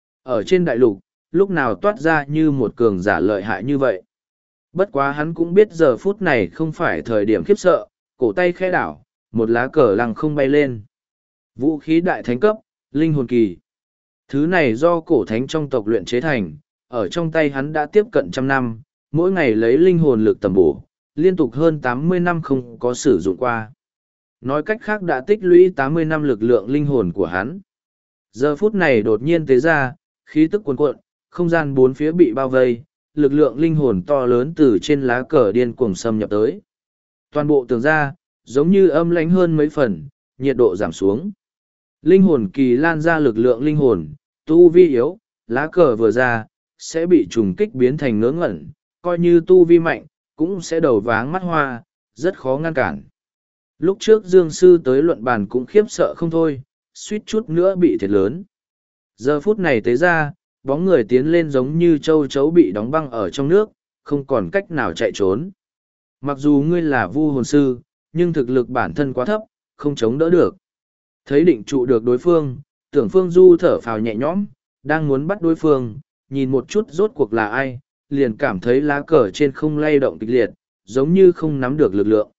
Ở trên đại lục, lúc nào toát ra như một cường giả lợi hại như vậy. Bất quá hắn cũng biết giờ phút này không phải thời điểm khiếp sợ, cổ tay khẽ đảo, một lá cờ lăng không bay lên. Vũ khí đại thánh cấp, linh hồn kỳ. Thứ này do cổ thánh trong tộc luyện chế thành, ở trong tay hắn đã tiếp cận trăm năm, mỗi ngày lấy linh hồn lực tầm bổ, liên tục hơn tám mươi năm không có sử dụng qua. Nói cách khác đã tích lũy tám mươi năm lực lượng linh hồn của hắn. Giờ phút này đột nhiên tế ra, khí tức cuồn cuộn, không gian bốn phía bị bao vây, lực lượng linh hồn to lớn từ trên lá cờ điên cuồng xâm nhập tới. Toàn bộ tường ra, giống như âm lãnh hơn mấy phần, nhiệt độ giảm xuống. Linh hồn kỳ lan ra lực lượng linh hồn, tu vi yếu, lá cờ vừa ra, sẽ bị trùng kích biến thành ngớ ngẩn, coi như tu vi mạnh, cũng sẽ đầu váng mắt hoa, rất khó ngăn cản. Lúc trước Dương Sư tới luận bàn cũng khiếp sợ không thôi, suýt chút nữa bị thiệt lớn. Giờ phút này tế ra, bóng người tiến lên giống như châu chấu bị đóng băng ở trong nước, không còn cách nào chạy trốn. Mặc dù ngươi là Vu hồn sư, nhưng thực lực bản thân quá thấp, không chống đỡ được. Thấy định trụ được đối phương, Tưởng Phương Du thở phào nhẹ nhõm, đang muốn bắt đối phương, nhìn một chút rốt cuộc là ai, liền cảm thấy lá cờ trên không lay động kịch liệt, giống như không nắm được lực lượng.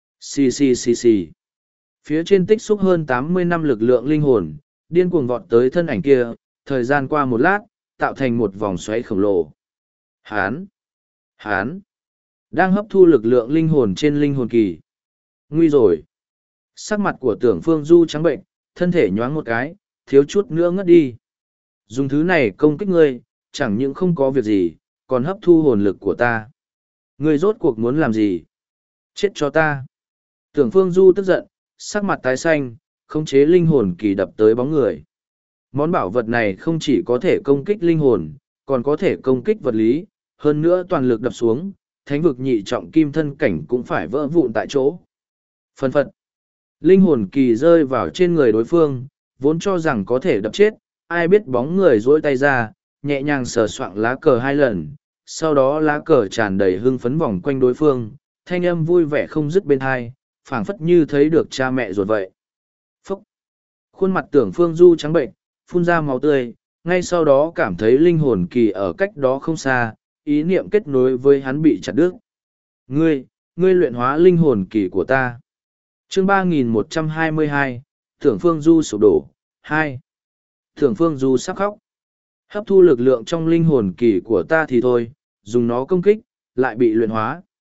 Xì xì xì xì. Phía trên tích xúc hơn tám mươi năm lực lượng linh hồn, điên cuồng vọt tới thân ảnh kia, thời gian qua một lát, tạo thành một vòng xoáy khổng lồ. Hán! Hán! Đang hấp thu lực lượng linh hồn trên linh hồn kỳ. Nguy rồi! Sắc mặt của Tưởng Phương Du trắng bệnh, thân thể nhoáng một cái, thiếu chút nữa ngất đi. Dùng thứ này công kích ngươi, chẳng những không có việc gì, còn hấp thu hồn lực của ta. Ngươi rốt cuộc muốn làm gì? Chết cho ta! Tưởng Phương Du tức giận, sắc mặt tái xanh, khống chế linh hồn kỳ đập tới bóng người. Món bảo vật này không chỉ có thể công kích linh hồn, còn có thể công kích vật lý, hơn nữa toàn lực đập xuống, thánh vực nhị trọng kim thân cảnh cũng phải vỡ vụn tại chỗ. Phân phật. Linh hồn kỳ rơi vào trên người đối phương, vốn cho rằng có thể đập chết, ai biết bóng người duỗi tay ra, nhẹ nhàng sờ soạng lá cờ hai lần, sau đó lá cờ tràn đầy hưng phấn vòng quanh đối phương, thanh âm vui vẻ không dứt bên hai, phảng phất như thấy được cha mẹ ruột vậy. Phúc! Khuôn mặt Tưởng Phương Du trắng bệnh, phun ra máu tươi, ngay sau đó cảm thấy linh hồn kỳ ở cách đó không xa, ý niệm kết nối với hắn bị chặt đứt. Ngươi, ngươi luyện hóa linh hồn kỳ của ta. Chương ba nghìn một trăm hai mươi hai, Tưởng Phương Du sụp đổ, hai. Tưởng Phương Du sắp khóc. Hấp thu lực lượng trong linh hồn kỳ của ta thì thôi, dùng nó công kích, lại bị luyện hóa.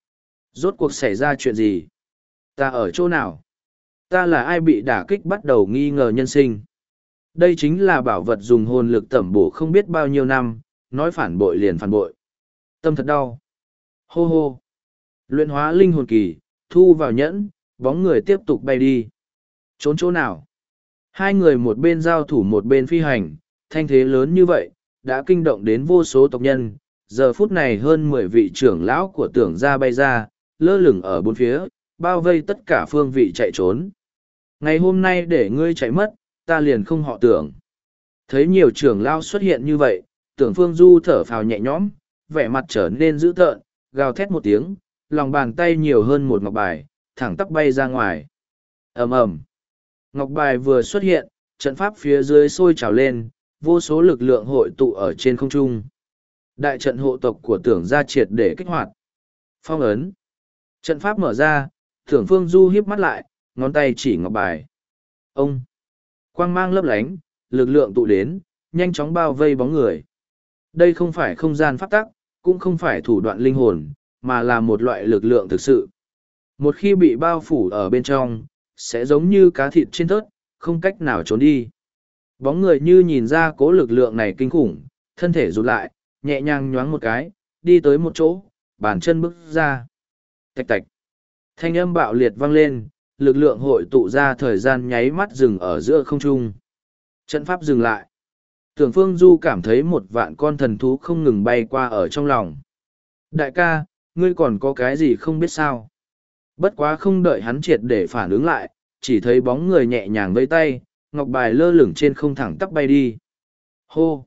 Rốt cuộc xảy ra chuyện gì? Ta ở chỗ nào? Ta là ai bị đả kích bắt đầu nghi ngờ nhân sinh? Đây chính là bảo vật dùng hồn lực tẩm bổ không biết bao nhiêu năm, nói phản bội liền phản bội. Tâm thật đau. Hô hô. Luyện hóa linh hồn kỳ, thu vào nhẫn, bóng người tiếp tục bay đi. Trốn chỗ nào? Hai người một bên giao thủ một bên phi hành, thanh thế lớn như vậy, đã kinh động đến vô số tộc nhân. Giờ phút này hơn mười vị trưởng lão của tưởng gia bay ra, lơ lửng ở bốn phía, bao vây tất cả phương vị chạy trốn. Ngày hôm nay để ngươi chạy mất, ta liền không họ tưởng. Thấy nhiều trưởng lão xuất hiện như vậy, tưởng Phương Du thở phào nhẹ nhõm, vẻ mặt trở nên dữ tợn, gào thét một tiếng, lòng bàn tay nhiều hơn một ngọc bài, thẳng tắp bay ra ngoài. Ầm ầm. Ngọc bài vừa xuất hiện, trận pháp phía dưới sôi trào lên, vô số lực lượng hội tụ ở trên không trung. Đại trận hộ tộc của tưởng gia triệt để kích hoạt. Phong ấn. Trận pháp mở ra, tưởng Phương Du híp mắt lại, ngón tay chỉ ngọc bài. Ông. Quang mang lấp lánh, lực lượng tụ đến, nhanh chóng bao vây bóng người. Đây không phải không gian pháp tắc, cũng không phải thủ đoạn linh hồn, mà là một loại lực lượng thực sự. Một khi bị bao phủ ở bên trong, sẽ giống như cá thịt trên thớt, không cách nào trốn đi. Bóng người như nhìn ra cố lực lượng này kinh khủng, thân thể rụt lại, nhẹ nhàng nhoáng một cái, đi tới một chỗ, bàn chân bước ra. Tạch tạch. Thanh âm bạo liệt vang lên, lực lượng hội tụ ra thời gian nháy mắt dừng ở giữa không trung. Trận pháp dừng lại. Tưởng Phương Du cảm thấy một vạn con thần thú không ngừng bay qua ở trong lòng. Đại ca, ngươi còn có cái gì không biết sao? Bất quá không đợi hắn triệt để phản ứng lại, chỉ thấy bóng người nhẹ nhàng vẫy tay, ngọc bài lơ lửng trên không thẳng tắp bay đi. Hô!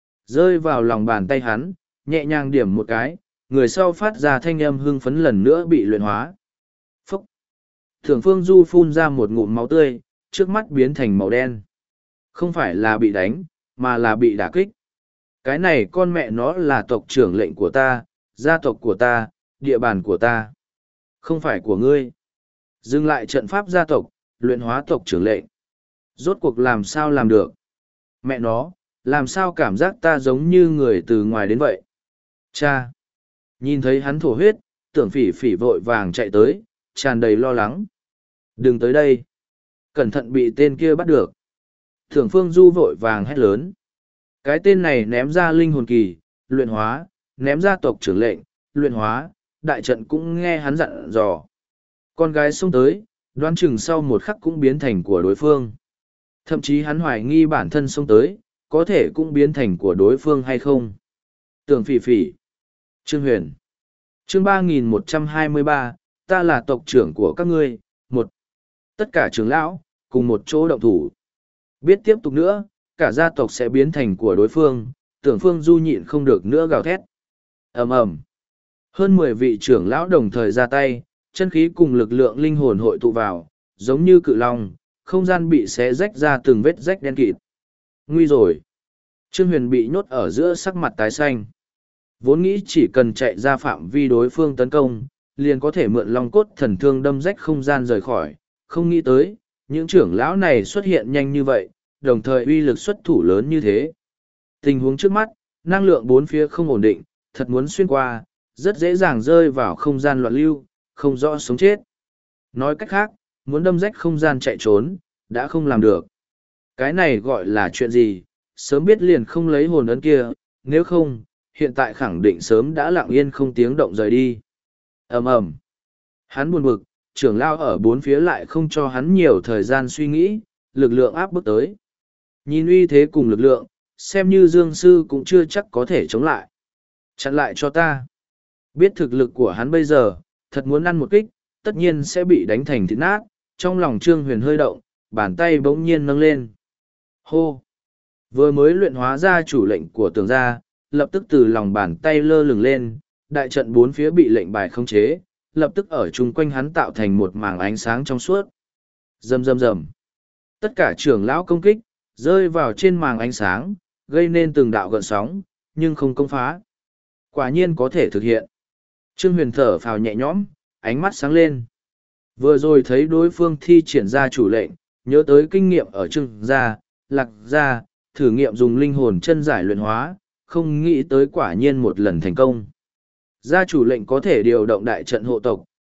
Rơi vào lòng bàn tay hắn, nhẹ nhàng điểm một cái, người sau phát ra thanh âm hưng phấn lần nữa bị luyện hóa. Phúc! Tưởng Phương Du phun ra một ngụm máu tươi, trước mắt biến thành màu đen. Không phải là bị đánh, mà là bị đả kích. Cái này con mẹ nó là tộc trưởng lệnh của ta, gia tộc của ta, địa bàn của ta. Không phải của ngươi. Dừng lại trận pháp gia tộc, luyện hóa tộc trưởng lệnh. Rốt cuộc làm sao làm được? Mẹ nó, làm sao cảm giác ta giống như người từ ngoài đến vậy? Cha! Nhìn thấy hắn thổ huyết, tưởng phỉ phỉ vội vàng chạy tới, tràn đầy lo lắng. Đừng tới đây! Cẩn thận bị tên kia bắt được. Tưởng Phương Du vội vàng hét lớn. Cái tên này ném ra linh hồn kỳ, luyện hóa, ném ra tộc trưởng lệnh, luyện hóa, đại trận cũng nghe hắn dặn dò. Con gái xông tới, đoán chừng sau một khắc cũng biến thành của đối phương. Thậm chí hắn hoài nghi bản thân xông tới, có thể cũng biến thành của đối phương hay không. Tưởng phỉ phỉ. Trương Huyền. Chương ba nghìn một trăm hai mươi ba, ta là tộc trưởng của các ngươi. Một. Tất cả trưởng lão, cùng một chỗ động thủ. Biết tiếp tục nữa, cả gia tộc sẽ biến thành của đối phương, tưởng Phương Du nhịn không được nữa gào thét. Ầm ầm. Hơn mười vị trưởng lão đồng thời ra tay, chân khí cùng lực lượng linh hồn hội tụ vào, giống như cự long, không gian bị xé rách ra từng vết rách đen kịt. Nguy rồi. Trương Huyền bị nhốt ở giữa sắc mặt tái xanh. Vốn nghĩ chỉ cần chạy ra phạm vi đối phương tấn công, liền có thể mượn long cốt thần thương đâm rách không gian rời khỏi, không nghĩ tới, những trưởng lão này xuất hiện nhanh như vậy, đồng thời uy lực xuất thủ lớn như thế. Tình huống trước mắt, năng lượng bốn phía không ổn định, thật muốn xuyên qua, rất dễ dàng rơi vào không gian loạn lưu, không rõ sống chết. Nói cách khác, muốn đâm rách không gian chạy trốn, đã không làm được. Cái này gọi là chuyện gì, sớm biết liền không lấy hồn ấn kia, nếu không, hiện tại khẳng định sớm đã lặng yên không tiếng động rời đi. Ầm ầm. Hắn buồn bực, trưởng lao ở bốn phía lại không cho hắn nhiều thời gian suy nghĩ, lực lượng áp bức tới. Nhìn uy thế cùng lực lượng, xem như Dương Sư cũng chưa chắc có thể chống lại. Chặn lại cho ta. Biết thực lực của hắn bây giờ, thật muốn ăn một kích, tất nhiên sẽ bị đánh thành thịt nát. Trong lòng Trương Huyền hơi động, bàn tay bỗng nhiên nâng lên. Hô! Vừa mới luyện hóa ra chủ lệnh của tường gia, lập tức từ lòng bàn tay lơ lửng lên, đại trận bốn phía bị lệnh bài khống chế, lập tức ở chung quanh hắn tạo thành một mảng ánh sáng trong suốt. Rầm rầm rầm. Tất cả trưởng lão công kích, rơi vào trên màng ánh sáng, gây nên từng đạo gợn sóng, nhưng không công phá. Quả nhiên có thể thực hiện. Trương Huyền thở phào nhẹ nhõm, ánh mắt sáng lên. Vừa rồi thấy đối phương thi triển ra chủ lệnh, nhớ tới kinh nghiệm ở Trương gia, Lạc gia, thử nghiệm dùng linh hồn chân giải luyện hóa, không nghĩ tới quả nhiên một lần thành công. Gia chủ lệnh có thể điều động đại trận hộ tộc,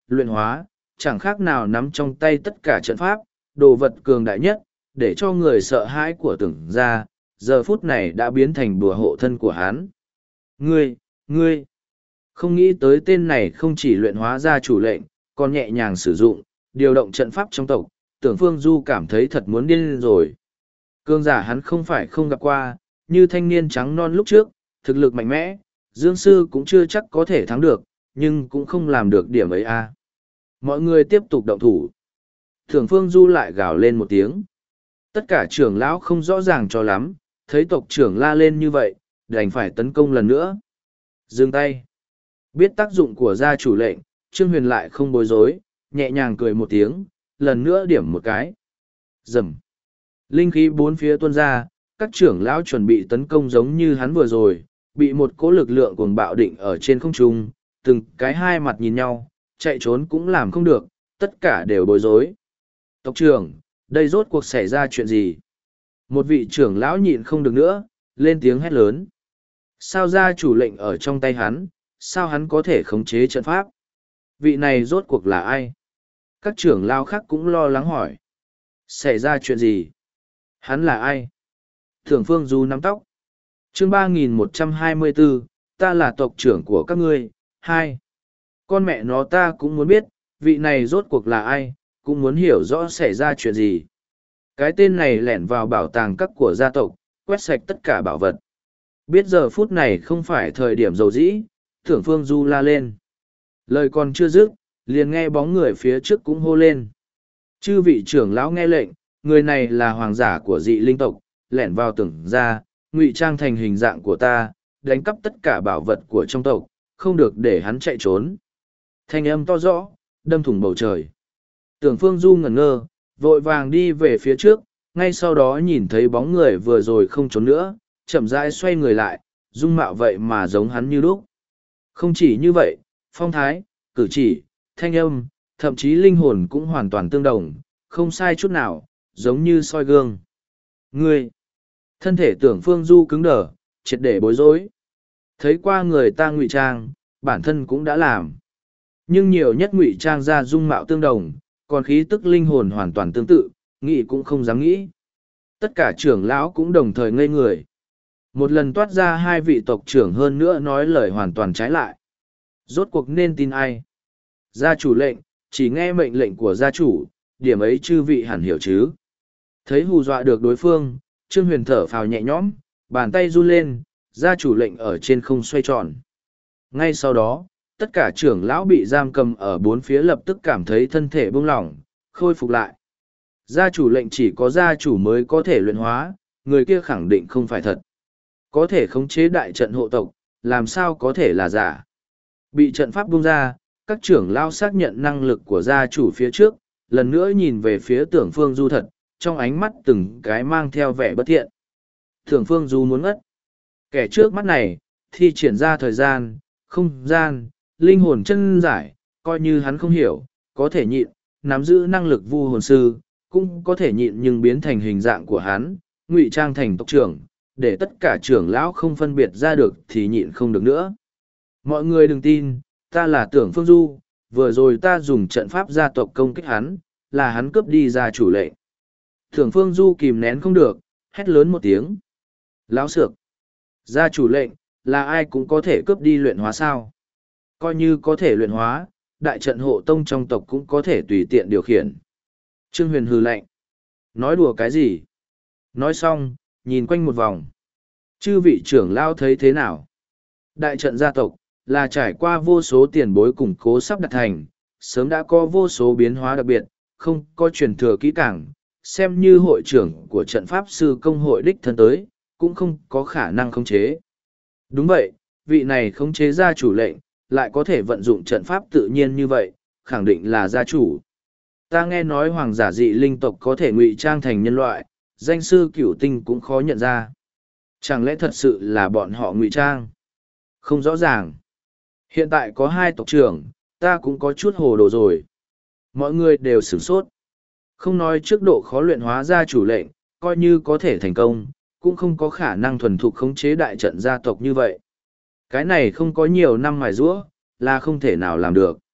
luyện hóa, chẳng khác nào nắm trong tay tất cả trận pháp, đồ vật cường đại nhất, để cho người sợ hãi của tưởng ra, giờ phút này đã biến thành bùa hộ thân của hắn. Ngươi, ngươi, không nghĩ tới tên này không chỉ luyện hóa ra chủ lệnh, còn nhẹ nhàng sử dụng, điều động trận pháp trong tộc, tưởng Phương Du cảm thấy thật muốn điên lên rồi. Cương giả hắn không phải không gặp qua, như thanh niên trắng non lúc trước, thực lực mạnh mẽ, Dương Sư cũng chưa chắc có thể thắng được, nhưng cũng không làm được điểm ấy a. À. Mọi người tiếp tục động thủ. Tưởng Phương Du lại gào lên một tiếng. Tất cả trưởng lão không rõ ràng cho lắm, thấy tộc trưởng la lên như vậy, đành phải tấn công lần nữa. Dừng tay. Biết tác dụng của gia chủ lệnh, Trương Huyền lại không bối rối, nhẹ nhàng cười một tiếng, lần nữa điểm một cái. Rầm. Linh khí bốn phía tuôn ra, các trưởng lão chuẩn bị tấn công giống như hắn vừa rồi, bị một cỗ lực lượng cuồng bạo định ở trên không trung, từng cái hai mặt nhìn nhau, chạy trốn cũng làm không được, tất cả đều bối rối. Tộc trưởng, đây rốt cuộc xảy ra chuyện gì? Một vị trưởng lão nhịn không được nữa, lên tiếng hét lớn. Sao gia chủ lệnh ở trong tay hắn, sao hắn có thể khống chế trận pháp? Vị này rốt cuộc là ai? Các trưởng lão khác cũng lo lắng hỏi. Xảy ra chuyện gì? Hắn là ai? Thưởng Phương Du nắm tóc. Chương ba nghìn một trăm hai mươi bốn, ta là tộc trưởng của các ngươi. Hai. Con mẹ nó ta cũng muốn biết, vị này rốt cuộc là ai, cũng muốn hiểu rõ xảy ra chuyện gì. Cái tên này lẻn vào bảo tàng các của gia tộc, quét sạch tất cả bảo vật. Biết giờ phút này không phải thời điểm dầu dĩ, Thưởng Phương Du la lên. Lời còn chưa dứt, liền nghe bóng người phía trước cũng hô lên. Chư vị trưởng lão nghe lệnh, người này là hoàng giả của dị linh tộc, lẻn vào tưởng ra, ngụy trang thành hình dạng của ta, đánh cắp tất cả bảo vật của trong tộc, không được để hắn chạy trốn. Thanh âm to rõ, đâm thủng bầu trời. Tưởng Phương Du ngẩn ngơ, vội vàng đi về phía trước, ngay sau đó nhìn thấy bóng người vừa rồi không trốn nữa, chậm rãi xoay người lại, dung mạo vậy mà giống hắn như lúc. Không chỉ như vậy, phong thái, cử chỉ, thanh âm, thậm chí linh hồn cũng hoàn toàn tương đồng, không sai chút nào, giống như soi gương. Ngươi! Thân thể Tưởng Phương Du cứng đờ, triệt để bối rối. Thấy qua người ta ngụy trang, bản thân cũng đã làm. Nhưng nhiều nhất ngụy trang ra dung mạo tương đồng, còn khí tức linh hồn hoàn toàn tương tự, nghĩ cũng không dám nghĩ. Tất cả trưởng lão cũng đồng thời ngây người. Một lần toát ra hai vị tộc trưởng hơn nữa nói lời hoàn toàn trái lại. Rốt cuộc nên tin ai? Gia chủ lệnh, chỉ nghe mệnh lệnh của gia chủ, điểm ấy chư vị hẳn hiểu chứ. Thấy hù dọa được đối phương, Trương Huyền thở phào nhẹ nhõm, bàn tay run lên, gia chủ lệnh ở trên không xoay tròn. Ngay sau đó, tất cả trưởng lão bị giam cầm ở bốn phía lập tức cảm thấy thân thể buông lỏng, khôi phục lại. Gia chủ lệnh chỉ có gia chủ mới có thể luyện hóa, người kia khẳng định không phải thật. Có thể khống chế đại trận hộ tộc, làm sao có thể là giả. Bị trận pháp buông ra, các trưởng lão xác nhận năng lực của gia chủ phía trước, lần nữa nhìn về phía Tưởng Phương Du thật, trong ánh mắt từng cái mang theo vẻ bất thiện. Tưởng Phương Du muốn ngất. Kẻ trước mắt này, thi triển ra thời gian, không gian, linh hồn chân giải, coi như hắn không hiểu, có thể nhịn, nắm giữ năng lực vu hồn sư, cũng có thể nhịn nhưng biến thành hình dạng của hắn, ngụy trang thành tộc trưởng, để tất cả trưởng lão không phân biệt ra được thì nhịn không được nữa. Mọi người đừng tin, ta là Tưởng Phương Du, vừa rồi ta dùng trận pháp gia tộc công kích hắn, là hắn cướp đi gia chủ lệnh. Tưởng Phương Du kìm nén không được, hét lớn một tiếng. Láo xược. Gia chủ lệnh, là ai cũng có thể cướp đi luyện hóa sao? Coi như có thể luyện hóa, đại trận hộ tông trong tộc cũng có thể tùy tiện điều khiển. Trương Huyền hừ lạnh. Nói đùa cái gì? Nói xong, nhìn quanh một vòng. Chư vị trưởng lao thấy thế nào? Đại trận gia tộc, là trải qua vô số tiền bối củng cố sắp đặt thành, sớm đã có vô số biến hóa đặc biệt, không có truyền thừa kỹ càng, xem như hội trưởng của trận pháp sư công hội đích thân tới, cũng không có khả năng khống chế. Đúng vậy, vị này khống chế gia chủ lệnh, lại có thể vận dụng trận pháp tự nhiên như vậy, khẳng định là gia chủ. Ta nghe nói hoàng giả dị linh tộc có thể ngụy trang thành nhân loại, danh sư cửu tinh cũng khó nhận ra. Chẳng lẽ thật sự là bọn họ ngụy trang? Không rõ ràng. Hiện tại có hai tộc trưởng, ta cũng có chút hồ đồ rồi. Mọi người đều sửng sốt. Không nói trước độ khó luyện hóa gia chủ lệnh, coi như có thể thành công, cũng không có khả năng thuần thục khống chế đại trận gia tộc như vậy. Cái này không có nhiều năm mài giũa, là không thể nào làm được.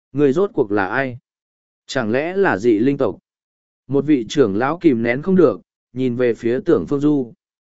Người rốt cuộc là ai? Chẳng lẽ là dị linh tộc? Một vị trưởng lão kìm nén không được, nhìn về phía Tưởng Phương Du.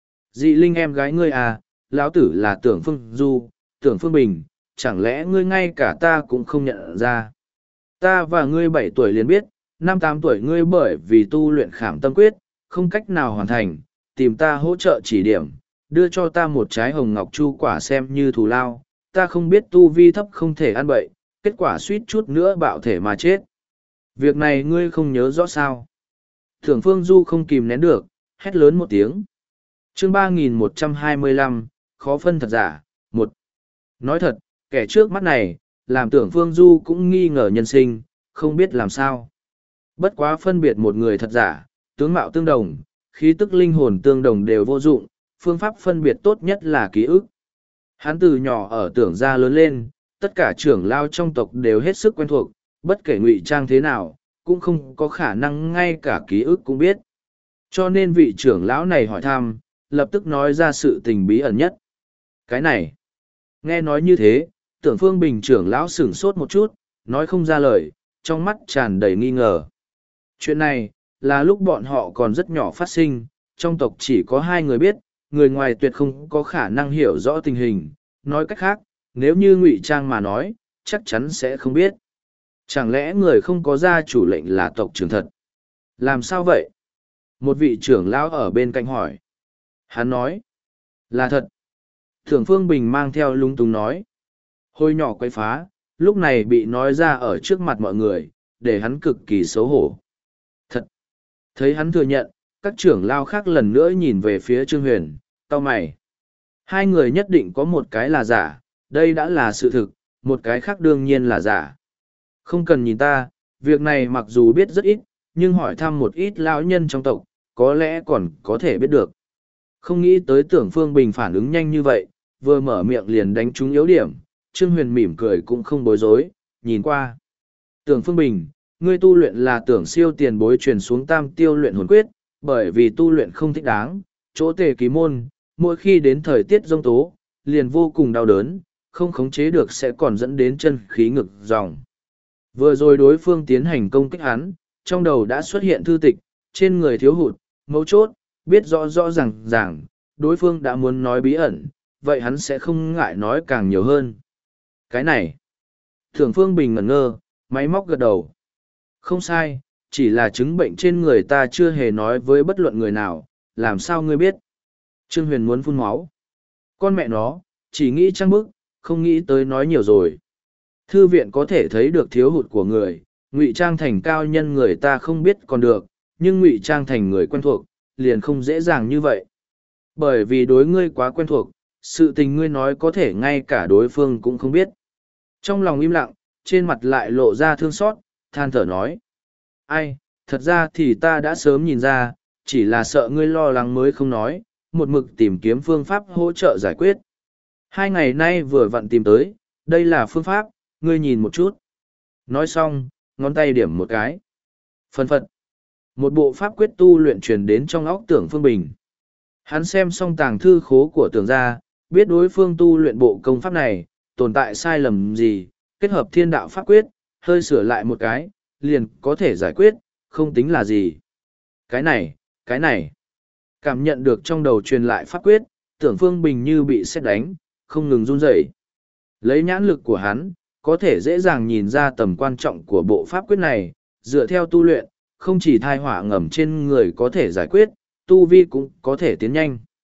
Dị linh em gái ngươi à, lão tử là Tưởng Phương Du, Tưởng Phương Bình, chẳng lẽ ngươi ngay cả ta cũng không nhận ra? Ta và ngươi bảy tuổi liền biết, năm tám tuổi ngươi bởi vì tu luyện khảm tâm quyết, không cách nào hoàn thành, tìm ta hỗ trợ chỉ điểm, đưa cho ta một trái hồng ngọc chu quả xem như thù lao, ta không biết tu vi thấp không thể ăn bậy, kết quả suýt chút nữa bạo thể mà chết. Việc này ngươi không nhớ rõ sao? Tưởng Phương Du không kìm nén được, hét lớn một tiếng. Chương ba nghìn một trăm hai mươi lăm, khó phân thật giả, một. Nói thật, kẻ trước mắt này, làm Tưởng Phương Du cũng nghi ngờ nhân sinh, không biết làm sao. Bất quá phân biệt một người thật giả, tướng mạo tương đồng, khí tức linh hồn tương đồng đều vô dụng, phương pháp phân biệt tốt nhất là ký ức. Hắn từ nhỏ ở Tưởng gia lớn lên, tất cả trưởng lao trong tộc đều hết sức quen thuộc, bất kể ngụy trang thế nào, cũng không có khả năng ngay cả ký ức cũng biết. Cho nên vị trưởng lão này hỏi thăm, lập tức nói ra sự tình bí ẩn nhất. Cái này, nghe nói như thế, Tưởng Phương Bình trưởng lão sửng sốt một chút, nói không ra lời, trong mắt tràn đầy nghi ngờ. Chuyện này, là lúc bọn họ còn rất nhỏ phát sinh, trong tộc chỉ có hai người biết, người ngoài tuyệt không có khả năng hiểu rõ tình hình. Nói cách khác, nếu như ngụy trang mà nói, chắc chắn sẽ không biết. Chẳng lẽ người không có gia chủ lệnh là tộc trưởng thật? Làm sao vậy? Một vị trưởng lão ở bên cạnh hỏi. Hắn nói, là thật. Tưởng Phương Bình mang theo lung tung nói. Hồi nhỏ quay phá, lúc này bị nói ra ở trước mặt mọi người, để hắn cực kỳ xấu hổ. Thật! Thấy hắn thừa nhận, các trưởng lao khác lần nữa nhìn về phía Trương Huyền, cau mày. Hai người nhất định có một cái là giả, đây đã là sự thực, một cái khác đương nhiên là giả. Không cần nhìn ta, việc này mặc dù biết rất ít, nhưng hỏi thăm một ít lão nhân trong tộc, có lẽ còn có thể biết được. Không nghĩ tới Tưởng Phương Bình phản ứng nhanh như vậy, vừa mở miệng liền đánh trúng yếu điểm, Trương Huyền mỉm cười cũng không bối rối, nhìn qua. Tưởng Phương Bình, ngươi tu luyện là Tưởng siêu tiền bối truyền xuống tam tiêu luyện hồn quyết, bởi vì tu luyện không thích đáng, chỗ tề ký môn, mỗi khi đến thời tiết giông tố, liền vô cùng đau đớn, không khống chế được sẽ còn dẫn đến chân khí ngực dòng. Vừa rồi đối phương tiến hành công kích hắn, trong đầu đã xuất hiện thư tịch, trên người thiếu hụt, mấu chốt, biết rõ rõ ràng ràng, đối phương đã muốn nói bí ẩn, vậy hắn sẽ không ngại nói càng nhiều hơn. Cái này, Tưởng Phương Bình ngẩn ngơ, máy móc gật đầu. Không sai, chỉ là chứng bệnh trên người ta chưa hề nói với bất luận người nào, làm sao ngươi biết? Trương Huyền muốn phun máu. Con mẹ nó, chỉ nghĩ trăng bức, không nghĩ tới nói nhiều rồi. Thư viện có thể thấy được thiếu hụt của người, ngụy trang thành cao nhân người ta không biết còn được, nhưng ngụy trang thành người quen thuộc, liền không dễ dàng như vậy. Bởi vì đối ngươi quá quen thuộc, sự tình ngươi nói có thể ngay cả đối phương cũng không biết. Trong lòng im lặng, trên mặt lại lộ ra thương xót, than thở nói. Ai, thật ra thì ta đã sớm nhìn ra, chỉ là sợ ngươi lo lắng mới không nói, một mực tìm kiếm phương pháp hỗ trợ giải quyết. Hai ngày nay vừa vặn tìm tới, đây là phương pháp, ngươi nhìn một chút. Nói xong, ngón tay điểm một cái. Phân phật. Một bộ pháp quyết tu luyện truyền đến trong óc Tưởng Phương Bình. Hắn xem xong tàng thư khố của Tưởng gia, biết đối phương tu luyện bộ công pháp này, tồn tại sai lầm gì, kết hợp thiên đạo pháp quyết, hơi sửa lại một cái, liền có thể giải quyết, không tính là gì. Cái này, cái này. Cảm nhận được trong đầu truyền lại pháp quyết, Tưởng Phương Bình như bị sét đánh, không ngừng run rẩy. Lấy nhãn lực của hắn, có thể dễ dàng nhìn ra tầm quan trọng của bộ pháp quyết này, dựa theo tu luyện, không chỉ thai họa ngầm trên người có thể giải quyết, tu vi cũng có thể tiến nhanh.